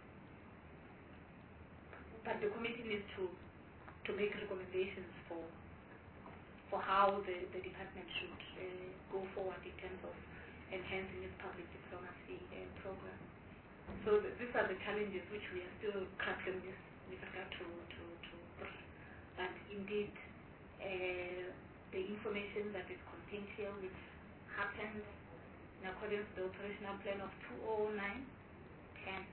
But the committee needs to, to make recommendations for for how the, the department should uh, go forward in terms of enhancing its public diplomacy uh, program. So th these are the challenges which we are still grappling with with regard to, to, to B R I. But indeed, uh, the information that is contained here, which happened in accordance with the operational plan of two thousand nine ten,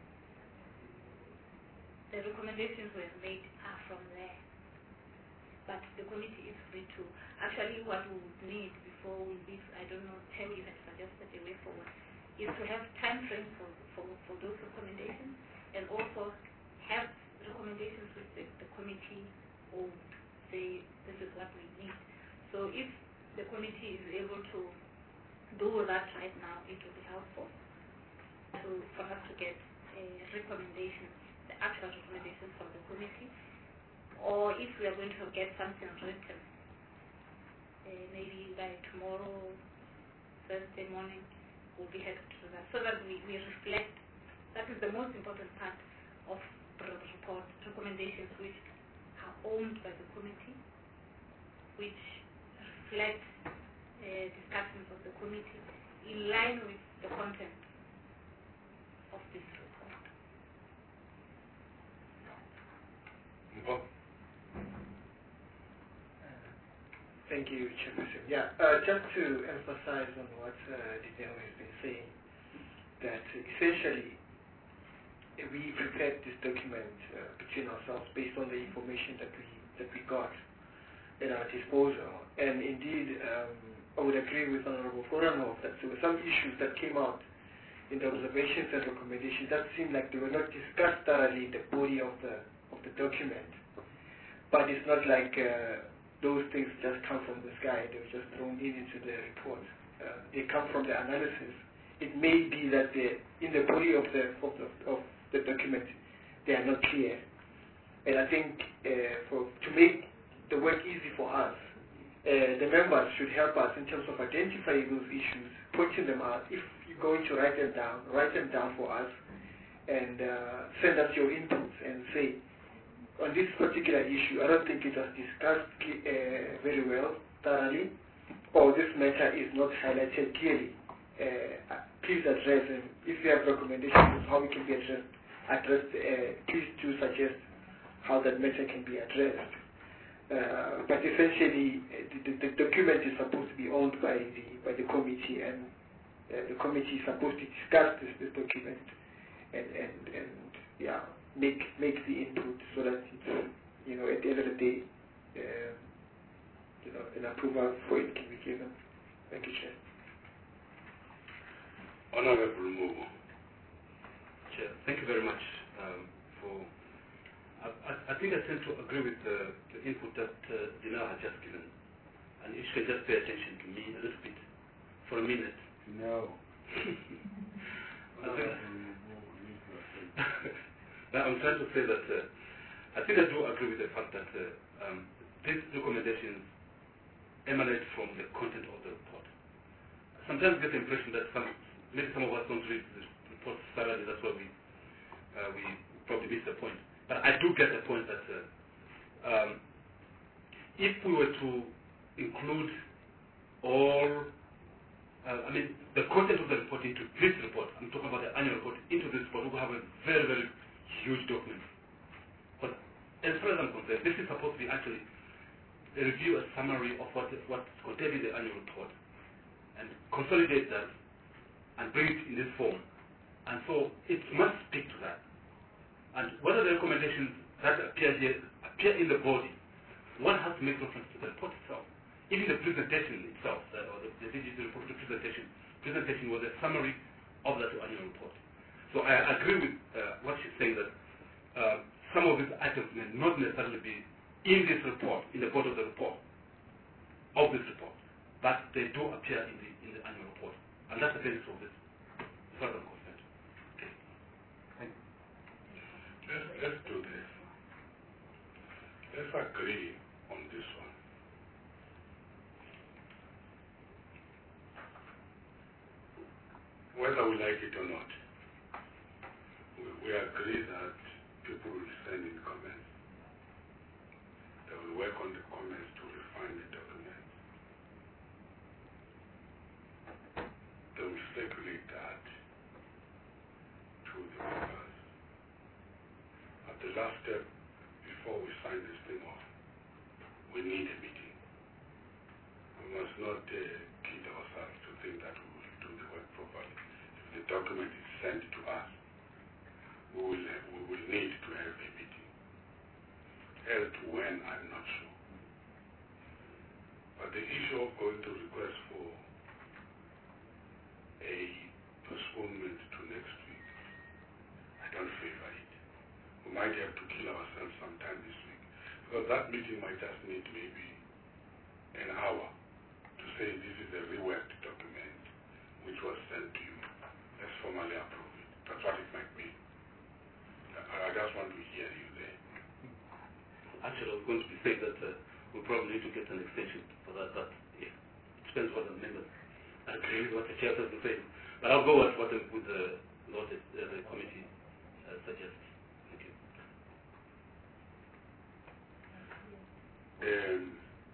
the recommendations were made are from there. But the committee is free to, actually what we would need before we leave, I don't know, Terry even suggested a way forward, is to have time frames for, for, for those recommendations, and also have recommendations which the, the committee would say, this is what we need. So if the committee is able to do that right now, it will be helpful to, for us to get uh, recommendations, the actual recommendations from the committee, or if we are going to get something written, uh, maybe by tomorrow, Thursday morning, we'll be happy to do that, so that we, we reflect. That is the most important part of the report, recommendations which are owned by the committee, which reflect uh, discussions of the committee in line with the content of this report. Mpo? Thank you, Chairperson. Yeah, uh, just to emphasize on what uh, Dineo has been saying, that essentially uh, we prepared this document uh, between ourselves based on the information that we that we got at our disposal. And indeed, um, I would agree with Honorable Foranov that there were some issues that came out in the observations and recommendations that seemed like they were not discussed thoroughly in the body of the of the document. But it's not like uh, those things just come from the sky; they were just thrown in into the report. Uh, they come from the analysis. It may be that they, in the body of the of the, of the document, they are not clear. And I think uh, for to make the work easy for us, uh, the members should help us in terms of identifying those issues, pointing them out. If you're going to write them down, write them down for us, and uh, send us your inputs and say, on this particular issue, I don't think it was discussed uh, very well, thoroughly, or this matter is not highlighted clearly. Uh, please address them. If you have recommendations of how it can be addressed, addressed uh, please do suggest how that matter can be addressed. Uh, but essentially, uh, the, the document is supposed to be owned by the by the committee, and uh, the committee is supposed to discuss this, this document and and and yeah, make make the input so that it's, you know, at the end of the day, uh, you know, an approval for it can be given. Thank you, Chair. Honorable Mugo. Chair, thank you very much um, for. I, I, I think I tend to agree with the, the input that uh, Dineo had just given, and if you can just pay attention to me a little bit for a minute. No. I think, now I'm trying to say that uh, I think I do agree with the fact that uh, um, these recommendations emanate from the content of the report. Sometimes I get the impression that some, maybe some of us don't read the report thoroughly, that's why we, uh, we probably miss the point. But I do get the point that uh, um, if we were to include all, uh, I mean, the content of the report into this report, I'm talking about the annual report, into this report, we will have a very, very huge document. But as far as I'm concerned, this is supposed to be actually a review, a summary of what what's contained in the annual report, and consolidate that and bring it in this form. And so it must speak to that. And whether the recommendations that appear here appear in the body, one has to make reference to the report itself. Even the presentation itself, uh, or the, the digital report, the presentation, presentation was a summary of that annual report. So I agree with uh, what she's saying, that uh, some of these items may not necessarily be in this report, in the body of the report, of this report, but they do appear in the, in the annual report. And that's the basis of this, as far as I'm concerned. Let's, let's do this. Let's agree on this one. Whether we like it or not, we, we agree that people will send in comments. They will work on the comments to refine the document. They will circulate that to the members. At the last step, before we sign this thing off, we need a meeting. We must not uh, kid ourselves to think that we will do the work properly. If the document is sent to us, we will, uh, we will need to have a meeting. As to when, I'm not sure. But the issue of going to request for a postponement to next week, I don't favor it. We might have to kill ourselves sometime this week, because that meeting might just need maybe an hour to say this is a reworked document which was sent to you. Let's formally approve it. That's what it might be. I, I just want to hear you there. Actually, I was going to be saying that uh, we probably need to get an extension for that, but yeah, it depends what the members agree with what the chairperson is saying. But I'll go with what the, with the, what the, uh, the committee uh, suggests. Thank you. Um,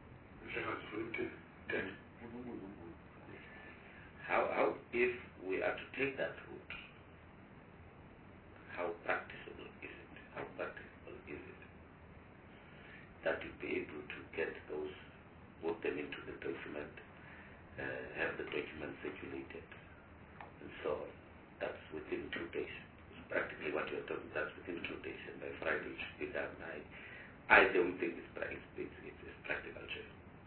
How, how, if we are to take that route, how practicable is it? How practicable is it that you be able to get those, put them into the document, uh, have the document circulated, and so on? That's within two days. It's practically what you're talking. That's within two days, and by Friday it should be done. I, I don't think it's, it's, it's, it's, it's practical, Chair.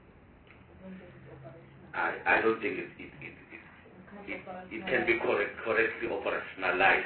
I, I don't think it, it, it, it It, it can be correct, correctly operationalized.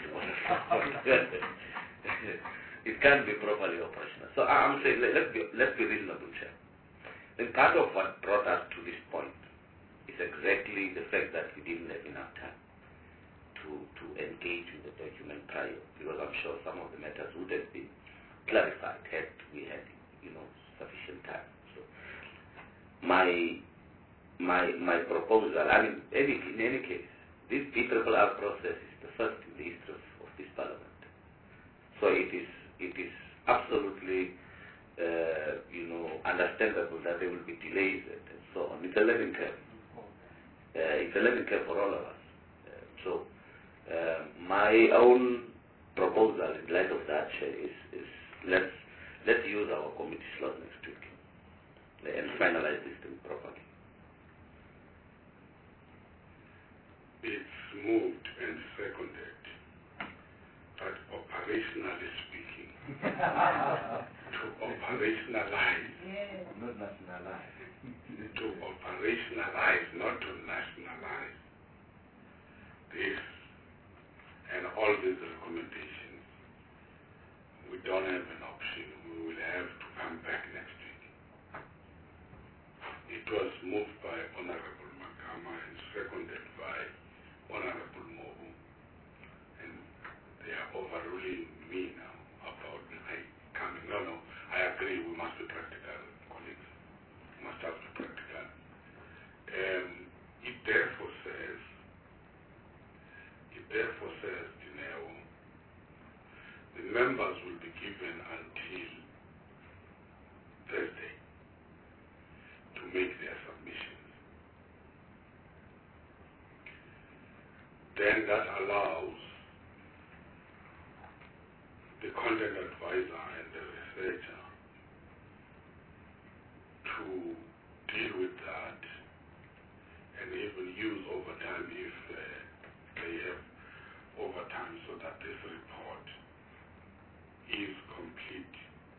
It can't be properly operational. So I'm saying, let, let's, be, let's be reasonable, Chair. And part of what brought us to this point is exactly the fact that we didn't have enough time to, to engage with the document prior, because I'm sure some of the matters would have been clarified had we had, you know, sufficient time. So my My my proposal, I mean, any, in any case, this B R R R process is the first in the history of this Parliament. So it is it is absolutely, uh, you know, understandable that there will be delays and so on. It's a learning curve. Uh, it's a learning curve for all of us. Uh, so uh, my own proposal in light of that is, is let's let's use our committee slot next week and finalize this thing properly. It's moved and seconded, but operationally speaking, to operationalize, yeah. Not nationalize. to operationalize, not to nationalize this and all these recommendations, we don't have an option. We will have to come back next week. It was moved by Honorable Makama and seconded by Honorable Mobu, and they are overruling me now about my coming. No, no, I agree, we must be practical, colleagues. We must have to be practical. Um, it therefore says, it therefore says, Dineo, the members will be given until Thursday to make their submissions. Then that allows the content advisor and the researcher to deal with that and even use overtime if uh, they have overtime, so that this report is complete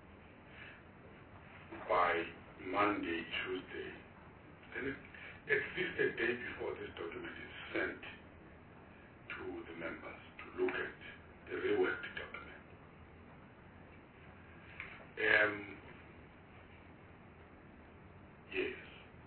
by Monday, Tuesday. And it, at least a day before this document is sent to the members to look at the reworked document. Um, yes.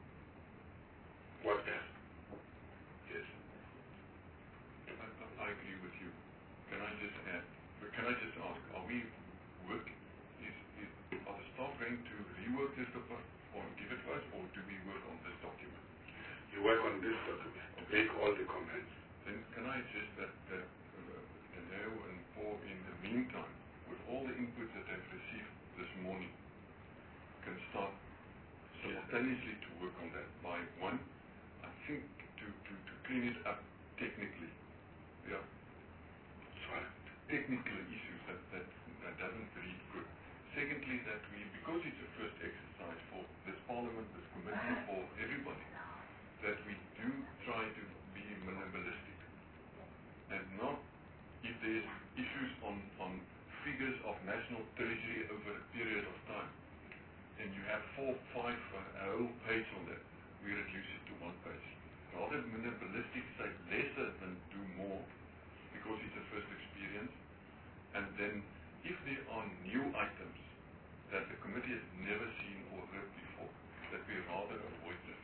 What else? Yes. I, I agree with you. Can I just add? Can I just ask? Are we working? Is, is are the staff going to rework this document or give it to us, or do we work on this document? You work on this document to make all the comments. Then can I suggest that that uh, Daneo and Paul, in the meantime, with all the inputs that they've received this morning, can start simultaneously to work on that. By one, I think to, to, to clean it up technically. Yeah. Sorry. Technical issues that, that, that doesn't read good. Secondly, that we, because it's a first exercise for this Parliament, this committee, for everybody, that we do try to be minimalistic and not, if there's issues on, on figures of national treasury over a period of time, and you have four, five, uh, a whole page on that, we reduce it to one page. Rather minimalistic, say lesser than do more, because it's a first experience, and then if there are new items that the committee has never seen or heard before, that we rather avoid them.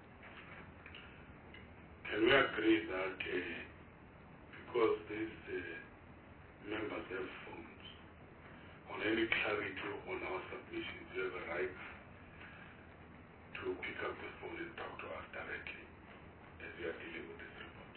Can we agree that uh, because these uh, members have phones, on any clarity on our submissions, you have a right to pick up the phone and talk to us directly as we are dealing with this report.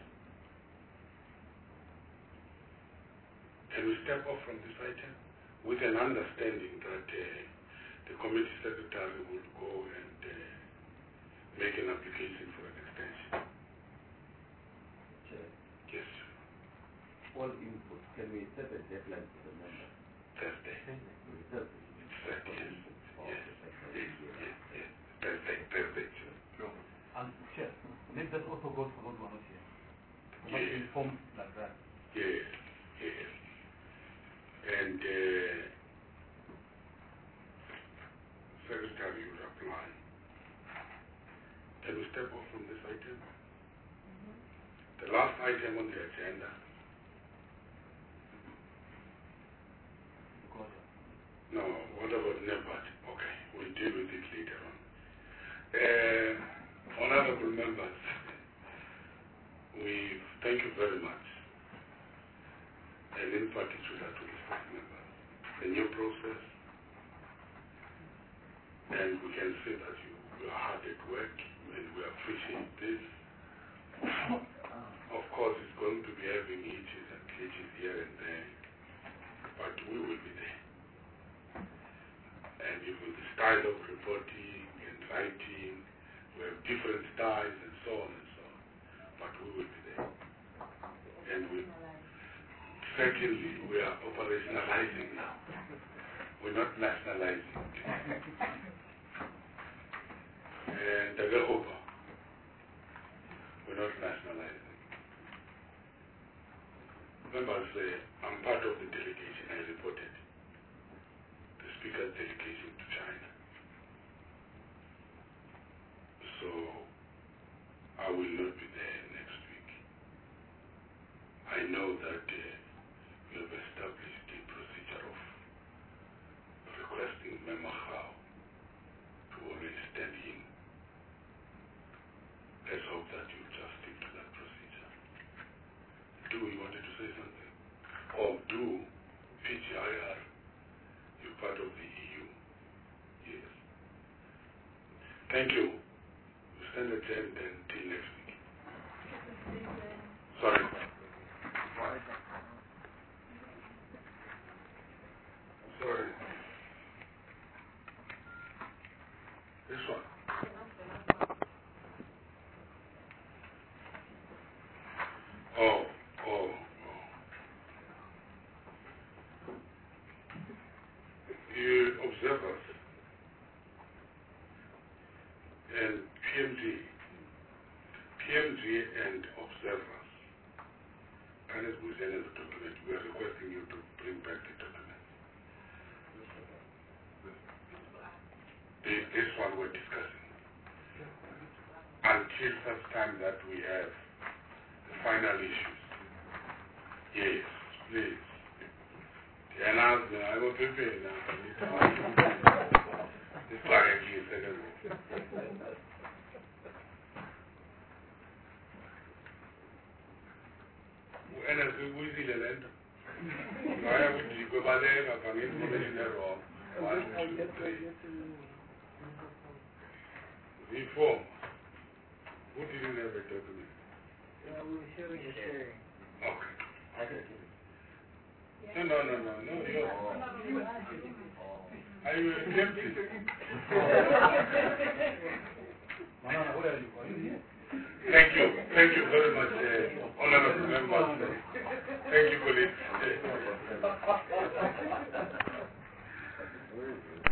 Can we step off from this item with an understanding that uh, the committee secretary will go and uh, make an application for an extension? Chair, Yes, sir. all input, can we set a deadline for the members? Thursday. Thursday. Thursday, yes. Yes, yes, yes, yes. Thursday, Thursday, sir. Sure. And Chair, let that also go for those who are not here. Not Yes. informed like that. Yes, yes. And uh, Secretary, you reply. Can we step off from this item? The last item on the agenda. Closure. No, what about NEPAD? Okay, we'll deal with it later on. Uh, honorable members, we thank you very much. And in particular to the staff members. The new process, and we can see that you, you are hard at work and we appreciate this. Of course, it's going to be having hitches and glitches here and there, but we will be there. And even the style of reporting and writing, we have different styles and so on and so on, but we will be there. And we, secondly, we are operationalizing now. We're not nationalizing. And the Jehovah, we're not nationalizing. Members, uh, I'm part of the delegation I reported, the Speaker's delegation to China. So, I will not be there next week. I know that uh, we have established the procedure of requesting Mema Khao to already stand in. Let's hope that you just stick to that procedure. Do you wanted to say something? Or do P G I R, you're part of the E U? Yes. Thank you. We stand adjourned until next week. Sorry. Sorry. This one. Oh, oh, oh. You observers and P M G, P M G and observers, Kenneth Buzen the document, we are requesting you to bring back the document. The, this one we're discussing. Until such time that we have the final issues. Yes, please. The announcement, I will prepare now. This directly, secondly. And as we will see the land, I would go by there, I can information wrong. One, two, three. Reform. Who didn't have a document? Yeah, we were sharing the sharing. Okay. I can give it. No, no, no, no, no, you I will attempt it. Thank you. Thank you very much, uh, honorable members. Thank you for this.